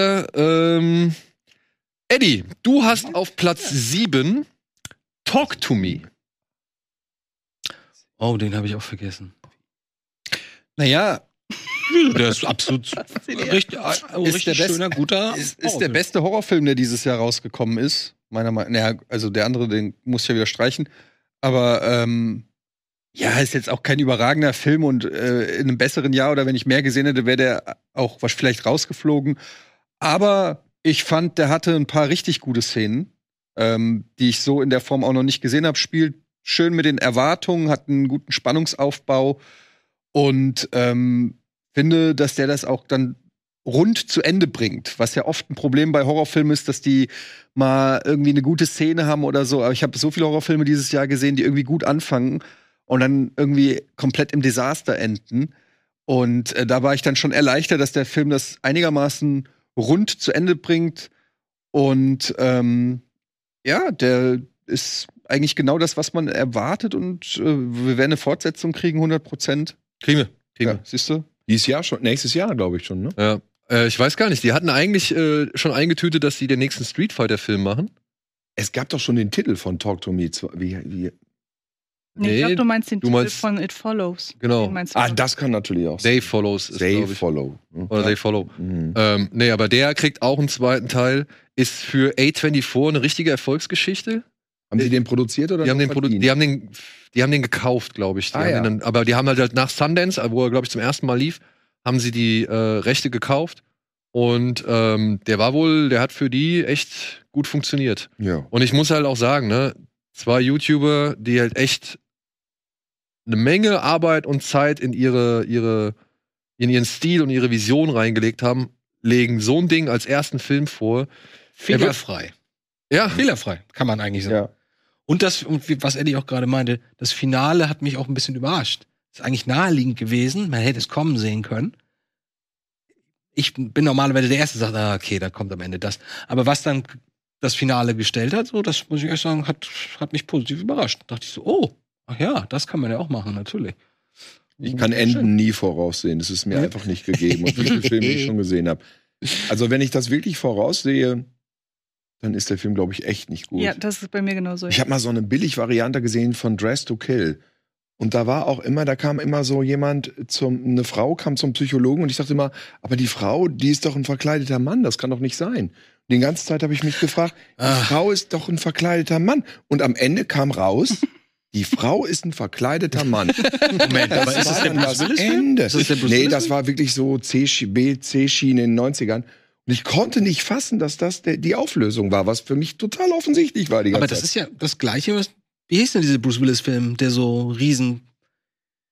S2: Eddie, du hast auf Platz 7 Talk to Me.
S3: Oh, den habe ich auch vergessen.
S4: Naja,
S3: Der ist absolut richtig, richtig
S4: der beste-
S3: schöner, guter.
S4: ist der beste Horrorfilm, der dieses Jahr rausgekommen ist. Meiner Meinung nach. Naja, also der andere, den muss ich ja wieder streichen. Aber ja, ist jetzt auch kein überragender Film und in einem besseren Jahr oder wenn ich mehr gesehen hätte, wäre der auch vielleicht rausgeflogen. Aber ich fand, der hatte ein paar richtig gute Szenen, die ich so in der Form auch noch nicht gesehen habe. Spielt schön mit den Erwartungen, hat einen guten Spannungsaufbau und finde, dass der das auch dann rund zu Ende bringt. Was ja oft ein Problem bei Horrorfilmen ist, dass die mal irgendwie eine gute Szene haben oder so. Aber ich habe so viele Horrorfilme dieses Jahr gesehen, die irgendwie gut anfangen und dann irgendwie komplett im Desaster enden. Und da war ich dann schon erleichtert, dass der Film das einigermaßen rund zu Ende bringt. Und ja, der ist eigentlich genau das, was man erwartet. Und wir werden eine Fortsetzung kriegen, 100%.
S2: Kriegen wir.
S4: Ja, siehst du?
S5: Dieses Jahr schon, nächstes Jahr, glaube ich schon, ne?
S2: Ja. Ich weiß gar nicht, die hatten eigentlich schon eingetütet, dass sie den nächsten Street Fighter-Film machen.
S5: Es gab doch schon den Titel von Talk to Me. Wie?
S6: Nee,
S2: Nee,
S6: ich glaube, du meinst den
S2: du
S6: Titel
S2: meinst-
S6: von It Follows.
S2: Genau.
S6: Den meinst du
S5: Ah,
S6: wohl.
S5: das kann natürlich auch
S2: They Follows ist,
S5: They
S2: glaube ich.
S5: Follow.
S2: Oder They Follow.
S5: Mhm.
S2: Nee, aber der kriegt auch einen zweiten Teil. Ist für A24 eine richtige Erfolgsgeschichte.
S5: Haben Sie den produziert oder
S2: Die haben
S5: noch
S2: den,
S5: verdient?
S2: die haben den gekauft, glaube ich. Die
S5: Ah,
S2: haben
S5: ja.
S2: den dann, aber die haben halt nach Sundance, wo er, glaube ich, zum ersten Mal lief, haben sie die Rechte gekauft. Und der hat für die echt gut funktioniert.
S5: Ja.
S2: Und ich muss halt auch sagen, ne, 2 YouTuber, die halt echt eine Menge Arbeit und Zeit in ihren Stil und ihre Vision reingelegt haben, legen so ein Ding als ersten Film vor.
S3: Fehlerfrei.
S2: Ja,
S3: Fehlerfrei, kann man eigentlich sagen.
S5: Ja.
S3: Und was Eddie auch gerade meinte, das Finale hat mich auch ein bisschen überrascht. Ist eigentlich naheliegend gewesen, man hätte es kommen sehen können. Ich bin normalerweise der Erste, der sagt, okay, da kommt am Ende das. Aber was dann das Finale gestellt hat, so, das muss ich ehrlich sagen, hat mich positiv überrascht. Da dachte ich so, oh, ach ja, das kann man ja auch machen, natürlich.
S5: Ich kann Enden nie voraussehen. Das ist mir
S3: Ja.
S5: einfach nicht gegeben. Und viele Filme, die ich schon gesehen habe. Also, wenn ich das wirklich voraussehe, dann ist der Film, glaube ich, echt nicht gut.
S6: Ja, das ist bei mir genauso.
S5: Ich habe mal so eine Billig-Variante gesehen von Dress to Kill. Und da kam immer so jemand, eine Frau kam zum Psychologen und ich dachte immer, aber die Frau, die ist doch ein verkleideter Mann, das kann doch nicht sein. Und die ganze Zeit habe ich mich gefragt, die Frau ist doch ein verkleideter Mann. Und am Ende kam raus, die Frau ist ein verkleideter Mann.
S3: Moment, aber ist das der
S5: dann
S3: Bruce
S5: das
S3: Willis-Film?
S5: Ende.
S3: Ist das der Bruce
S5: Nee,
S3: Willis-Film?
S5: das war wirklich so C-Schiene in den 90ern. Und ich konnte nicht fassen, dass das die Auflösung war, was für mich total offensichtlich war die ganze
S3: Aber das
S5: Zeit.
S3: ist ja das Gleiche, wie hieß denn dieser Bruce Willis-Film, der so riesen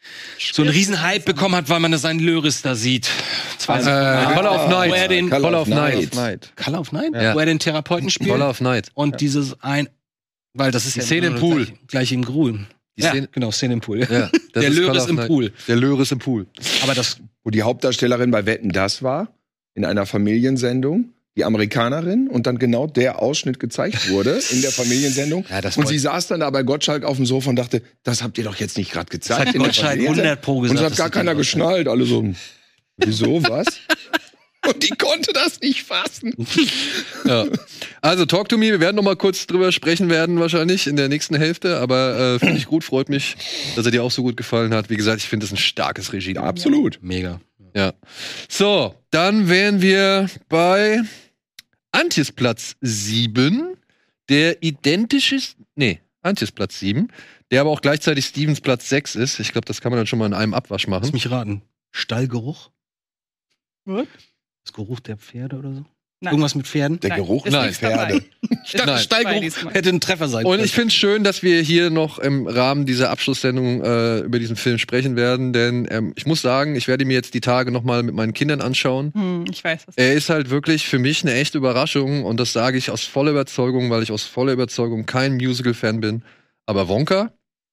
S3: so einen riesen Hype bekommen hat, weil man seinen Löris da sieht.
S2: Color of Night.
S3: Wo er den
S2: Color of Night.
S3: Color of Night?
S2: Ja.
S3: Wo er den Therapeuten spielt.
S2: Color of Night.
S3: Und dieses weil das ist
S2: Die
S3: ja
S2: Szene im Pool.
S3: Gleich im Grün.
S2: Die
S3: Ja,
S2: Szene-
S3: genau, Szene im Pool.
S2: Ja, das
S3: Der
S2: ist
S3: Löris
S2: Color of
S3: im
S2: Night.
S3: Pool.
S2: Der Löris im Pool.
S3: Aber das
S5: Wo die Hauptdarstellerin bei Wetten, das war, in einer Familiensendung, die Amerikanerin, und dann genau der Ausschnitt gezeigt wurde in der Familiensendung.
S3: Ja, das
S5: und
S3: wollte-
S5: sie saß dann da bei Gottschalk auf dem Sofa und dachte, das habt ihr doch jetzt nicht gerade gezeigt.
S3: hat
S5: in der
S3: Gottschalk
S5: Familiensendung.
S3: 100 Pro gesagt.
S5: Und es hat
S3: dass
S5: gar
S3: das
S5: keiner
S3: nicht
S5: geschnallt. Alle so, wieso, was? Und die konnte das nicht fassen.
S2: Ja. Also Talk to Me, wir werden noch mal kurz drüber sprechen werden wahrscheinlich in der nächsten Hälfte, aber finde ich gut, freut mich, dass er dir auch so gut gefallen hat. Wie gesagt, ich finde es ein starkes Regie.
S5: Ja, absolut.
S3: Mega.
S2: Ja. So, dann wären wir bei Antjes Platz 7, der identisch ist, Antjes Platz 7, der aber auch gleichzeitig Stevens Platz 6 ist. Ich glaube, das kann man dann schon mal in einem Abwasch
S3: Lass
S2: machen.
S3: mich raten. Stallgeruch?
S6: Was?
S3: Das Geruch der Pferde oder so?
S6: Nein.
S3: Irgendwas mit Pferden?
S5: Der
S6: Nein,
S5: Geruch
S6: ist
S5: der
S6: nichts
S5: Pferde.
S6: dabei.
S3: Ich dachte,
S2: Nein.
S3: Stallgeruch
S6: diesmal.
S3: hätte ein Treffer sein
S2: Und
S3: können.
S2: ich finde es schön, dass wir hier noch im Rahmen dieser Abschlusssendung über diesen Film sprechen werden, denn ich muss sagen, ich werde mir jetzt die Tage noch mal mit meinen Kindern anschauen.
S6: Ich weiß was.
S2: Er ist halt wirklich für mich eine echte Überraschung und das sage ich aus voller Überzeugung, weil ich aus voller Überzeugung kein Musical-Fan bin. Aber Wonka,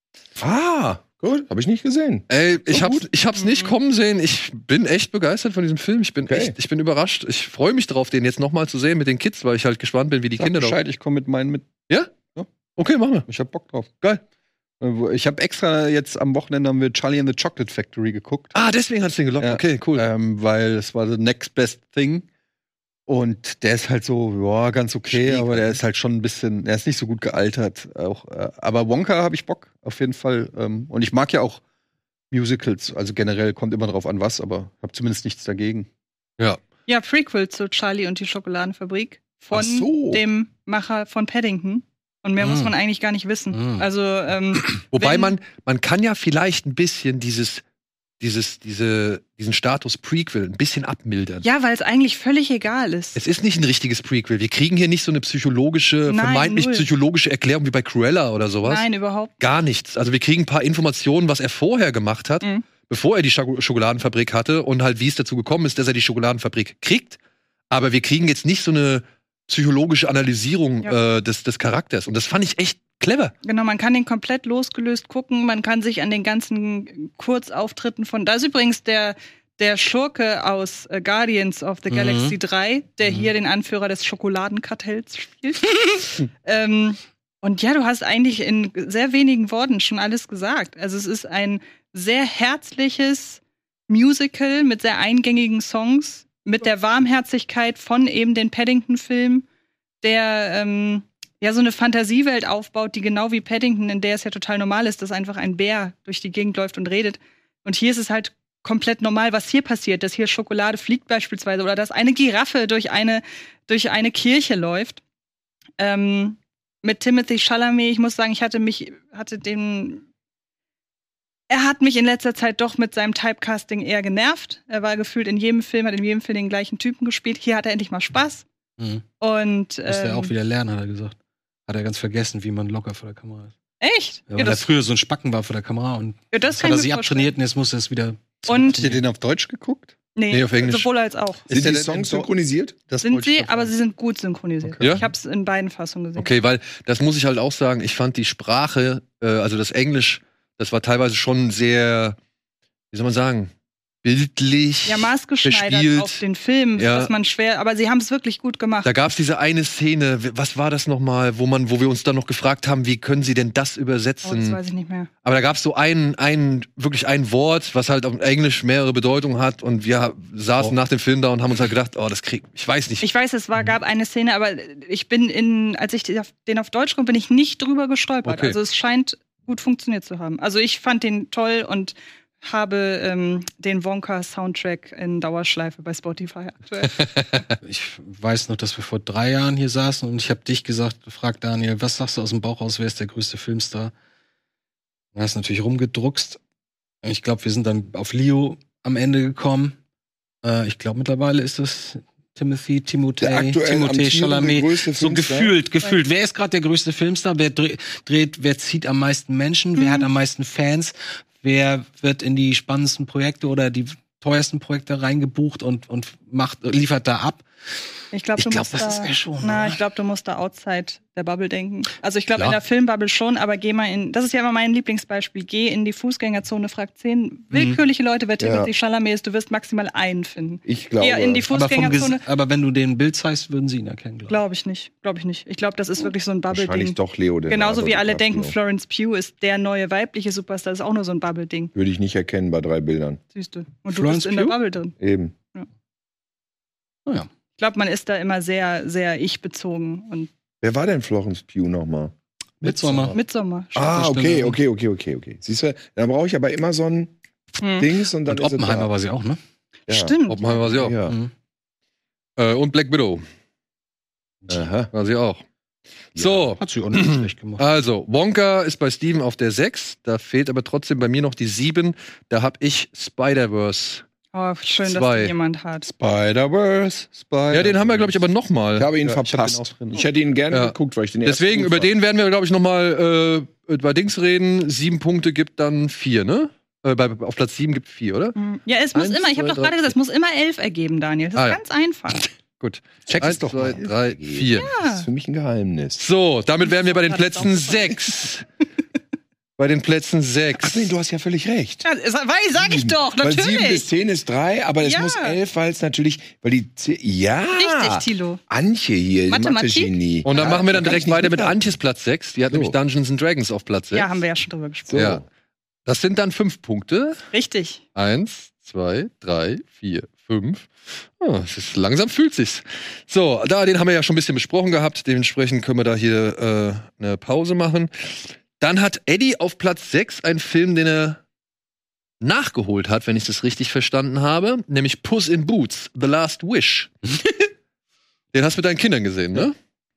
S5: Gut, habe ich nicht gesehen.
S2: ey, ich
S5: So
S2: hab's nicht kommen sehen. Ich bin echt begeistert von diesem Film. Ich bin überrascht. Ich freue mich drauf, den jetzt noch mal zu sehen mit den Kids, weil ich halt gespannt bin, wie die
S4: Sag
S2: Kinder
S4: Bescheid, ich komme mit meinen mit.
S2: Okay, machen wir.
S4: Ich hab Bock drauf.
S2: Geil.
S4: Ich habe extra jetzt am Wochenende haben wir Charlie and the Chocolate Factory geguckt.
S2: Ah, deswegen hat's den gelockt.
S4: Ja.
S2: Okay, cool.
S4: Weil es war the next best thing. Und der ist halt so, ja, ganz okay,
S2: Spiegel.
S4: aber der ist halt schon ein bisschen, er ist nicht so gut gealtert. Auch, aber Wonka habe ich Bock, auf jeden Fall. Und ich mag ja auch Musicals, also generell kommt immer drauf an was, aber habe zumindest nichts dagegen.
S6: Ja, Prequel zu Charlie und die Schokoladenfabrik von
S5: Ach so.
S6: dem Macher von Paddington. Und mehr muss man eigentlich gar nicht wissen. Also,
S2: Wobei
S6: wenn-
S2: man kann ja vielleicht ein bisschen diesen Status Prequel ein bisschen abmildern.
S6: ja, weil es eigentlich völlig egal ist.
S2: Es ist nicht ein richtiges Prequel. Wir kriegen hier nicht so eine psychologische,
S6: Nein,
S2: vermeintlich
S6: null.
S2: psychologische Erklärung wie bei Cruella oder sowas.
S6: Nein, überhaupt.
S2: Gar nichts. Also wir kriegen ein paar Informationen, was er vorher gemacht hat, bevor er die Schokoladenfabrik hatte und halt wie es dazu gekommen ist, dass er die Schokoladenfabrik kriegt. Aber wir kriegen jetzt nicht so eine psychologische Analysierung des Charakters. Und das fand ich echt clever.
S6: Genau, man kann den komplett losgelöst gucken. Man kann sich an den ganzen Kurzauftritten von. Da ist übrigens der Schurke aus Guardians of the Galaxy 3, der hier den Anführer des Schokoladenkartells spielt. Und ja, du hast eigentlich in sehr wenigen Worten schon alles gesagt. Also es ist ein sehr herzliches Musical mit sehr eingängigen Songs, mit der Warmherzigkeit von eben den Paddington-Filmen, der so eine Fantasiewelt aufbaut, die genau wie Paddington, in der es ja total normal ist, dass einfach ein Bär durch die Gegend läuft und redet. Und hier ist es halt komplett normal, was hier passiert, dass hier Schokolade fliegt beispielsweise oder dass eine Giraffe durch eine Kirche läuft. Mit Timothée Chalamet, ich muss sagen, er hat mich in letzter Zeit doch mit seinem Typecasting eher genervt. Er war gefühlt hat in jedem Film den gleichen Typen gespielt. Hier hat er endlich mal Spaß. Und
S3: Musste er auch wieder lernen, hat er gesagt. Hat er ganz vergessen, wie man locker vor der Kamera ist.
S6: echt?
S3: Ja, weil er früher so ein Spacken war vor der Kamera und
S6: das
S3: das
S6: kann
S3: hat er
S6: ich
S3: sich
S6: mir vorstellen.
S3: abtrainiert und jetzt muss er es wieder.
S6: Und
S4: Habt ihr den auf Deutsch geguckt?
S2: Nee, auf Englisch.
S6: sowohl als auch.
S5: Sind
S4: der
S5: die
S4: denn
S5: Songs
S4: so-
S5: synchronisiert?
S4: Das
S6: Sind
S4: wollte ich
S6: sie,
S4: doch
S6: aber
S4: fragen.
S6: sie sind gut synchronisiert.
S2: Okay. Ja?
S6: Ich habe es in beiden Fassungen gesehen.
S2: Okay, weil das muss ich halt auch sagen, ich fand die Sprache, also das Englisch, das war teilweise schon sehr, wie soll man sagen, bildlich.
S6: Ja, maßgeschneidert
S2: gespielt.
S6: auf den Film,
S2: Ja.
S6: dass man schwer, aber sie haben es wirklich gut gemacht.
S2: Da gab's diese eine Szene, was war das nochmal, wo wir uns dann noch gefragt haben, wie können sie denn das
S6: Oh,
S2: übersetzen?
S6: das weiß ich nicht mehr.
S2: Aber da gab's so wirklich ein Wort, was halt auf Englisch mehrere Bedeutungen hat und wir saßen nach dem Film da und haben uns halt gedacht, ich weiß nicht.
S6: Ich weiß, gab eine Szene, aber ich bin als ich den auf Deutsch gucke, bin ich nicht drüber gestolpert.
S2: Okay.
S6: Also es scheint gut funktioniert zu haben. Also ich fand den toll und habe den Wonka-Soundtrack in Dauerschleife bei Spotify aktuell.
S3: Ich weiß noch, dass wir vor 3 Jahren hier saßen und ich habe dich gefragt, Daniel, was sagst du aus dem Bauch raus, wer ist der größte Filmstar? Du hast natürlich rumgedruckst. Ich glaube, wir sind dann auf Leo am Ende gekommen. Ich glaube, mittlerweile ist das
S5: Der aktuell amtierende
S3: Timothée Chalamet.
S5: größte
S3: So
S5: Filmstar?
S3: gefühlt. Wer ist gerade der größte Filmstar? Wer zieht am meisten Menschen? Wer hat am meisten Fans? wer wird in die spannendsten Projekte oder die teuersten Projekte reingebucht und liefert da ab.
S6: Ich glaube,
S3: das ist er schon.
S6: Ich glaube, du musst da outside der Bubble denken. Also ich glaube,
S3: Klar.
S6: in der Filmbubble schon, aber geh mal in, das ist ja immer mein Lieblingsbeispiel, geh in die Fußgängerzone, frag 10 willkürliche Leute, wer Timothy Chalamet ist, du wirst maximal einen finden.
S5: Ich glaube.
S6: Geh in die Fußgängerzone.
S3: Aber wenn du den Bild zeigst, würden sie ihn erkennen,
S6: Glaube ich nicht. Ich glaube, das ist wirklich so ein
S5: wahrscheinlich
S6: Bubble-Ding.
S5: doch Leo.
S6: Genauso wie alle
S5: DiCaprio.
S6: denken, Florence Pugh ist der neue weibliche Superstar, das ist auch nur so ein Bubble-Ding.
S5: Würde ich nicht erkennen bei 3 Bildern.
S6: Siehst du. Und
S3: Florence
S6: du bist in der
S3: Pugh?
S6: Bubble drin.
S5: Eben.
S3: Naja.
S6: Ich glaube, man ist da immer sehr, sehr ich-bezogen und
S5: Wer war denn Florence Pugh nochmal?
S3: Midsommar.
S6: Midsommar.
S5: Ah,
S3: Stimmt.
S5: okay. Siehst du, dann brauche ich aber immer so ein Dings und dann
S3: Und Oppenheimer war sie auch, ne?
S5: Ja.
S6: Stimmt.
S2: Oppenheimer war sie auch.
S5: Ja.
S3: Mhm.
S2: Und Black Widow
S5: Aha.
S2: war sie auch. So,
S3: Hat sie auch nicht schlecht gemacht.
S2: also, Wonka ist bei Steven auf der 6. Da fehlt aber trotzdem bei mir noch die 7. Da habe ich Spider-Verse.
S6: Oh, schön, dass
S2: 2.
S6: das jemand hat.
S4: Spider-Verse.
S2: Ja, den haben wir, glaube ich, aber noch mal.
S5: Ich habe ihn
S4: Ja, ich hab
S5: verpasst.
S4: den auch drin.
S5: Ich hätte ihn gerne
S2: Ja.
S5: geguckt, weil ich den
S2: Deswegen,
S5: ersten
S2: über
S5: gut
S2: den werden wir, glaube ich, noch mal bei Dings reden. 7 Punkte gibt dann 4, ne? Auf Platz 7 gibt 4, oder?
S6: Ja, es muss
S2: 1,
S6: immer, ich habe
S2: 2,
S6: doch gerade
S2: 3,
S6: gesagt, es muss immer 11 ergeben, Daniel. Das ist
S2: Ah, ja.
S6: ganz einfach.
S2: Gut.
S4: Check es
S2: 1,
S4: doch
S2: 2,
S4: mal.
S2: 3, 4.
S5: Das ist für mich ein Geheimnis.
S2: So, damit wären wir bei den
S6: Das ist
S2: Plätzen
S6: auch super.
S2: 6. Bei den Plätzen 6.
S5: Ach nee, du hast ja völlig recht.
S6: Ja, sag ich doch,
S5: Weil 7 bis
S6: natürlich.
S5: 10 ist 3, aber es
S6: Ja.
S5: muss 11, weil es natürlich, weil die ja.
S6: Richtig, Thilo.
S5: Antje hier, die
S6: Mathematik?
S5: Mathe-Genie.
S2: Und dann machen wir dann
S5: kann
S2: direkt
S5: ich nicht
S2: weiter mit
S5: mithalten.
S2: Antjes Platz 6. Die hat
S5: So.
S2: nämlich Dungeons and Dragons auf Platz 6.
S6: Ja, haben wir ja schon drüber gesprochen.
S5: So.
S2: Ja. Das sind dann 5 Punkte.
S6: Richtig.
S2: 1, 2, 3, 4, 5. Oh, langsam fühlt sich's. So, den haben wir ja schon ein bisschen besprochen gehabt. Dementsprechend können wir da hier eine Pause machen. Dann hat Eddie auf Platz 6 einen Film, den er nachgeholt hat, wenn ich das richtig verstanden habe. Nämlich Puss in Boots, The Last Wish. Den hast du mit deinen Kindern gesehen, ne?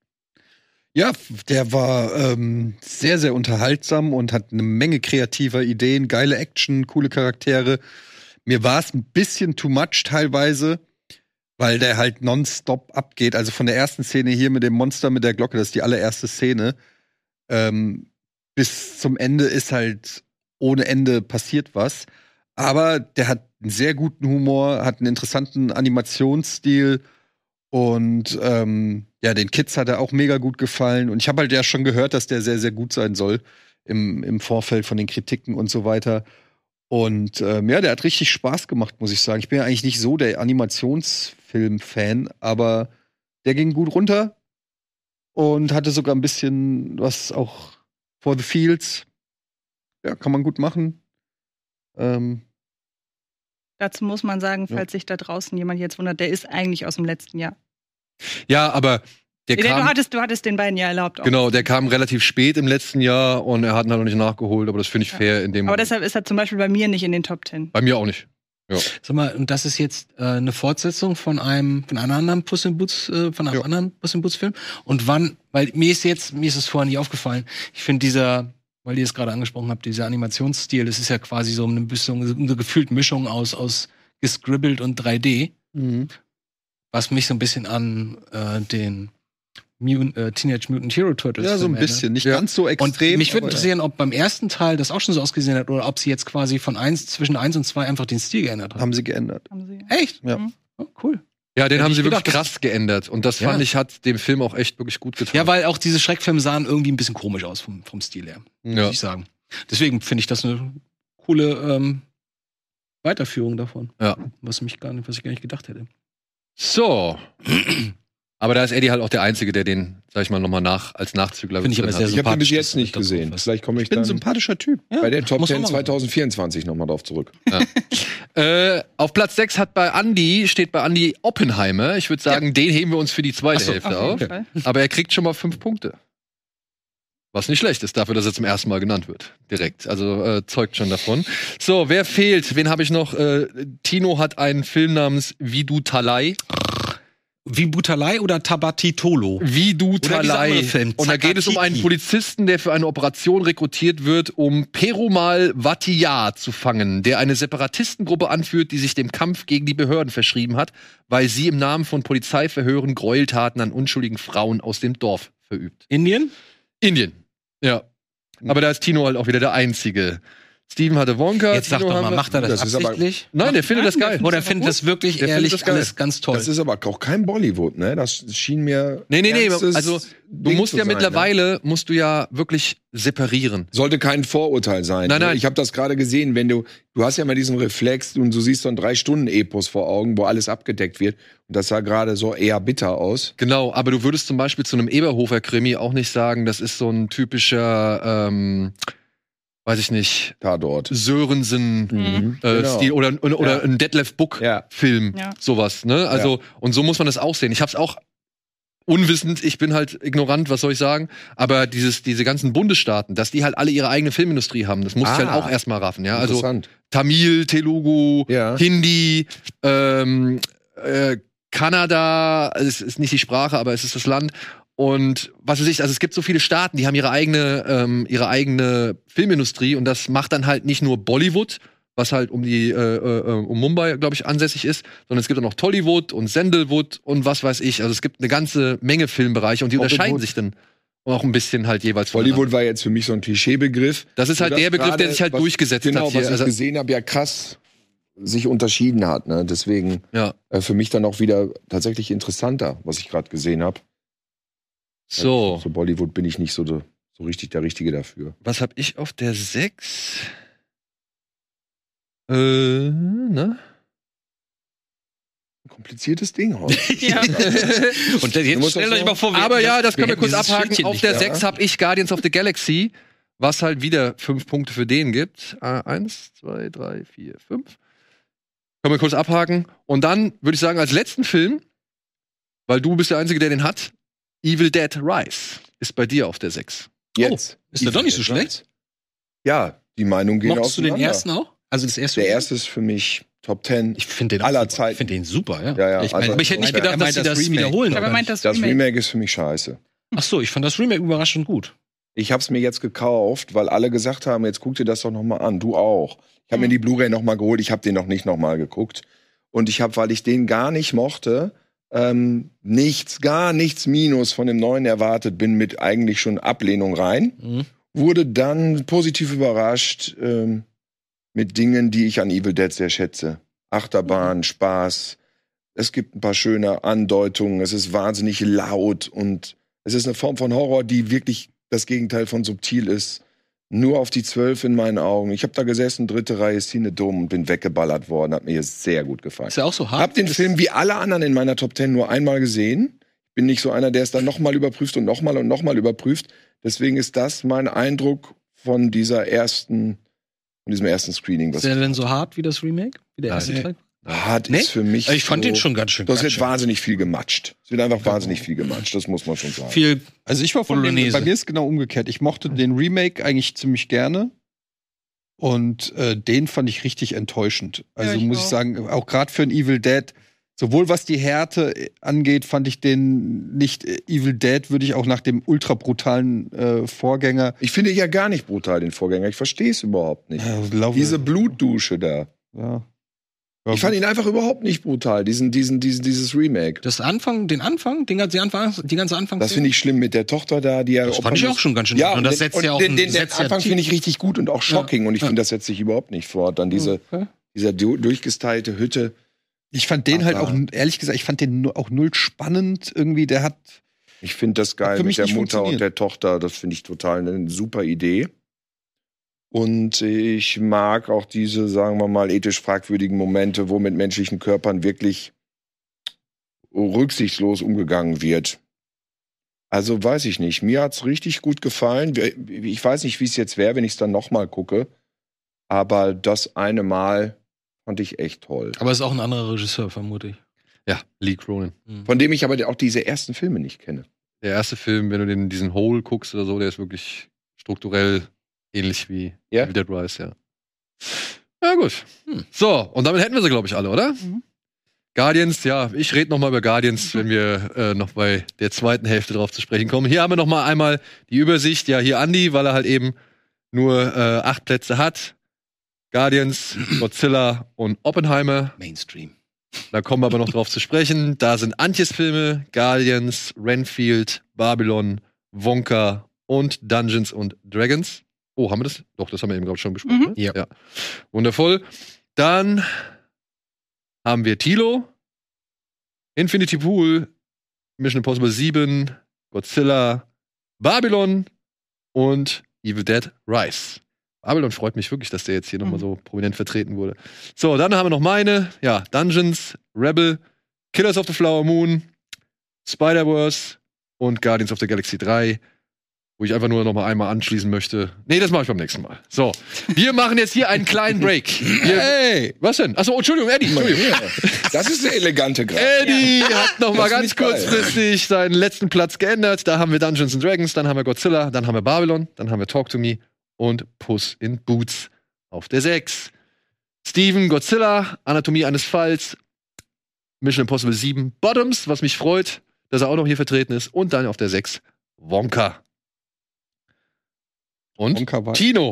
S4: Ja, der war sehr, sehr unterhaltsam und hat eine Menge kreativer Ideen, geile Action, coole Charaktere. Mir war es ein bisschen too much teilweise, weil der halt nonstop abgeht. Also von der ersten Szene hier mit dem Monster mit der Glocke, das ist die allererste Szene, bis zum Ende ist halt ohne Ende passiert was. Aber der hat einen sehr guten Humor, hat einen interessanten Animationsstil und ja, den Kids hat er auch mega gut gefallen. Und ich habe halt ja schon gehört, dass der sehr, sehr gut sein soll im Vorfeld von den Kritiken und so weiter. Und ja, der hat richtig Spaß gemacht, muss ich sagen. Ich bin ja eigentlich nicht so der Animationsfilm-Fan, aber der ging gut runter und hatte sogar ein bisschen was auch for the Fields. Ja, kann man gut machen.
S6: Dazu muss man sagen, falls sich da draußen jemand jetzt wundert, der ist eigentlich aus dem letzten Jahr.
S2: Ja, aber der
S6: Du
S2: kam,
S6: hattest den beiden ja erlaubt. Auch.
S2: genau, der kam relativ spät im letzten Jahr und er hat ihn halt noch nicht nachgeholt, aber das finde ich fair in dem
S6: Aber deshalb ist er zum Beispiel bei mir nicht in den Top 10.
S2: Bei mir auch nicht.
S3: Sag mal, und das ist jetzt eine Fortsetzung von einem anderen Puss in Boots, anderen Puss in Boots Film. Und wann? Weil mir ist es vorher nicht aufgefallen. Ich finde weil ihr es gerade angesprochen habt, dieser Animationsstil, das ist ja quasi so eine gefühlte Mischung aus gescribbelt und 3D, was mich so ein bisschen an den Teenage Mutant Hero Turtles
S4: Ja, so ein
S3: Film erinnert.
S4: bisschen. Nicht ganz so extrem.
S3: Und mich würde
S4: aber
S3: interessieren, ob beim ersten Teil das auch schon so ausgesehen hat oder ob sie jetzt quasi zwischen 1 und 2 einfach den Stil geändert haben.
S4: haben sie geändert.
S6: Haben sie.
S3: Echt?
S4: Ja.
S3: Oh, cool.
S2: Ja, den
S3: Hätte
S2: haben
S3: ich
S2: sie wirklich
S3: gedacht,
S2: krass geändert. Und das fand
S3: Ja.
S2: ich, hat dem Film auch echt wirklich gut getan.
S3: Ja, weil auch diese Schreckfilme sahen irgendwie ein bisschen komisch aus vom Stil her, muss
S2: Ja.
S3: ich sagen. Deswegen finde ich das eine coole Weiterführung davon.
S2: Ja.
S3: Was ich gar nicht gedacht hätte.
S2: So. Aber da ist Eddie halt auch der Einzige, der den, sag ich mal, nochmal als Nachzügler
S3: Finde ich aber
S2: drin
S3: sehr
S2: hat.
S5: Ich habe den bis
S3: sympathisch,
S5: jetzt
S3: dass
S5: nicht
S3: du das
S5: gesehen.
S3: aufhast.
S5: Vielleicht komme ich
S4: Ich bin ein
S5: dann
S4: sympathischer Typ.
S5: bei der Top
S3: muss
S5: 10
S3: man mal
S5: 2024 nochmal drauf zurück.
S2: Auf Platz 6 steht bei Andy Oppenheimer. Ich würde sagen, den heben wir uns für die zweite
S3: Ach so,
S2: Hälfte
S6: Auf
S2: auf.
S6: jeden Fall.
S2: Aber er kriegt schon mal 5 Punkte. Was nicht schlecht ist dafür, dass er zum ersten Mal genannt wird. Direkt. Also zeugt schon davon. So, wer fehlt? Wen habe ich noch? Tino hat einen Film namens Vidu Talai.
S3: Wie Butalai oder Tabatitolo?
S2: Vidu
S3: dieser andere
S2: Talai.
S3: Film,
S2: Und da geht es um einen
S3: Zakatiki.
S2: Polizisten, der für eine Operation rekrutiert wird, um Perumal Vattiya zu fangen, der eine Separatistengruppe anführt, die sich dem Kampf gegen die Behörden verschrieben hat, weil sie im Namen von Polizeiverhören Gräueltaten an unschuldigen Frauen aus dem Dorf verübt.
S3: Indien?
S2: Indien. Ja. Aber da ist Tino halt auch wieder der Einzige, Steven hatte Wonka.
S3: Jetzt sag
S2: Tino
S3: doch
S2: haben
S3: mal,
S2: wir-
S3: macht er das
S5: Das ist aber-
S3: absichtlich?
S2: Nein, der findet das geil.
S3: Oder findet das wirklich
S2: Der findet
S3: ehrlich
S2: das geil.
S3: alles ganz toll?
S5: Das ist aber auch kein Bollywood, ne? Das schien mir.
S2: Nee,
S5: ernstes
S2: also du
S5: Ding
S2: musst
S5: zu
S2: ja
S5: sein,
S2: mittlerweile, musst du ja wirklich separieren.
S5: Ne? Sollte kein Vorurteil sein.
S2: Nein,
S5: ne?
S2: nein.
S5: Ich habe das gerade gesehen, wenn du hast ja mal diesen Reflex und du siehst so einen 3-Stunden-Epos vor Augen, wo alles abgedeckt wird. Und das sah gerade so eher bitter aus.
S2: Genau, aber du würdest zum Beispiel zu einem Eberhofer-Krimi auch nicht sagen, das ist so ein typischer, weiß ich nicht,
S5: Tatort.
S2: Sörensen
S5: Genau.
S2: Stil oder
S5: Ja.
S2: ein Detlef Book-Film,
S6: Ja.
S2: sowas, ne? Also, und so muss man das auch sehen. Ich hab's auch unwissend, ich bin halt ignorant, was soll ich sagen, aber diese ganzen Bundesstaaten, dass die halt alle ihre eigene Filmindustrie haben, das muss ich halt auch erstmal raffen, ja? Also
S5: Interessant.
S2: Tamil, Telugu,
S5: Ja.
S2: Hindi, Kanada, es ist nicht die Sprache, aber es ist das Land. Und was weiß ich, also es gibt so viele Staaten, die haben ihre eigene Filmindustrie und das macht dann halt nicht nur Bollywood, was halt um Mumbai, glaube ich, ansässig ist, sondern es gibt auch noch Tollywood und Sandalwood und was weiß ich. Also es gibt eine ganze Menge Filmbereiche und die unterscheiden sich dann auch ein bisschen halt jeweils voneinander.
S5: Bollywood war jetzt für mich so ein Klischeebegriff.
S2: Das ist halt der Begriff, der sich halt durchgesetzt
S5: genau,
S2: hat hier.
S5: was ich
S2: Also,
S5: gesehen habe, ja krass sich unterschieden hat. Ne? Deswegen
S2: ja.
S5: für mich dann auch wieder tatsächlich interessanter, was ich gerade gesehen habe.
S2: So,
S5: Für Bollywood bin ich nicht so richtig der Richtige dafür.
S2: was hab ich auf der 6? Ne?
S5: Ein kompliziertes Ding heute.
S6: Ja.
S3: Und jetzt
S5: musst
S3: stellt
S5: das
S3: euch mal vor,
S2: Aber ja, das können wir kurz
S3: dieses
S2: abhaken.
S3: Schildchen
S2: Auf
S3: nicht,
S2: der
S3: ja.
S2: 6 habe ich Guardians of the Galaxy, was halt wieder 5 Punkte für den gibt. 1, 2, 3, 4, 5. Können wir kurz abhaken. Und dann würde ich sagen, als letzten Film, weil du bist der Einzige, der den hat, Evil Dead Rise ist bei dir auf der 6.
S5: Jetzt.
S3: ist der doch nicht so schlecht?
S5: Ja, die Meinungen gehen
S3: Mochtest du den
S5: auseinander.
S3: ersten auch? Also das erste?
S5: Der erste ist für mich Top 10.
S3: Ich finde den
S5: aller
S3: super.
S5: Zeiten.
S3: Ich finde den super, ja.
S5: Ja, ja,
S3: Ich mein,
S5: also-
S3: aber ich hätte nicht
S5: Er
S3: gedacht, dass
S4: meint
S3: sie
S4: das
S3: das
S4: Remake.
S3: wiederholen.
S6: Aber meint das
S5: Das
S6: Remake.
S5: Remake ist für mich scheiße.
S3: Ach so, ich fand das Remake überraschend gut.
S5: Ich habe es mir jetzt gekauft, weil alle gesagt haben, jetzt guck dir das doch noch mal an. Du auch. Ich habe mir die Blu-ray noch mal geholt. Ich habe den noch nicht noch mal geguckt. Und ich habe, weil ich den gar nicht mochte, gar nichts Minus von dem Neuen erwartet, bin mit eigentlich schon Ablehnung rein.
S3: Mhm.
S5: Wurde dann positiv überrascht mit Dingen, die ich an Evil Dead sehr schätze. Achterbahn, Spaß. Es gibt ein paar schöne Andeutungen. Es ist wahnsinnig laut und es ist eine Form von Horror, die wirklich das Gegenteil von subtil ist. Nur auf die 12 in meinen Augen. Ich habe da gesessen, 3. Reihe, Szene dumm und bin weggeballert worden. Hat mir sehr gut gefallen.
S3: Ist ja auch so hart.
S5: Hab den Film wie alle anderen in meiner Top 10 nur einmal gesehen. Bin nicht so einer, der es dann nochmal überprüft und nochmal überprüft. Deswegen ist das mein Eindruck von diesem ersten Screening.
S3: Ist der denn so hart wie das Remake? Wie der erste
S5: Nee.
S3: Teil?
S5: Hart
S3: Nee?
S5: ist für mich
S3: Ich fand
S5: so,
S3: den schon ganz schön.
S5: Das
S3: ganz
S5: wird
S3: schön.
S5: wahnsinnig viel gematscht. Es wird einfach wahnsinnig viel gematscht, das muss man schon sagen.
S3: Viel
S4: Also ich war von dem,
S3: Bolognese.
S4: bei mir ist genau umgekehrt. Ich mochte den Remake eigentlich ziemlich gerne. Und den fand ich richtig enttäuschend. Also
S6: Ja, ich
S4: muss
S6: auch.
S4: ich sagen, auch gerade für ein Evil Dead, sowohl was die Härte angeht, fand ich den nicht Evil Dead, würde ich auch nach dem ultra brutalen Vorgänger.
S5: Ich finde ja gar nicht brutal den Vorgänger. Ich verstehe es überhaupt nicht. Diese Blutdusche da.
S4: Ja.
S5: Ich fand ihn einfach überhaupt nicht brutal, dieses Remake.
S3: den Anfang, die ganze Anfang.
S5: Das finde ich schlimm mit der Tochter da, die ja.
S3: Das fand ich auch schon ganz schön.
S5: Ja,
S3: und das setzt ja auch
S5: den
S3: setzt ja
S5: Anfang
S3: tief.
S5: finde ich richtig gut und auch shocking. Und ich finde, das setzt sich überhaupt nicht fort. Dann dieser durchgestylte Hütte.
S4: Ich fand den halt
S5: Aber-
S4: auch, ehrlich gesagt, ich fand den auch null spannend irgendwie. Der hat.
S5: Ich finde das geil
S4: Hat für
S5: mit
S4: mich
S5: der
S4: nicht
S5: Mutter und
S4: funktioniert.
S5: der Tochter. Das finde ich total eine super Idee. Und ich mag auch diese, sagen wir mal, ethisch fragwürdigen Momente, wo mit menschlichen Körpern wirklich rücksichtslos umgegangen wird. Also weiß ich nicht. Mir hat's richtig gut gefallen. Ich weiß nicht, wie es jetzt wäre, wenn ich es dann noch mal gucke. Aber das eine Mal fand ich echt toll.
S3: Aber es ist auch ein anderer Regisseur, vermute ich.
S2: Ja, Lee Cronin.
S5: Von dem ich aber auch diese ersten Filme nicht kenne.
S2: Der erste Film, wenn du diesen Hole guckst oder so, der ist wirklich strukturell ähnlich wie
S5: Ja?
S2: Evil Dead Rise, ja. Ja, gut. So, und damit hätten wir sie, glaube ich, alle, oder? Guardians, ja, ich rede noch mal über Guardians, wenn wir noch bei der zweiten Hälfte drauf zu sprechen kommen. Hier haben wir noch mal einmal die Übersicht. Ja, hier Andi, weil er halt eben nur 8 Plätze hat. Guardians, Godzilla und Oppenheimer.
S3: Mainstream.
S2: Da kommen wir aber noch drauf zu sprechen. Da sind Antjes Filme, Guardians, Renfield, Babylon, Wonka und Dungeons and Dragons. Oh, haben wir das? Doch, das haben wir eben, glaube ich, schon besprochen. Ne?
S3: Ja.
S2: Wundervoll. Dann haben wir Tilo, Infinity Pool, Mission Impossible 7, Godzilla, Babylon und Evil Dead Rise. Babylon freut mich wirklich, dass der jetzt hier nochmal so prominent vertreten wurde. So, dann haben wir noch meine, Dungeons, Rebel, Killers of the Flower Moon, Spider-Verse und Guardians of the Galaxy 3, wo ich einfach nur noch mal einmal anschließen möchte. Nee, das mache ich beim nächsten Mal. So, wir machen jetzt hier einen kleinen Break.
S5: Hey!
S2: Was denn? Achso, Entschuldigung, Eddie.
S5: Das ist der elegante Grad.
S2: Eddie hat noch mal
S5: Das
S2: ganz
S5: finde ich geil.
S2: kurzfristig seinen letzten Platz geändert. Da haben wir Dungeons and Dragons, dann haben wir Godzilla, dann haben wir Babylon, dann haben wir Talk to Me und Puss in Boots auf der 6. Steven, Godzilla, Anatomie eines Falls, Mission Impossible 7, Bottoms, was mich freut, dass er auch noch hier vertreten ist. Und dann auf der 6 Wonka. Und
S4: Wonka war-
S2: Tino.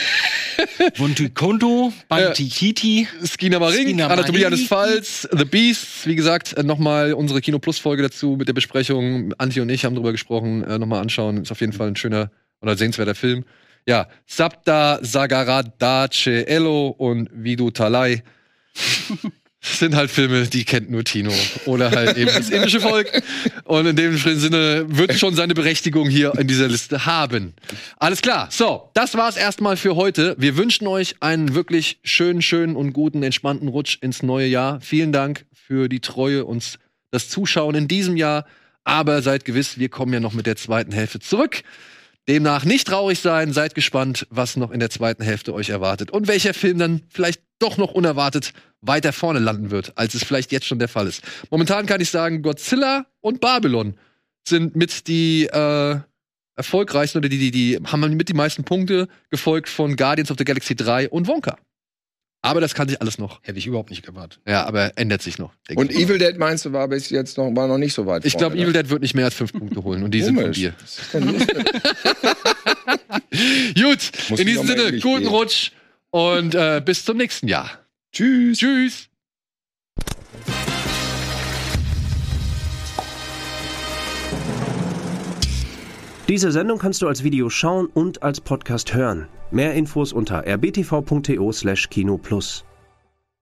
S3: Kondo, Bantikiti,
S2: Skinamaring,
S3: Skinamaring.
S2: Anatomie eines Falls, The Beast. Wie gesagt, nochmal unsere Kino Plus Folge dazu mit der Besprechung. Antje und ich haben drüber gesprochen. Nochmal anschauen. Ist auf jeden Fall ein schöner oder sehenswerter Film. Ja, Sapta Sagaradace Elo und Vidu Talai. Sind halt Filme, die kennt nur Tino. Oder halt eben das indische Volk. Und in dem Sinne wird schon seine Berechtigung hier in dieser Liste haben. Alles klar. So, das war's erstmal für heute. Wir wünschen euch einen wirklich schönen und guten, entspannten Rutsch ins neue Jahr. Vielen Dank für die Treue und das Zuschauen in diesem Jahr. Aber seid gewiss, wir kommen ja noch mit der zweiten Hälfte zurück. Demnach nicht traurig sein, seid gespannt, was noch in der zweiten Hälfte euch erwartet und welcher Film dann vielleicht doch noch unerwartet weiter vorne landen wird, als es vielleicht jetzt schon der Fall ist. Momentan kann ich sagen, Godzilla und Babylon sind mit die erfolgreichsten oder die haben mit die meisten Punkte, gefolgt von Guardians of the Galaxy 3 und Wonka. Aber das kann sich alles noch.
S3: Hätte ich überhaupt nicht erwartet.
S2: Ja, aber ändert sich noch. denke
S5: Und
S2: ich mal.
S5: Evil Dead meinst du, war noch nicht so weit
S2: Ich glaube,
S5: vorne,
S2: Evil Dead wird nicht mehr als 5 Punkte holen. Und die sind von
S5: Komisch.
S2: dir.
S5: Was ist denn los mit-
S2: Gut,
S5: Muss
S2: in
S5: ich
S2: diesem
S5: noch mal
S2: Sinne,
S5: endlich
S2: guten
S5: gehen.
S2: Rutsch und bis zum nächsten Jahr.
S5: Tschüss.
S2: Tschüss.
S8: Diese Sendung kannst du als Video schauen und als Podcast hören. Mehr Infos unter rbtv.to/kinoplus.